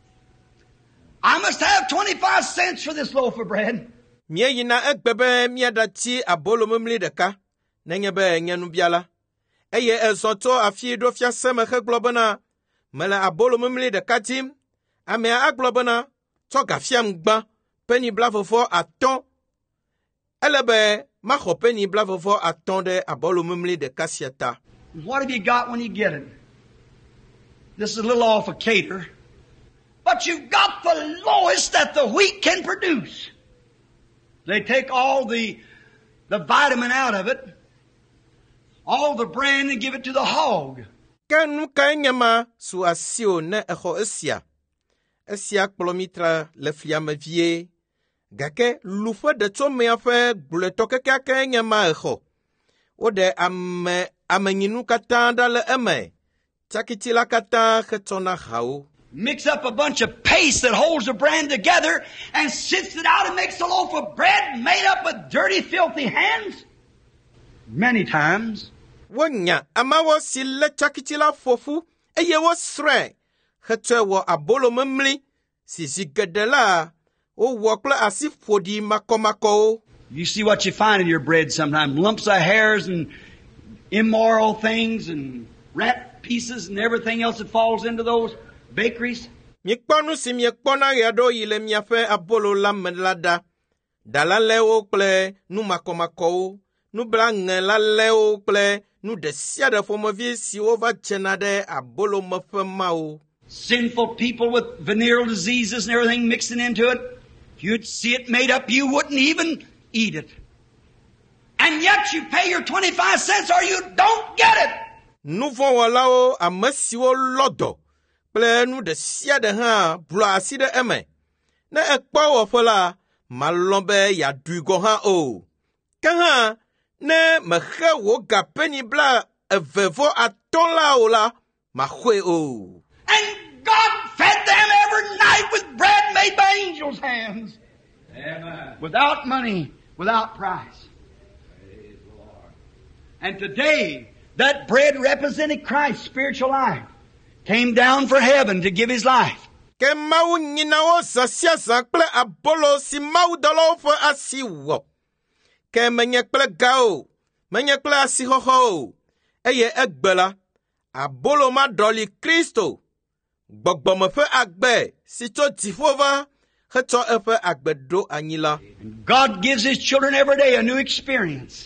I must have twenty-five cents for this loaf of bread. Mie yina ekbebe miadati abolo mumli deka. Nenyebe nyanubiala. Eye ezonto afi do fia seme he globana mele abolo mumli de katim ame aglobana to gafiam gba penny blavofo aton elebe ma ho penny blavofo aton de abolo mumli de kasieta. What have you got when you get it? This is a little off a cater, but you've got the lowest that the wheat can produce. They take all the the vitamin out of it, all the bran, and give it to the hog. Kanu kanyama su asio ne eho esia. Esia kolomitra le fliame vie. Gake lufa de tome afe gletoke kanyama eho. Ode ame amenyinu katanda le eme. Takitila kata ketona hao. Mix up a bunch of paste that holds the bran together and sifts it out and makes a loaf of bread made up with dirty, filthy hands. many times. Wonya amawo si le chakitila fofu eye wo sre hetwe wo abolo memli si zigedela o wo kle asif fodi makomako. You see what you find in your bread sometimes. Lumps of hairs and immoral things and rat pieces and everything else that falls into those bakeries. Mikponu si miekpona yado yile miafe abolo la melada. Dala leo kle nu makomako. Nu blange la leo kle nu de siada fomovi si ova chenade abolo mafemao. Sinful people with venereal diseases and everything mixing into it. If you'd see it made up, you wouldn't even eat it. And yet you pay your twenty-five cents or you don't get it. Nu von walao amesiwo lodo. Ple nu de siade ha bla si de eme. Ne ekpa wo fola malombe ya dugo ha o. Kaha ne mehe wo gapeni bla evevo atola ola mahwe o. And God fed them every night with bread made by angels' hands. Amen. Without money, without price. Praise the Lord. And today, that bread represented Christ's spiritual life. Came down for heaven to give his life. Ke mau nyinawo sasia zakple abolo si mau dolo fo asiwo. Ke menye kple gao, menye kple asihoho. Eye egbela, abolo ma doli Kristo. Gbogbo me fe agbe, si to tifova, heto efe agbe do anyila. And God gives his children every day a new experience.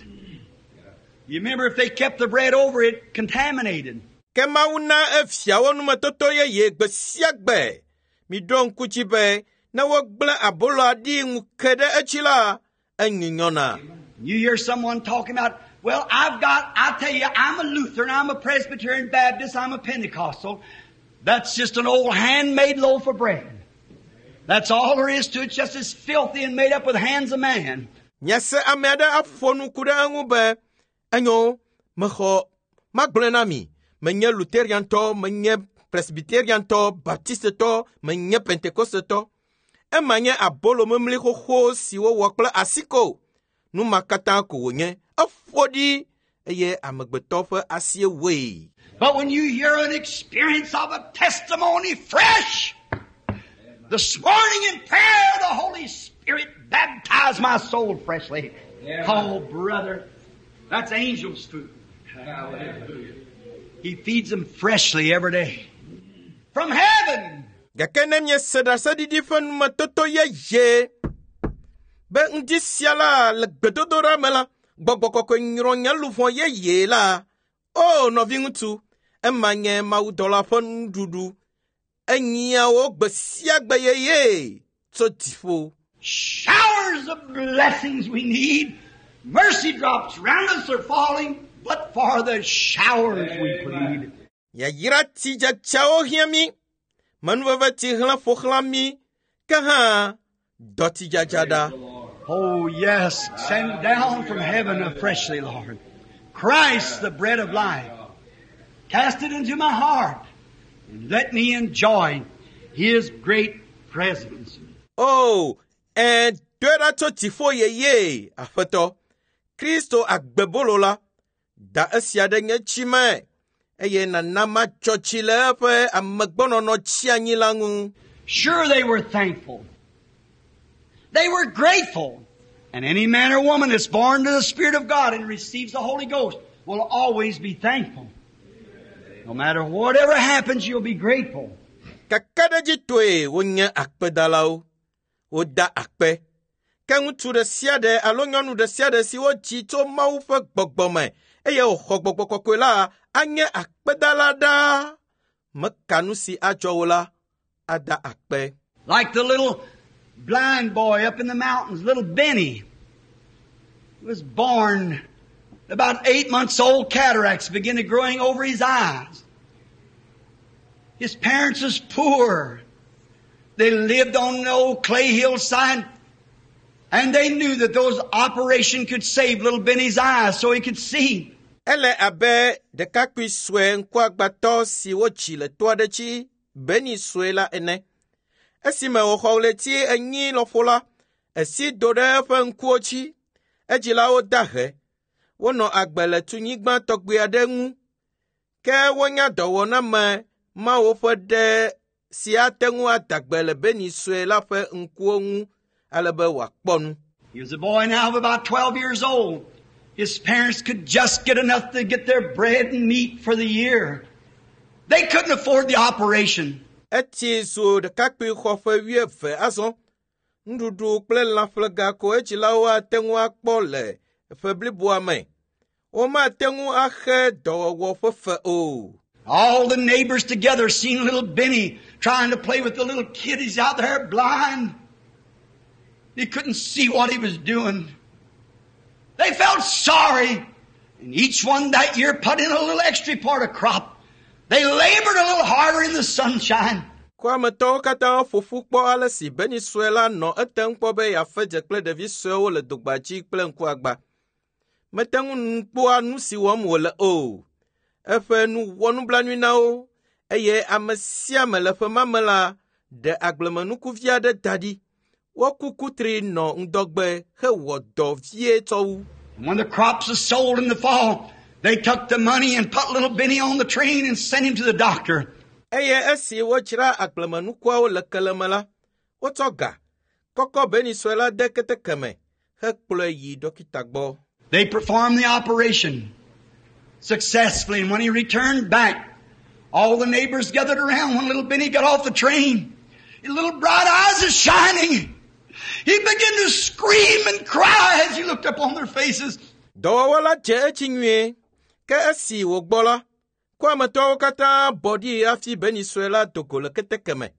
You remember if they kept the bread over it contaminated. Ke mau na efiawo nume toto ye ye gbe siagbe. Mi don kuchibe, na wogble abolo adi ngukede echila, enyinyona. You hear someone talking about, well, I've got, I tell you, I'm a Lutheran, I'm a Presbyterian Baptist, I'm a Pentecostal. That's just an old handmade loaf of bread. That's all there is to it, just as filthy and made up with hands of man. Nyase ameda afonu kuda ngube, enyo, meho, maglenami, menye Lutherian to, menye Presbyterian to, Baptiste to, menye Pentecoste to. Emanye abolo memli ho ho siwo wakle asiko. Nu makata kuwonye, afodi, eye amagbetofe asiye wey. But when you hear an experience of a testimony fresh, this morning in prayer, the Holy Spirit baptized my soul freshly. Yeah. Oh, brother, that's angel's food. Hallelujah. He feeds them freshly every day. From heaven. Gakene mye seda sedi difen matoto ye ye. Be ndi siala le gbedodora mela. Gbogbokoko nyironya lufon ye ye la. Oh, no vingutu. Emanye maudola fon dudu. Enya o gbesia gbe ye ye. So tifo. Showers of blessings we need. Mercy drops round us are falling, but for the showers we plead. Ya yira tija chao hiami. Manweva tihla fochlami. Kaha. Doti jajada. Oh, yes, send down from heaven a freshly, Lord. Christ, the bread of life. Cast it into my heart and let me enjoy his great presence. Oh, and dwera to tifo ye ye, afeto. Kristo agbebolola. Da esiade nye chime. Eye na nama chochile fe amagbono no chianyi langu. Sure, they were thankful. They were grateful. And any man or woman that's born to the Spirit of God and receives the Holy Ghost will always be thankful. No matter whatever happens, you'll be grateful. Kakada jitwe wonye akpe dalau. Oda akpe. Kangutu de siade alonyonu de siade si wo chito maufe gbogbome. Eye o hogbogbo la anye akpe dalada. Mekanu si ajowola ada akpe. Like the little blind boy up in the mountains, little Benny, was born about eight months old. Cataracts began to growing over his eyes. His parents was poor. They lived on the old clay hillside, and they knew that those operation could save little Benny's eyes so he could see. Ele abe de kakwi swe nkwa gbato si wo chile toa de chi Benny swe la ene. Esi me o hole ti enyi lo fola. Esi dode fe nkuo chi. Ejila o dahe. wonɔ agbe le tunyigba tɔgbe aɖe ŋu, ke wonya dɔwɔna me Mawo ƒe ɖe si ate ŋu adagbe le Beni sue la ƒe ŋkuwo ŋu ale be wòakpɔ nu. He was a boy now of about twelve years old. His parents could just get enough to get their bread and meat for the year. They couldn't afford the operation. Eti zu ɖekakpui xɔ ƒe wuieve azɔ. Nuɖuɖu kple lãƒlega ko edzilawo ate ŋu akpɔ le ƒe bliboa me. Womate ŋu axe dɔwɔwɔ ƒe fe o. All the neighbors together seen little Benny trying to play with the little kid. He's out there blind. He couldn't see what he was doing. They felt sorry. And each one that year put in a little extra part of crop. They labored a little harder in the sunshine. Kwametɔwo katã ƒoƒu kpɔ ale si Beni sue la nɔ ete ŋu kpɔ be yeafe dze kple ɖevi suewo le dogbadzi kple ŋkuagba. Mete ŋu kpɔa nu si wɔm wòle o. Eƒe nu wɔ nublanui na wo, eye ame sia ame le ƒe ma me la ɖe agblemenukuvi aɖe da ɖi. Woku kutri nɔ ŋdɔgbe hewɔ dɔ vie tsɔwu. When the crops are sold in the fall, they took the money and put little Benny on the train and sent him to the doctor. Eye esi wodzra agblemenukuawo le keleme la, wotsɔ ga kɔkɔ Beni sue la de keteke me hekplɔe yi dɔkita gbɔ. They performed the operation successfully, and when he returned back, all the neighbors gathered around. When little Benny got off the train, his little bright eyes are shining. He began to scream and cry as he looked up on their faces. Dɔwɔwɔ la dze etsi nyuie, ke esi wògbɔ la, Kwametɔwo katã bɔ ɖi hafi Beni sue la do go le keteke me.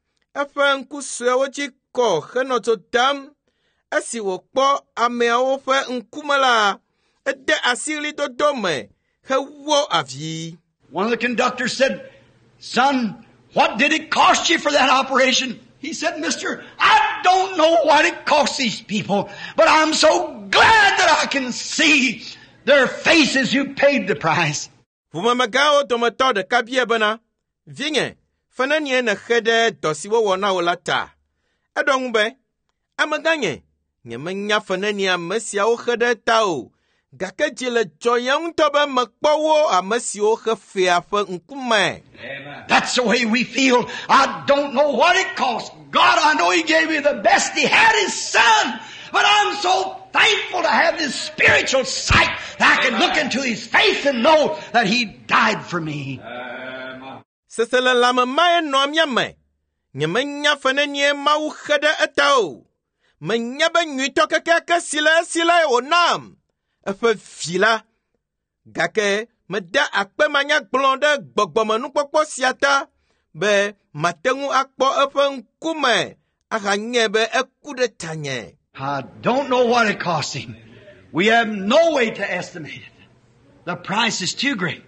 Eƒe ŋku suewo dzi kɔ henɔ dzo dam. Esi wòkpɔ ameawo ƒe ŋkume la, ede asi ɣlidodo me hewɔ avi. One of the conductors said, "Son, what did it cost you for that operation?" He said, "Mister, I don't know what it cost these people, but I'm so glad that I can see their faces who paid the price." Ʋumemegãwo dometɔ ɖeka bia bena, "Vinye, fenenie nexe ɖe dɔ si wowɔ na wo la ta?" Eɖo ŋu be, "Amegãnye, nyemenya fenenie ame siawo xe ɖe ta o, gake dzi le dzɔnye ŋutɔ be mekpɔ wo ame siwo xe fea ƒe ŋkume." That's the way we feel. I don't know what it cost. God, I know He gave me the best. He had His Son. But I'm so thankful to have this spiritual sight that I can look into His face and know that He died for me. Sesele lame mae nɔ mia me. Nyemenya fenenie Mawu xe ɖe eta o. Menya be nyuitɔ kekeake si le esi lae wònam. Eƒe vi la. Gake meda akpe manyagblɔ ɖe gbɔgbɔmenukpɔkpɔ sia ta be mate ŋu akpɔ eƒe ŋkume ahanye be eku ɖe tanye. I don't know what it cost Him. We have no way to estimate it. The price is too great.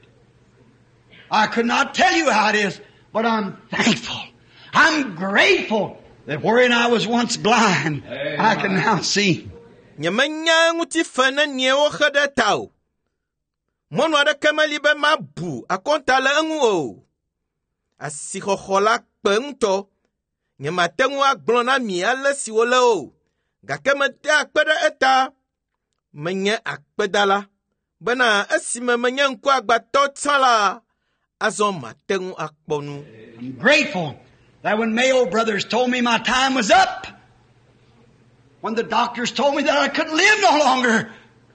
I could not tell you how it is, but I'm thankful. I'm grateful that wherein I was once blind, Amen. I can now see. Nyemenya ŋuti fe ne niewo xe ɖe ta o. Mɔnu aɖeke meli be mabu akɔnta le eŋu o. Asixɔxɔ la kpe ŋutɔ. Nyemate ŋu agblɔ na mi ale si wole o. Gake mede akpe ɖe eta. Menye akpedala. Bena esime menye ŋkuagbatɔ tsã la, azɔ mate ŋu akpɔ nu. I'm grateful that when Mayo Brothers told me my time was up, when the doctors told me that I couldn't live no longer,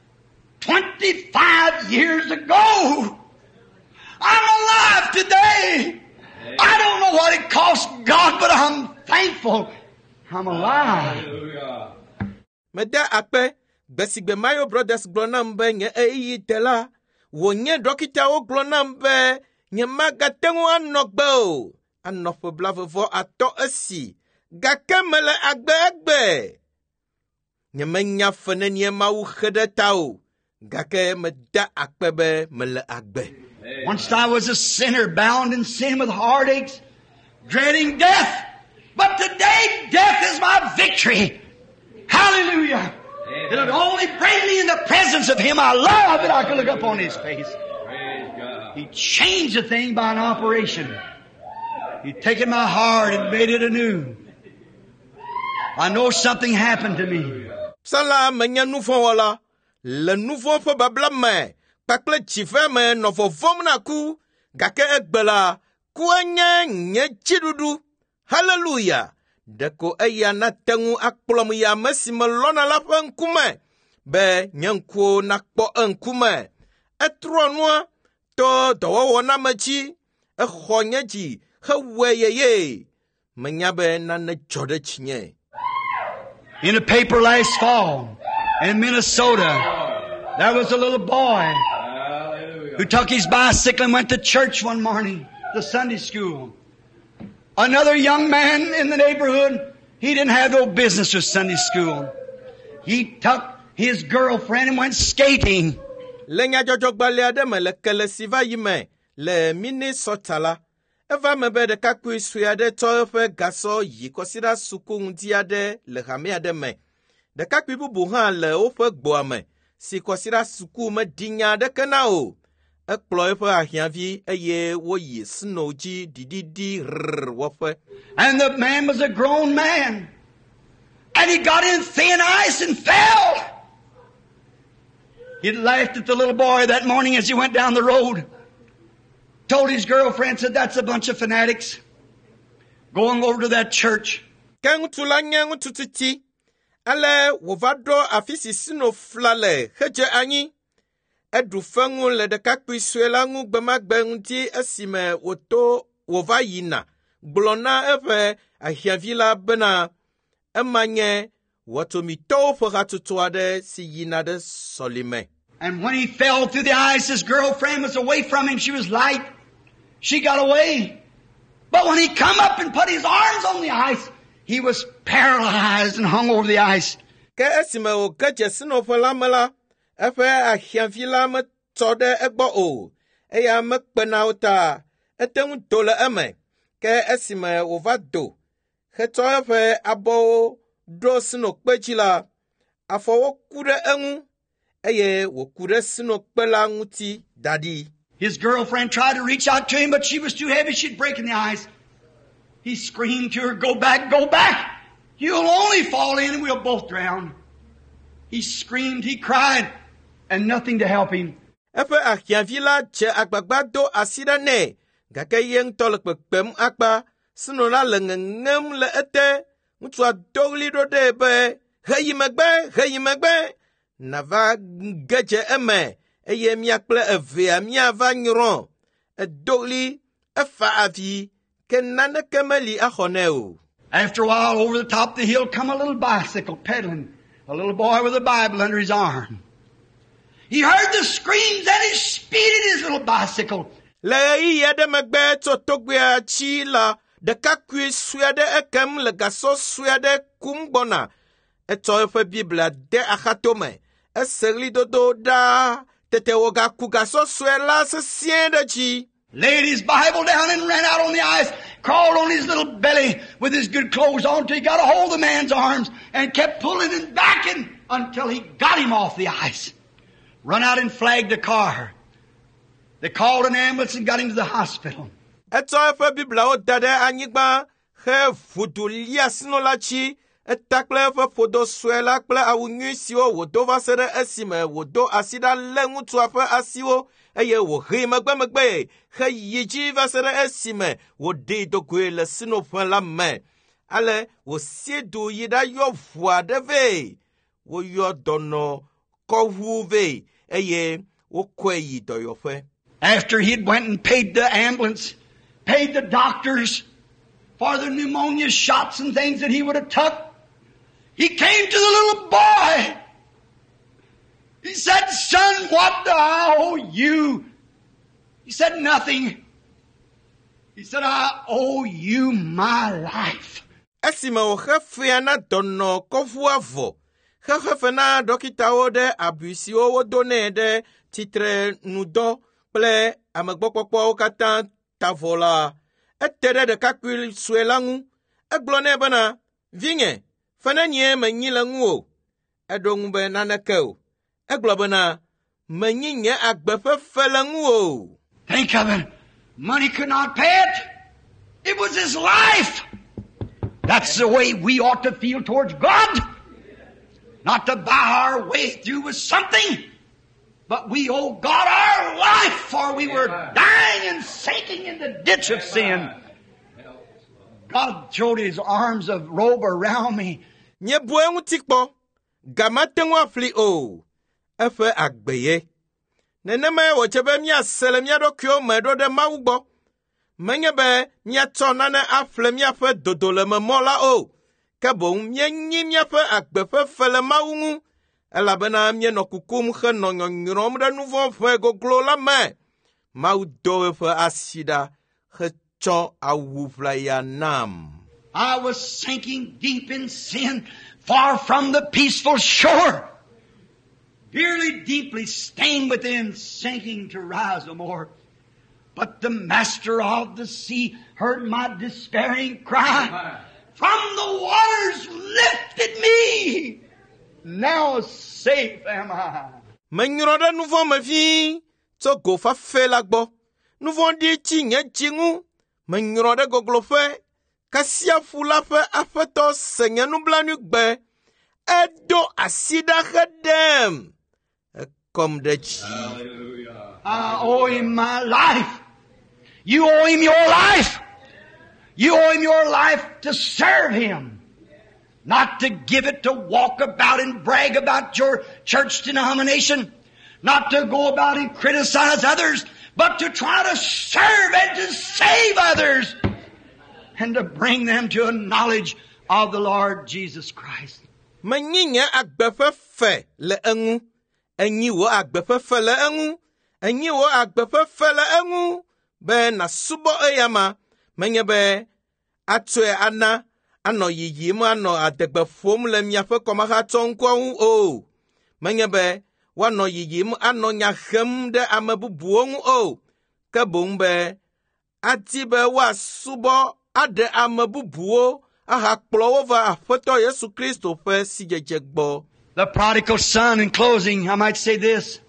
twenty-five years ago, I'm alive today. I don't know what it cost God, but I'm thankful I'm alive. Mede akpe, besigbe Mayo Brothers gblɔ nam be nye eyi te la, wònye dɔkitawo gblɔ nam be nye magate ŋu anɔ gbe o, anɔ ƒe blaeve atɔ esi, gake mele agbe egbe. Nyemenya fenenie Mawu xe ɖe ta o, gake meda akpe be mele agbe. Once I was a sinner bound in sin with heartaches, dreading death. But today death is my victory. Hallelujah. Amen. It'll only bring me in the presence of Him I love that I can look up on His face. He changed the thing by an operation. He'd taken my heart and made it anew. I know something happened to me. Sala menya nufɔwɔla le nu vɔ̃ ƒe babla me kpakple dzive me nɔ vɔvɔm na ku, gake egbe la, kua nye nye dziɖuɖu. Haleluya! Ɖeko eya nate ŋu akplɔm yi ame si melɔna la ƒe ŋkume, be nye ŋkuwo nakpɔ eŋkume. Etrɔ nua to dɔwɔwɔ na me dzi, exɔ nye dzi hewɔe yeye. Menya be nane dzɔ ɖe dzinye. In a paper last fall in Minnesota, there was a little boy who took his bicycle and went to church one morning, the Sunday school. Another young man in the neighborhood, he didn't have no business with Sunday school. He took his girlfriend and went skating. Le nyadzɔdzɔgbalẽ aɖe me le kele si va yi me le Minnesota la, eva me be ɖekakpui sue aɖe tsɔ eƒe gasɔ yi kɔsiɖa suku ŋdi aɖe le hame aɖe me. Ɖekakpui bubu hã le woƒe gboa me si kɔsiɖa suku meɖi nya aɖeke na o. Ekplɔ eƒe ahiãvi eye woyi snow dzi dididi rrr wɔƒe. And the man was a grown man. And he got in thin ice and fell. He laughed at the little boy that morning as he went down the road. Told his girlfriend, said, that's a bunch of fanatics going over to that church. Ke ŋutsu la nye ŋutsu titi, ale wòva ɖo afi si sino fla le hedze anyi. Eɖu feŋu le ɖekakpui sue la ŋu gbemagbe ŋuti esime wòto wòva yina, gblɔ na eƒe ahiãvi la bena ema nye wɔtomitɔwo ƒe hatsotso aɖe si yina ɖe sɔlime. And when he fell through the ice, his girlfriend was away from him. She was light. She got away. But when he come up and put his arms on the ice, he was paralyzed and hung over the ice. Ke esime wòge dze sinoƒe la me la, eƒe ahiãvi la metsɔ ɖe egbɔ o, eya mekpena wo ta, ete ŋu do le eme. Ke esime wòva do, hetsɔ eƒe abɔwo ɖo sinokpe dzi la, afɔwo ku ɖe eŋu, eye wòku ɖe sinokpe la ŋuti da ɖi. His girlfriend tried to reach out to him, but she was too heavy. She'd break in the ice. He screamed to her, go back, go back. You'll only fall in and we'll both drown. He screamed, he cried, and nothing to help him. Eƒe ahiãvi la dze agbagba do asi ɖe nɛ, gake ye ŋutɔ le kpekpem akpa, sino la le ŋeŋem le ete. Ŋutsua do ɣli ɖo ɖe be, heyi megbe, heyi megbe, nava ge dze eme, eye mia kple evea miava nyrɔ. Edo ɣli, efa avi, ke naneke meli axɔ nɛ o. After a while, over the top of the hill come a little bicycle pedaling, a little boy with a Bible under his arm. He heard the screams and he speeded his little bicycle. Le ɣeyiɣi aɖe megbe tso togbea tsi la, ɖekakpui sue aɖe ekem le gasɔ sue aɖe kum gbɔna. Etsɔ eƒe Biblia de axatome. Ese ɣlidodo ɖaa. Tete wògaku gasɔ sue la sesĩe ɖe dzi. Laid his Bible down and ran out on the ice, crawled on his little belly with his good clothes on till he got a hold of the man's arms and kept pulling and backing until he got him off the ice. Run out and flagged a car. They called an ambulance and got him to the hospital. Etsɔ eƒe Bibliawo da ɖe anyigba he vudu lia sino la tsi. Eta kple eƒe ƒodo sue la kple awu nyui siwo wòdo va se ɖe esime wòdo asi ɖa lé ŋutsua ƒe asiwo eye wòhee megbemegbe heyi dzi va se ɖe esime wòɖee do goe le sinoƒe la me. Ale wòsie du yi ɖayɔ ʋu aɖe vɛ. Woyɔ dɔnɔ kɔʋu vɛ eye wokɔe yi dɔyɔƒe. After he'd went and paid the ambulance, paid the doctors for the pneumonia shots and things that he would have took, he came to the little boy. He said, son, what do I owe you? He said, nothing. He said, I owe you my life. Esime wòxe fea na dɔnɔ kɔʋua vɔ, xexe na dɔkitawo ɖe abui siwo wodo nɛ ɖe titre nudɔ kple amegbɔkpɔkpɔwo katã ta vɔ la. Ete ɖe ɖekakpui sue la ŋu. Egblɔ nɛ bena, vinye, fenenie menyi le ŋu o. Eɖo ŋu be naneke o. Egblɔ bena, menyi nye agbe ƒe fe le ŋu o. Think of it. Money could not pay it. It was his life. That's the way we ought to feel towards God. not to buy our way through with something, but we owe God our life, for we were dying and sinking in the ditch of sin. God threw His arms of robe around me. Nye bue ngutikpo, gamatengu afli o, efe agbeye. Neneme wochebe mia sele mia do kyo medo de mawubo. Menye be mia tonane afle mia fe dodole me mola o. Kebo mia nyi mia fe agbefe fele mawungu. Elabena mia no kukum ge no nyonyrom de nouveau fe go glo la me. Mawu do fe asida ge cho awufla ya nam. I was sinking deep in sin, far from the peaceful shore. Dearly, deeply stained within, sinking to rise no more. But the master of the sea heard my despairing cry. From the waters lifted me. Now safe am I. Menyrode nouveau me vi, to go fa fe lagbo. Nouveau di chi nye chingu. Menyrode go glofe. Kasia fula fe afeto senye nublanu gbe. Edo asida gedem. Come the chi. I owe Him my life. You owe Him your life. You owe Him your life to serve Him. Not to give it to walk about and brag about your church denomination. Not to go about and criticize others. But to try to serve and to save others. And to bring them to a knowledge of the Lord Jesus Christ. Menyinya agbefe fe le engu. Enyi wo agbefe fe le engu. Enyi wo agbefe fe le engu. Be na subo eyama. Menye be atwe ana. Ano yiyimu ano adegbe fom le miafe komaha tonkwa o. Menye be wano yiyimu ano nyachem de amebubuong o. Kebong be atibe wa subo ade amebubuo. Aha klova afeto Yesu Kristo fe sijejegbo. The prodigal son, in closing, I might say this.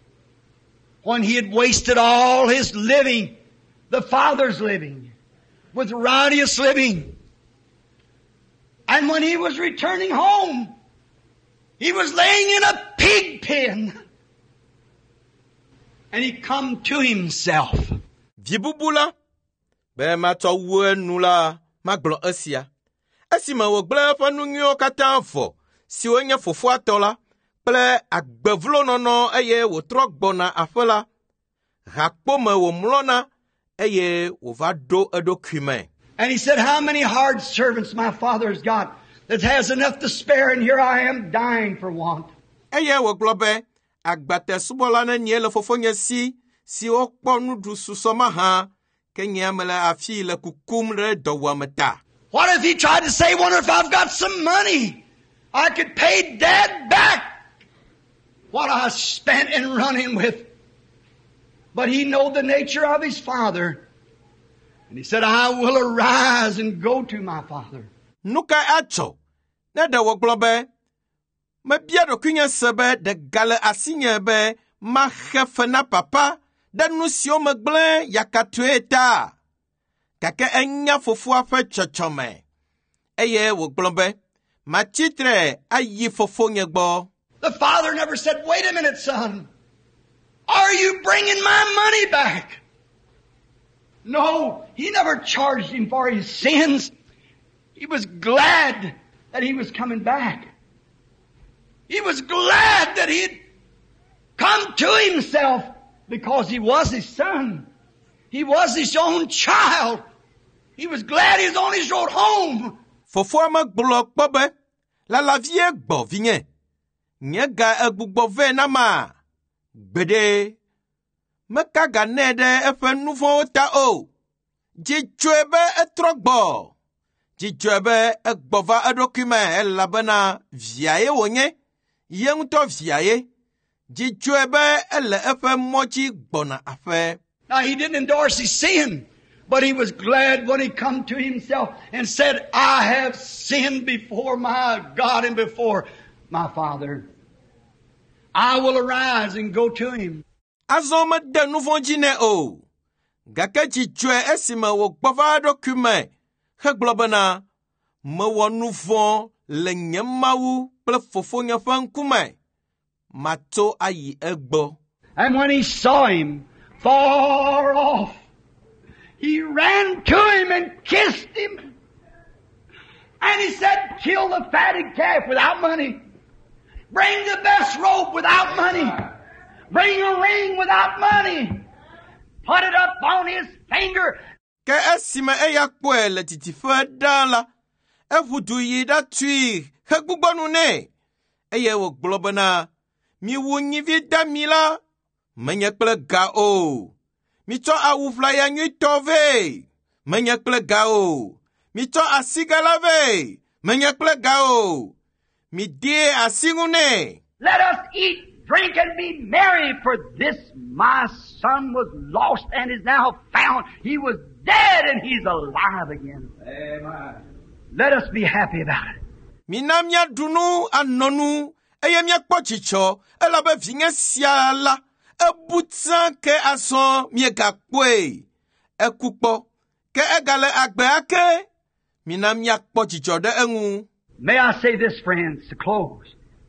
When he had wasted all his living, the father's living, with riotous living, and when he was returning home, he was laying in a pig pen, and he come to himself. Vibubula, be mato nula maglo asia. Esima wo gble fa nunyo katanfo. Si onye fofo atola, ple agbevlo nono eye wo trogbona afela. Rakpo me wo mlona eye wo va do edokume. And he said, how many hard servants my father has got that has enough to spare, and here I am dying for want. Eye wo globe agbate subola na nye le fofo nye si si okpo nudu susoma ha kenye amele afi le kukum re do wameta. What if he tried to say, wonder if I've got some money I could pay Dad back what I spent in running with. But he knew the nature of his father. And he said, I will arise and go to my father. Nuka acho. Neda wo globe. Me biado kunya sebe de gale asinye be ma khefena papa da nusio megle yakatueta. Kake enya fofu afa chochome. Eye wo globe. Machitre ayi fofo nyegbo. The father never said, wait a minute, son. Are you bringing my money back? No, he never charged him for his sins. He was glad that he was coming back. He was glad that he had come to himself because he was his son. He was his own child. He was glad he was on his road home. Fofo ma blok bobe la la vie gbo vinye. Nyega egbugbo ve na ma. Gbede. Meka ga nede efe nouveau ta o. Jijwebe etrogbo. Jijwebe egbova edokume elabena viaye wonye. Yeng to viaye. Jijwebe ele efe mochi gbona afe. Now he didn't endorse his sin, but he was glad when he come to himself and said, I have sinned before my God and before my Father. I will arise and go to him. Azoma de nouveau jine o. Gake jijwe esime wo gbova dokume. He globena me wo nouveau le nyemawu kple fofonye ƒe ŋkume, mato ayi egbɔ. And when he saw him far off, he ran to him and kissed him. And he said, kill the fatted calf without money. Bring the best robe without money. Bring a ring without money. Put it up on his finger. Ke esime eya kpɔe le titiƒe ɖa la, eʋu du yi ɖatui hegbugbɔ nu nɛ, eye wògblɔ bena, miwu nyivi dami la, menye kple ga o. Mitsɔ awu ʋlaya nyuitɔ vɛ, menye kple ga o. Mitsɔ asigala vɛ, menye kple ga o. Midie asiŋu nɛ. Let us eat, drink, and be merry, for this my son was lost and is now found. He was dead and he's alive again. Amen. Let us be happy about it. Mina miaɖu nu anɔ nu, eye miakpɔ dzidzɔ, elabe vinye sia la, ebu tsã ke azɔ miegakpɔe. Eku kpɔ, ke egale agbe ake, mina miakpɔ dzidzɔ ɖe eŋu. May I say this, friends, to close.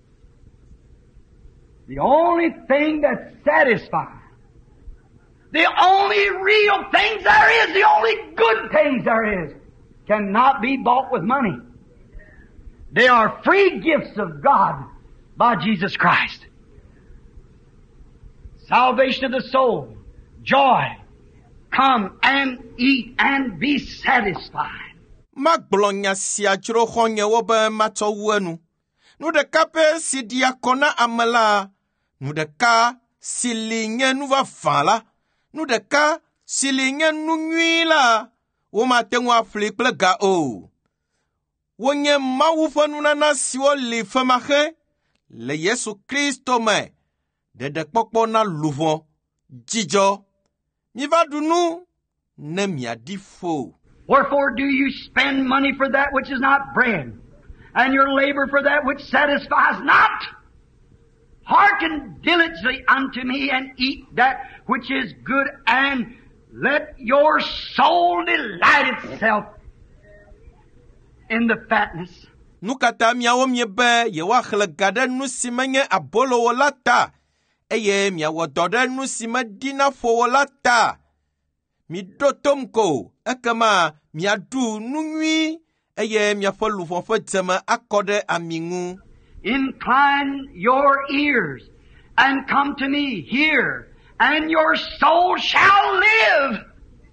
The only thing that satisfies, the only real things there is, the only good things there is, cannot be bought with money. They are free gifts of God by Jesus Christ. Salvation of the soul, joy, come and eat and be satisfied. Magblɔ nya sia dzro xɔnye wo be matsɔ wu enu. Nu ɖeka pe si ɖi akɔ na ame la, nu ɖeka si li nye nu vavã la, nu ɖeka si li nye nu nyui la, womate ŋu aƒli kple ga o. Wonye Mawu ƒe nunana siwo li femaxe le Yesu Kristo me, ɖeɖekpɔkpɔ na luʋɔ, dzidzɔ. Miva ɖu nu ne miaɖi fo. Wherefore do you spend money for that which is not bread, and your labor for that which satisfies not? Hearken diligently unto me, and eat that which is good, and let your soul delight itself in the fatness. Nu katã miawo miebe yewoaxlẽ ga ɖe nu si menye abolo o la ta, eye miawɔ dɔ ɖe nu si meɖina ƒo o la ta. Miɖo tom ko, ekema miaɖu nu nyui, eye miaƒe luʋɔ ƒe dzeme akɔ ɖe ami ŋu. Incline your ears and come to me, hear, and your soul shall live.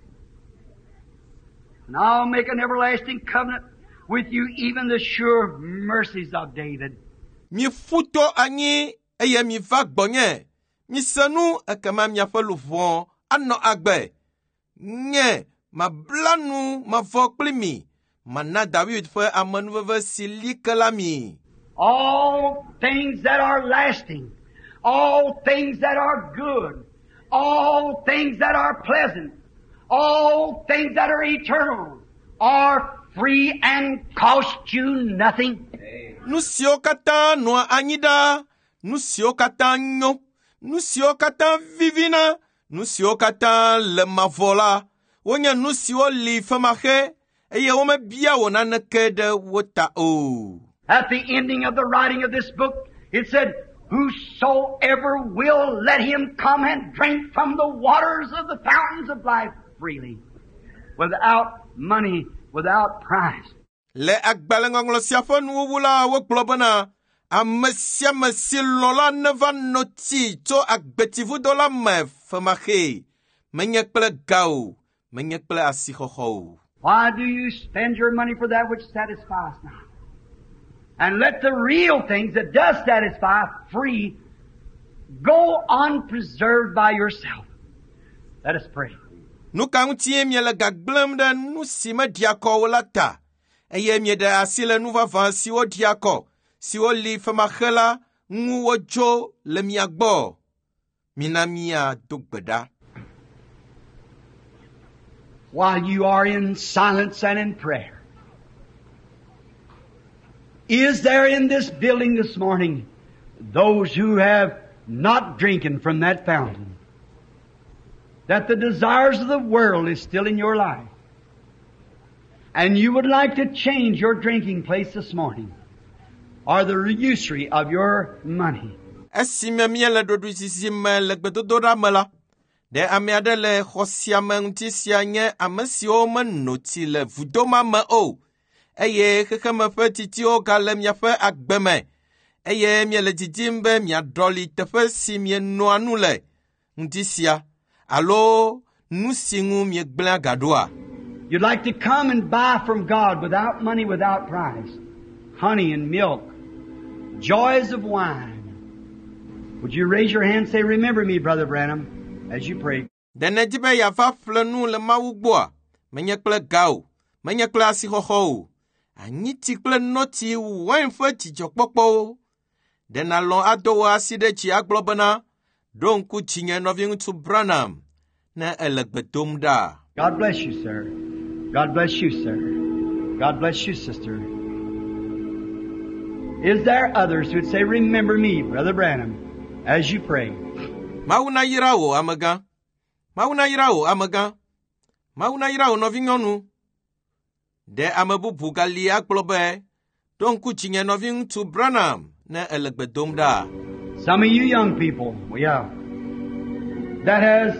And I'll make an everlasting covenant with you, even the sure mercies of David. Mi futo anyi, eye mi va gbɔnye. Mi se nu, ekema miaƒe luʋɔ anɔ agbe. Nye, mabla nu mavɔ kpli mi, mana David ƒe amenuveve si li ke la mi. All things that are lasting, all things that are good, all things that are pleasant, all things that are eternal, are free and cost you nothing. Nu siwo katã nɔa anyi ɖa, nu siwo katã nyo, nu siwo katã vivina, nu siwo katã le mavɔ la, wonye nu siwo li femaxe, eye womebia wo naneke ɖe wo ta o. At the ending of the writing of this book, it said, whosoever will, let him come and drink from the waters of the fountains of life freely, without money, without price. Le agbalẽŋɔŋlɔ sia ƒe nuwuwu la, wogblɔ bena, ame sia ame si lɔ̃ la neva no tsi tso agbetivudo la me femaxe, menye kple ga o, menye kple asixɔxɔ o. Why do you spend your money for that which satisfies not? And let the real things that does satisfy free go unpreserved by yourself. Let us pray. Nu ka ŋutie miele gagblẽm ɖe nu si meɖi akɔ o la ta, eye mieɖe asi le nu vavã siwo ɖi akɔ, siwo li femaxe la ŋu wodzo le mia gbɔ. Mina miado gbe ɖa. While you are in silence and in prayer, is there in this building this morning those who have not drinking from that fountain? That the desires of the world is still in your life, and you would like to change your drinking place this morning? or the usury of your money. Esime miele dodu sisime le gbedododa me la, de ame aɖe le xɔ sia me ŋuti sia nye ame siwo menoti le vudoma me o, eye xexeme ƒe titiwo gale miaƒe agbe me, eye miele didim be miaɖɔli teƒe si mienoa nu le ŋuti sia, alo nu si ŋu miegblẽa gaɖoa. You'd like to come and buy from God without money, without price, honey and milk, joys of wine. Would you raise your hand and say, remember me, Brother Branham, as you pray? Dene di be yava ƒle nu le Mawu gbɔa, menye kple ga o, menye kple asixɔxɔ o, anyiti kple nɔti wain ƒe dzidzɔkpɔkpɔwo. Dena lɔ̃ ado wò asi ɖe dzi agblɔ bena, ɖo ŋku dzinye nɔvi ŋutsu Branham, ne ele gbe dom ɖa. God bless you, sir. God bless you, sir. God bless you, sister. Is there others who would say, remember me, Brother Branham, as you pray? Mawu na yira wò amegã. Mawu na yira wò amegã. Mawu na yira wò nɔvi nyɔnu. Ɖe ame bubu gali agblɔ be, ɖo ŋku dzinye nɔvi ŋutsu Branham, ne ele gbe dom ɖa. Some of you young people, yeah, that has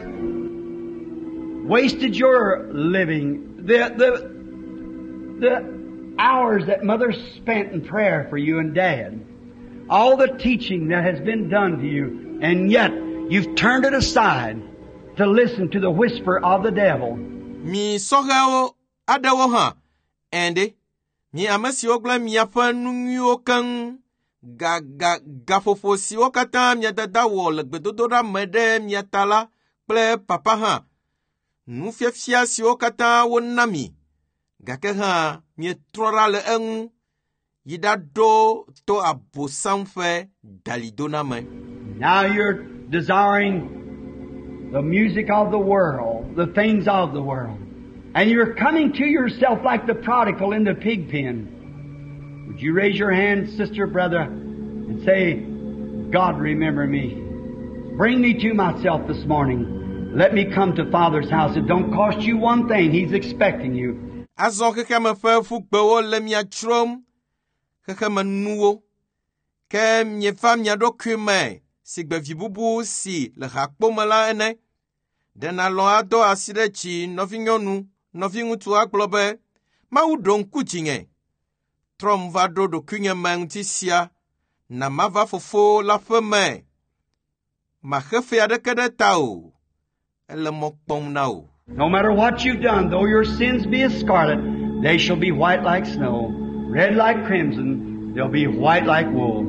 wasted your living, the the the hours that Mother spent in prayer for you and Dad, all the teaching that has been done to you, and yet you've turned it aside to listen to the whisper of the devil. Mi sɔhɛwo aɖewo hã, ende, mi ame siwo gblẽ miaƒe nu nyuiwo keŋ, ga ga gaƒoƒo siwo katã mia dada wɔ le gbedodoɖa me ɖe mia ta la kple papa hã, nufiafia siwo katã wona mi, gake hã mietrɔ ɖa le eŋu, yi ɖaɖo to abosam ƒe dalidona me. Now you're desiring the music of the world, the things of the world, and you're coming to yourself like the prodigal in the pig pen. Would you raise your hand, sister, brother, and say, God, remember me. Bring me to myself this morning. Let me come to Father's house. It don't cost you one thing. He's expecting you. Azɔ xexeme ƒe fugbewo le mia tsrom, xexeme nuwo, ke miefa mia ɖokui me si gbevi bubu si le hakpome la ene. Ɖena lɔ̃ ado asi ɖe dzi nɔvi nyɔnu, nɔvi ŋutsu agblɔ be, Mawu ɖo ŋku dzinye. Trɔm va ɖo ɖokuinye me ŋuti sia, na mava fofo la ƒe me. Maxe fe aɖeke ɖe ta o, ele mɔ kpɔm na o. No matter what you've done, though your sins be as scarlet, they shall be white like snow, red like crimson, they'll be white like wool.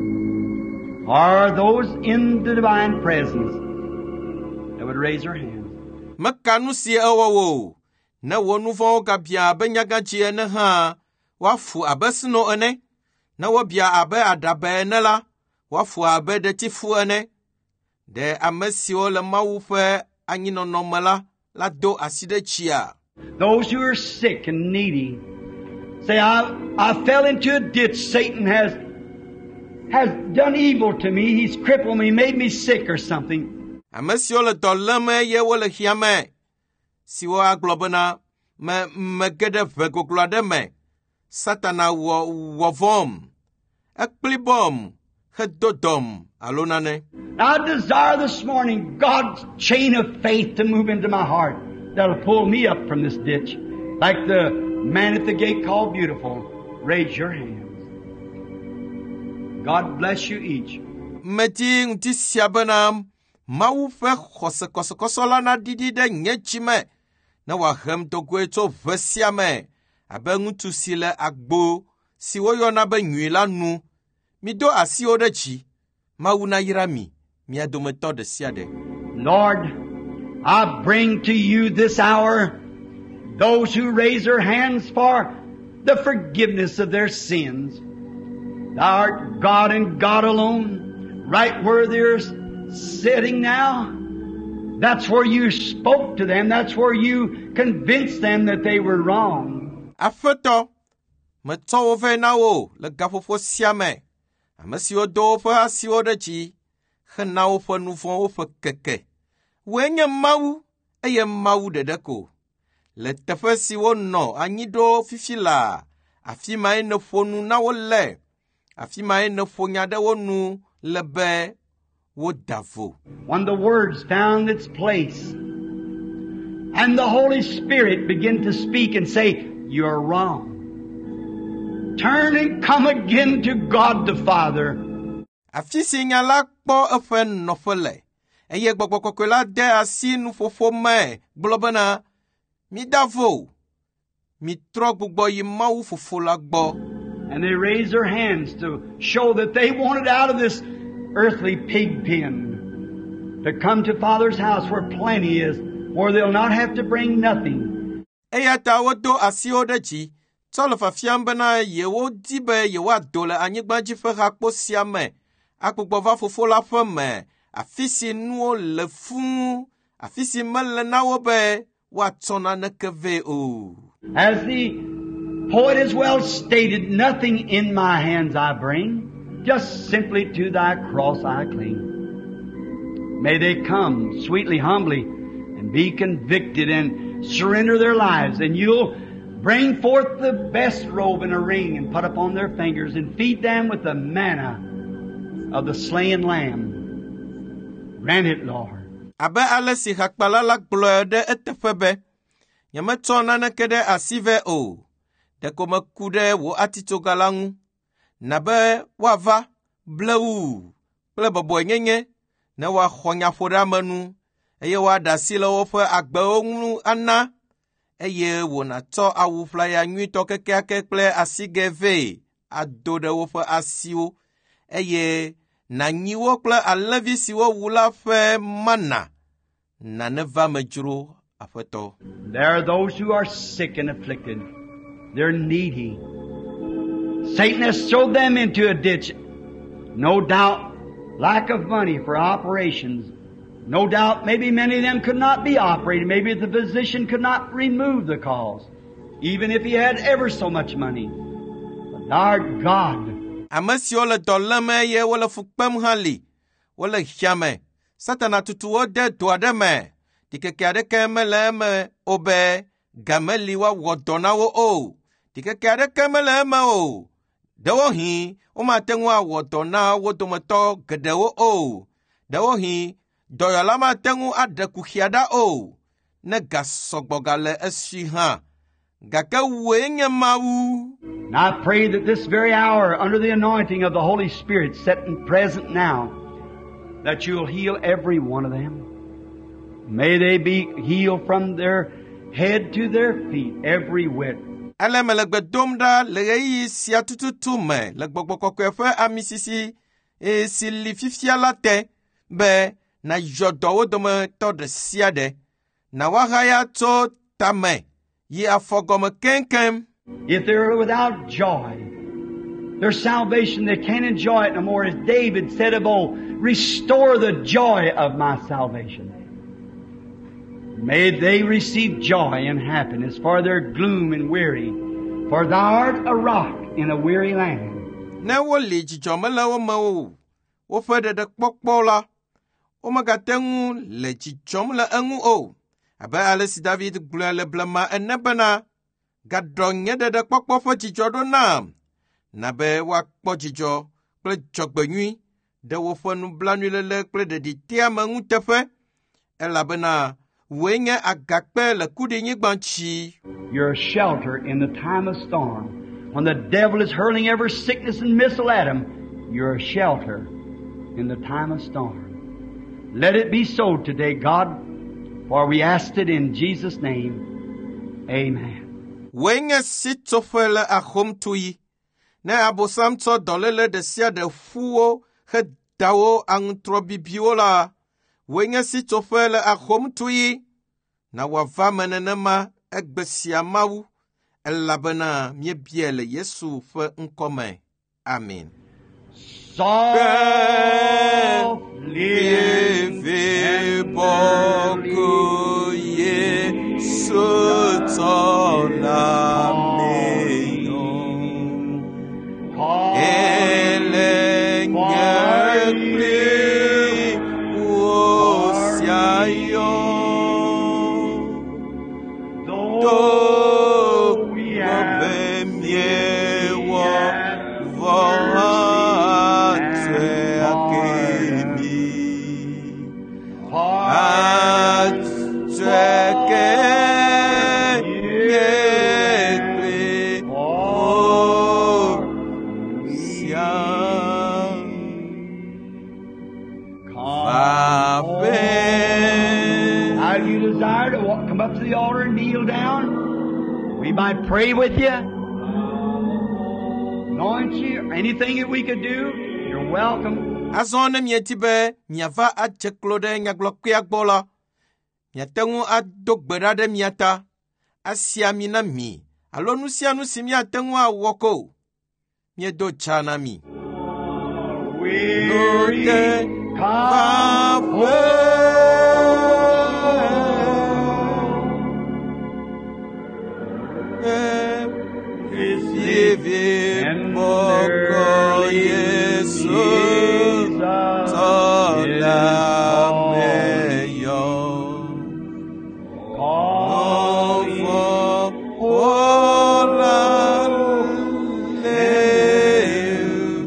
Are those in the divine presence that would raise their hands? Meka nu si ewɔ wo, ne wɔ nu vɔ̃wo gabia abe nyagãdzi ene hã, woafu abe sino ene, ne wobia abe aɖabe ene la, woafu abe ɖetifu ene. Ɖe ame siwo le Mawu ƒe anyinɔnɔ me la, la do asi ɖe dzia. Those who are sick and needy, say, I, I fell into a ditch. Satan has, has done evil to me. He's crippled me, made me sick or something. Ame siwo le dɔ lém eye wole hiame, siwo agblɔ bena, me me ge ɖe ʋe goglo aɖe me, Satana wɔ wɔ vɔm, ekpli bɔm, hedo dɔm alo nane. I desire this morning God's chain of faith to move into my heart that'll pull me up from this ditch, like the man at the gate called Beautiful. Raise your hands. God bless you each. Meti ŋuti sia bena Mawu ƒe xɔse kɔsɔkɔsɔ la na ɖiɖi ɖe nye dzi me, ne wòahem do goe tso ʋe sia me, abe ŋutsu si le agbo si woyɔna be nyui la nu. Mido asiwo ɖe dzi, Mawu na yra mi, mia dometɔ ɖe sia ɖe. Lord, I bring to you this hour those who raise their hands for the forgiveness of their sins. Thou art God and God alone, right where they're sitting now. That's where you spoke to them. That's where you convinced them that they were wrong. Aƒetɔ, metsɔ wo vɛ na wo le gaƒoƒo sia me, ame siwo do woƒe asiwo ɖe dzi, hena woƒe nu vɔ̃wo ƒe keke. Woe nye Mawu, eye Mawu ɖeɖe ko. Le teƒe si wonɔ anyi ɖo fifi la, afi mae nèƒo nu na wo le, afi mae ne ƒo nya ɖe wo nu le be woda vo. When the words found its place and the Holy Spirit began to speak and say, "You're wrong. Turn and come again to God the Father." Afi si nya la kpɔ eƒe nɔƒe le, eye Gbɔgbɔ Kɔkɔe la de asi nuƒoƒo me gblɔ bena, mida vo, mitrɔ gbugbɔ yi Mawu Fofo la gbɔ. And they raised their hands to show that they wanted out of this earthly pig pen to come to Father's house where plenty is, where they'll not have to bring nothing. Eya ta wodo asiwo ɖe dzi, tsɔ le fafiam bena yewodi be yewoado le anyigbadziƒe hakpo sia me, akpɔgbɔ va Fofo la ƒe me, afi si nuwo le fũu, afi si mele na wo be woatsɔ naneke vɛ o. As the poet has well stated, nothing in my hands I bring, just simply to thy cross I cling. May they come sweetly, humbly, and be convicted and surrender their lives, and you'll bring forth the best robe and a ring and put upon their fingers and feed them with the manna of the slain lamb. Grant it, Lord. Abe ale si hakpala la gblɔe ɖe eteƒe be, nyemetsɔ naneke ɖe asi vɛ o, ɖeko meku ɖe wò atitsoga la ŋu, na be woava ble wu kple bɔbɔenyenye, ne woaxɔ nyaƒoɖeame nu, eye woaɖe asi le woƒe agbewo ŋu ana, eye wònatsɔ awu ʋlaya nyuitɔ kekeake kple asigɛ vɛ ado ɖe woƒe asiwo, eye nanyi wo kple alẽvi siwo wu la ƒe mana, nane va me dzro Aƒetɔ. There are those who are sick and afflicted. They're needy. Satan has thrown them into a ditch. No doubt, lack of money for operations. No doubt, maybe many of them could not be operated. Maybe the physician could not remove the cause, even if he had ever so much money. But our God, ame siwo le dɔ lém eye wole fu kpem hã li, wole hiame, Satana tutu wo de do aɖe me, ɖikeke aɖeke mele eme o be gameli woawɔ dɔ na wo o, ɖikeke aɖeke mele eme o, ɖewohĩ womate ŋu awɔ dɔ na wo dometɔ geɖewo o, ɖewohĩ dɔyɔla mate ŋu aɖe kuxia ɖa o, ne gasɔgbɔ gale esi hã, gake wòe nye Mawu. and I pray that this very hour, under the anointing of the Holy Spirit, sitting present now, that you'll heal every one of them. May they be healed from their head to their feet, every whit. Ale me le gbe dom ɖa le ɣeyiɣi sia tututu me le Gbɔgbɔ Kɔkɔe ƒe amisisi e si li fifia la te be nayɔ dɔ wo dometɔ ɖe sia ɖe, na woahaya tso tame yi afɔgɔme keŋkeŋ. If they're without joy, their salvation, they can't enjoy it no more. As David said of old, restore the joy of my salvation. May they receive joy and happiness for their gloom and weary, for thou art a rock in a weary land. Ne woli dzidzɔ mele wo me o, woƒe ɖeɖekpɔkpɔ la, womegate ŋu le dzidzɔm le eŋu o, abe ale si David gblɔe le blema ene bena, gaɖɔ nye ɖeɖekpɔkpɔ ƒe dzidzɔ ɖo nam, na be woakpɔ dzidzɔ kple dzɔgbenyui ɖe woƒe nublanuilele kple ɖeɖitea me ŋuteƒe, elabena wòe nye agakpe le kuɖinyigba ŋtsi. You're a shelter in the time of storm. When the devil is hurling every sickness and missile at him, you're a shelter in the time of storm. Let it be so today, God, for we asked it in Jesus' name. Amen. Wòe nye sitsoƒe le ahomtui, ne abosam tsɔ dɔléle ɖe sia ɖe ƒuwo hedawo aŋutrɔ bibiwo la, wòe nye sitsoƒe le ahomtui, na wòava me nenema egbe sia Mawu, elabena míebie le Yesu ƒe ŋkɔ me. Amen. Softly Viboku Yesu tona meyo, ele nyekli wosiayo, do we have Now you desire to walk, come up to the altar and kneel down. We might pray with you, anoint you, anything that we could do. You're welcome. Azone mietibe miava acheklode nyaglokya gbola. Miatengu adogbera miata. Asia mina mi. Alonu sianu simia tengu a woko. Miedo chana mi. Weary come Receive Boko Yesu Sola Meyo Call for Ola Live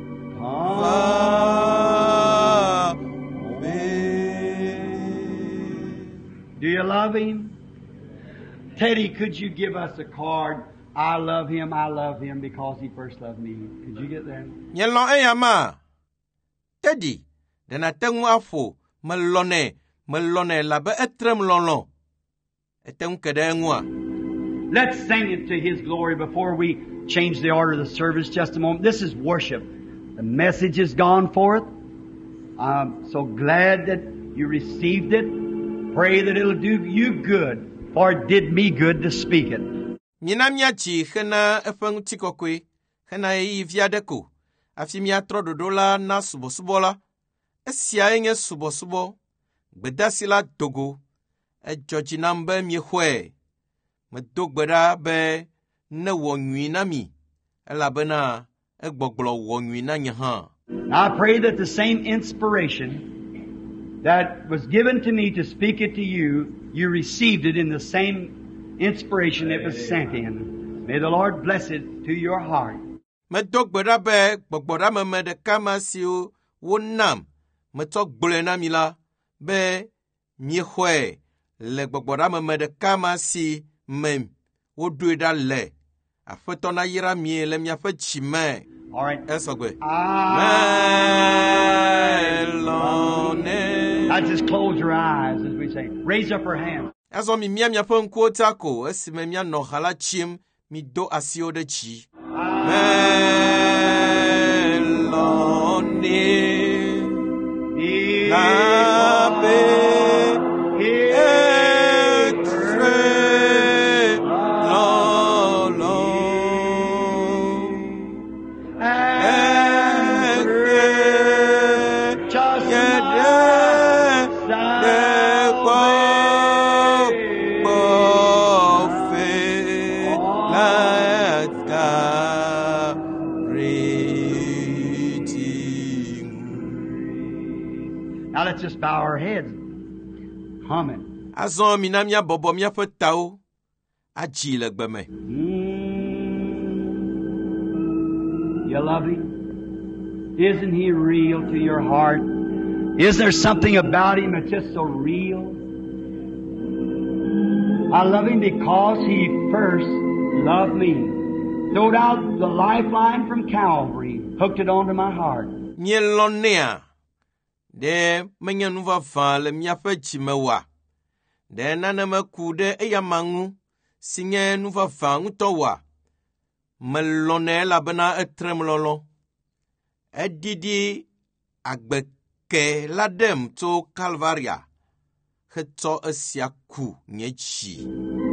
Do you love him? Teddy, could you give us a card? I love him, I love him because he first loved me. Could you get that? Nyelon eyama. Teddy, dena tengu afo, melone, melone labe etrem lolo. Eteng kedengwa. Let's sing it to his glory before we change the order of the service just a moment. This is worship. The message has gone forth. I'm so glad that you received it. Pray that it'll do you good, for it did me good to speak it. Minamiachi hena efeng tikokwe, hena e viadeko, afimia trododola na subosubola, esia enge subosubo, bedasila dogo, e jojinambe miehwe, medogbeda be ne wonyuina mi, elabena e gboglo wonyuina nyaha. I pray that the same inspiration that was given to me to speak it to you, you received it in the same inspiration it was sent in. May the Lord bless it to your heart. Me dogbeda be gbogbora me me de kama siu wonam me tok blena mila be miehwe le gbogbora me me de kama si me wodueda le afetona yira mi le mia fe chime. All right. Esogwe. Now just close your eyes as we say. Raise up her hand. Azo mi mia mia pon quota ko esi me mia no hala chim mi do asio de chi. Melone labe etre lolo eke yede Now let's just bow our heads, humming. Azon minamia bobo mia fetao aji legbeme. You love him? Isn't he real to your heart? Is there something about him that's just so real? I love him because he first loved me. Throwed out the lifeline from Calvary, hooked it onto my heart. Nyelonea. De menya nuva fa le mia fe chimewa. De nana me kude e yamangu sinye nuva fa ngutowa. Melone la bena etremlolo. E didi agbeke ladem to Calvaria. Heto esiaku nyechi.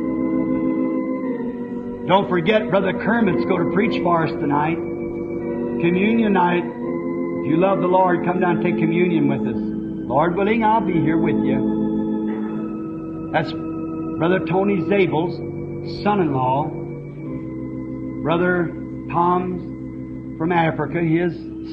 Don't forget, Brother Kermit's going to preach for us tonight. Communion night. If you love the Lord, come down and take communion with us. Lord willing, I'll be here with you. That's Brother Tony Zabel's son-in-law. Brother Tom's from Africa, his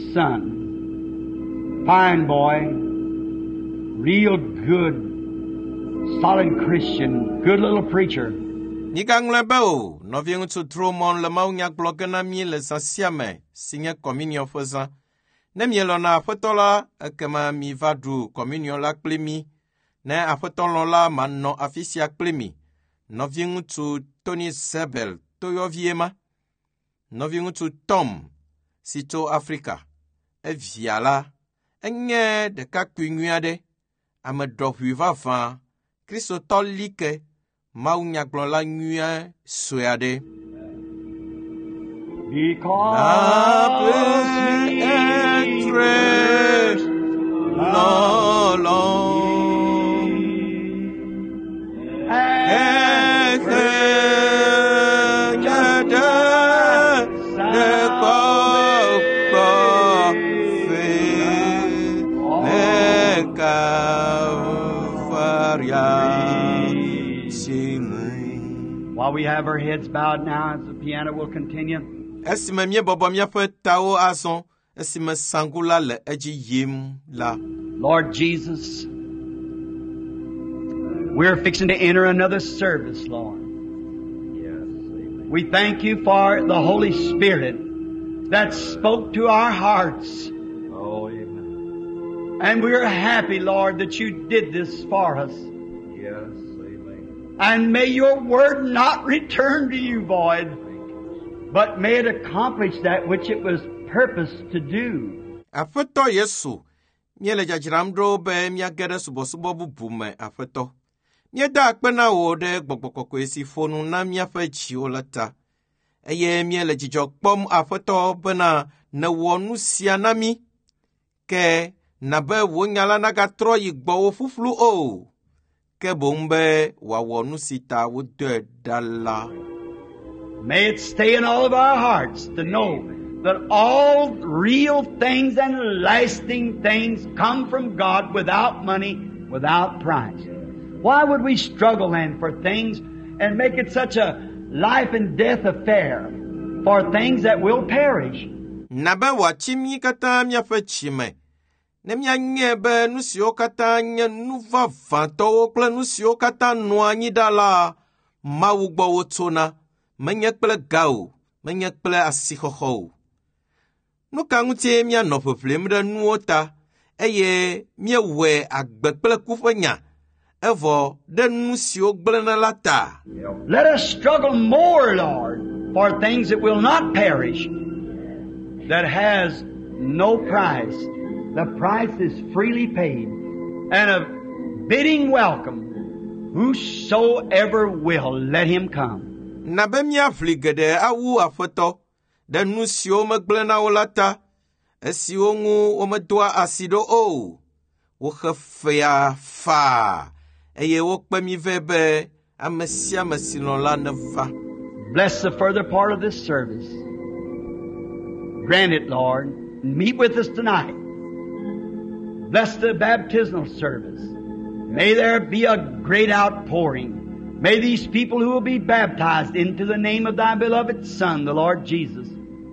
son. Fine boy. Real good, solid Christian. Good little preacher. Nigang lebeo, no viens tu tromon le mau nyak blokena mi le sasiame, signe communion faisant. Ne mielona afetola ekema mi va du communion la kple mi. Ne afetolo la manno afisia kple mi. Novi ŋutsu Tony Sebel toyovie ma. Novi ŋutsu Tom si to Afrika. Evia la enye ɖekakpui nyui aɖe. Ame dɔʋui vavã Kristotɔ like Mawu nyagblɔla nyui sue aɖe. Because we Entre lolong While we have our heads bowed now as the piano will continue. Esime mie bɔbɔ miaƒe tawo azɔ, esime sangula le edzi yim la. Lord Jesus, we're fixing to enter another service, Lord. Yes. We thank you for the Holy Spirit that spoke to our hearts. Oh, amen. And we're happy, Lord, that you did this for us. Yes, amen. And may your word not return to you void, but may it accomplish that which it was purposed to do. Afetɔ Yesu, miele dzadzram ɖo be miage ɖe subɔsubɔ bubu me afetɔ. Mieda akpe na wo ɖe gbɔgbɔ kɔkɔe si ƒo nu na miaƒe dziwo la ta. Eye miele dzidzɔ kpɔm afetɔ bena newɔ nu sia na mi. Ke nabe wò nya la nagatrɔ yi gbɔwò ƒuƒlu o. Ke boŋ be wòawɔ nu si ta wodɔe ɖa la. May it stay in all of our hearts to know that all real things and lasting things come from God without money, without price. Why would we struggle then for things and make it such a life and death affair for things that will perish? Nabe wachi mi kata miaƒe tsi me. Ne mianye be nu siwo kata nye nu vavãtɔwo kple nu siwo kata nɔa anyi ɖa la, Mawu gbɔ wotsona. Menye kple ga o, menye kple asixɔxɔ o. Nu ka ŋutie mianɔ ƒeƒlem ɖe nuwo ta, eye miewɔe agbe kple ku ƒe nya, evɔ ɖe nu siwo gblẽna la ta. Let us struggle more, Lord, for things that will not perish, that has no price. The price is freely paid, and a bidding welcome, whosoever will, let him come. Nabe miaʋli geɖe awu afetɔ ɖe nu siwo megblẽ na wo la ta, esiwo ŋu womedoa asi ɖo o. Woxe fea faa, eye wokpe mi vɛ be ame sia ame si lɔ̃ la neva. Bless the further part of this service. Grant it, Lord. Meet with us tonight. Bless the baptismal service. May there be a great outpouring. May these people who will be baptized into the name of thy beloved Son, the Lord Jesus,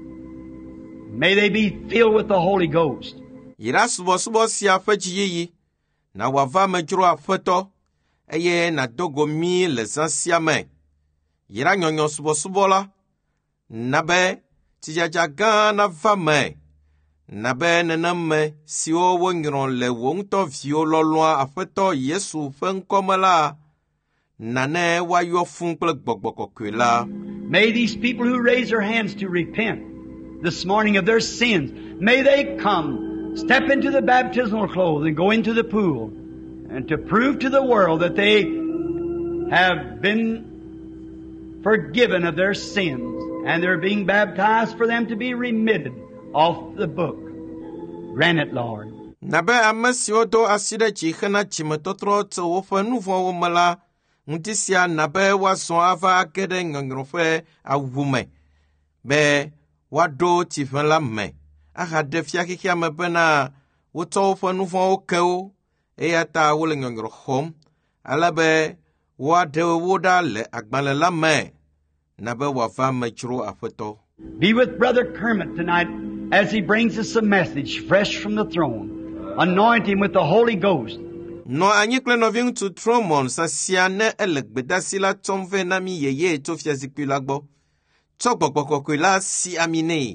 may they be filled with the Holy Ghost. Yira subɔsubɔ sia ƒe dziyiyi, na wòava me dzro afetɔ, eye nadogo mi le zã sia me. Yira nyɔnyɔ subɔsubɔ la, na be tsidzadza gã nava me, na be neneme siwo wonyrɔ le wò ŋutɔ viwo lɔlɔa afetɔ Yesu ƒe ŋkɔ me la, nane wayɔ fun kple gbɔgbɔ kɔkɔe la. May these people who raise their hands to repent this morning of their sins, may they come, step into the baptismal clothes and go into the pool, and to prove to the world that they have been forgiven of their sins, and they're being baptized for them to be remitted off the book. Grant it, Lord. Nabe ame siwo do asi ɖe dzi hena dzimetɔtrɔ tso woƒe nu vɔ̃wo me la, ŋuti sia nabe woazɔ ava age ɖe nyɔnyrɔƒe awu me, be woaɖo tsiʋẽ la me, ahaɖe fiaxixia me bena wotsɔ woƒe nu vɔ̃wo ke wo, eya ta wole nyɔnyrɔ xɔm, ale be woaɖe wo ɖa le agbalẽ la me, na be wòava me dzro aƒetɔ. Be with Brother Kermit tonight as he brings us a message fresh from the throne. Anoint him with the Holy Ghost. Nɔ anyi kple nɔvi ŋutsu Tromon sasia ne ele gbedasi la tsɔm vɛ na mi yeye tso fiazikpui la gbɔ. Tsɔ gbɔgbɔ kɔkɔe la si ami nɛ.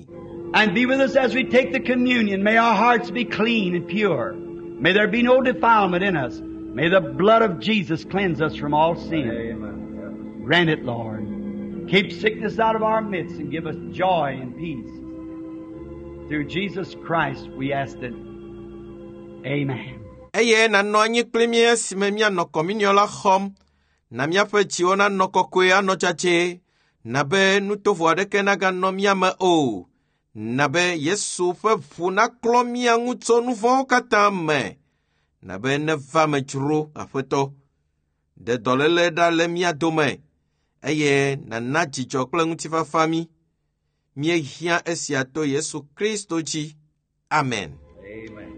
And be with us as we take the communion. May our hearts be clean and pure. May there be no defilement in us. May the blood of Jesus cleanse us from all sin. Amen. Grant it, Lord. Keep sickness out of our midst and give us joy and peace. Through Jesus Christ we ask it. Amen. Eye na no anyi kplemie si me mia no communion la khom. Na mia fe chiwo na no kokwe ano chache. Na be nutovo adeke na ga no mia me o. Na be Yesu fe fu na klo mia ngutso nuvo kata me. Na be ne va me churu afeto. De dolele da le mia dome. Eye na na chicho kle ngutifa fami. Mie hia esiato Yesu Kristo chi. Amen. Amen.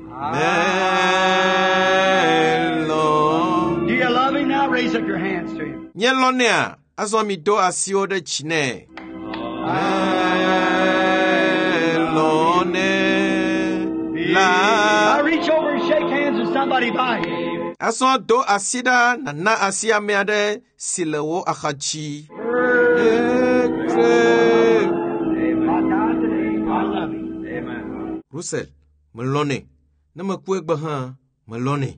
Melo. Do you love Him now? Raise up your hands to Him. Nyelonea azomi do asio de chine. Melone Now la. reach over and shake hands with somebody by you. Aso do asida na na asia meade silewo akachi. My God, today, I love Him. Amen. Russell, melone. Nama kuek baha melone.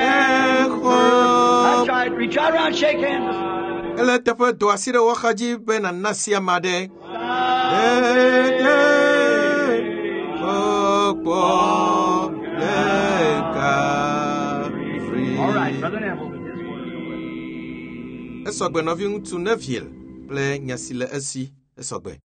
That's right. Reach out around, shake hands. Ele tepe do asida wakaji be na nasia made. All right, Brother Neville. Esogbe noviung tu Neville, ple nyasile esi, esogbe.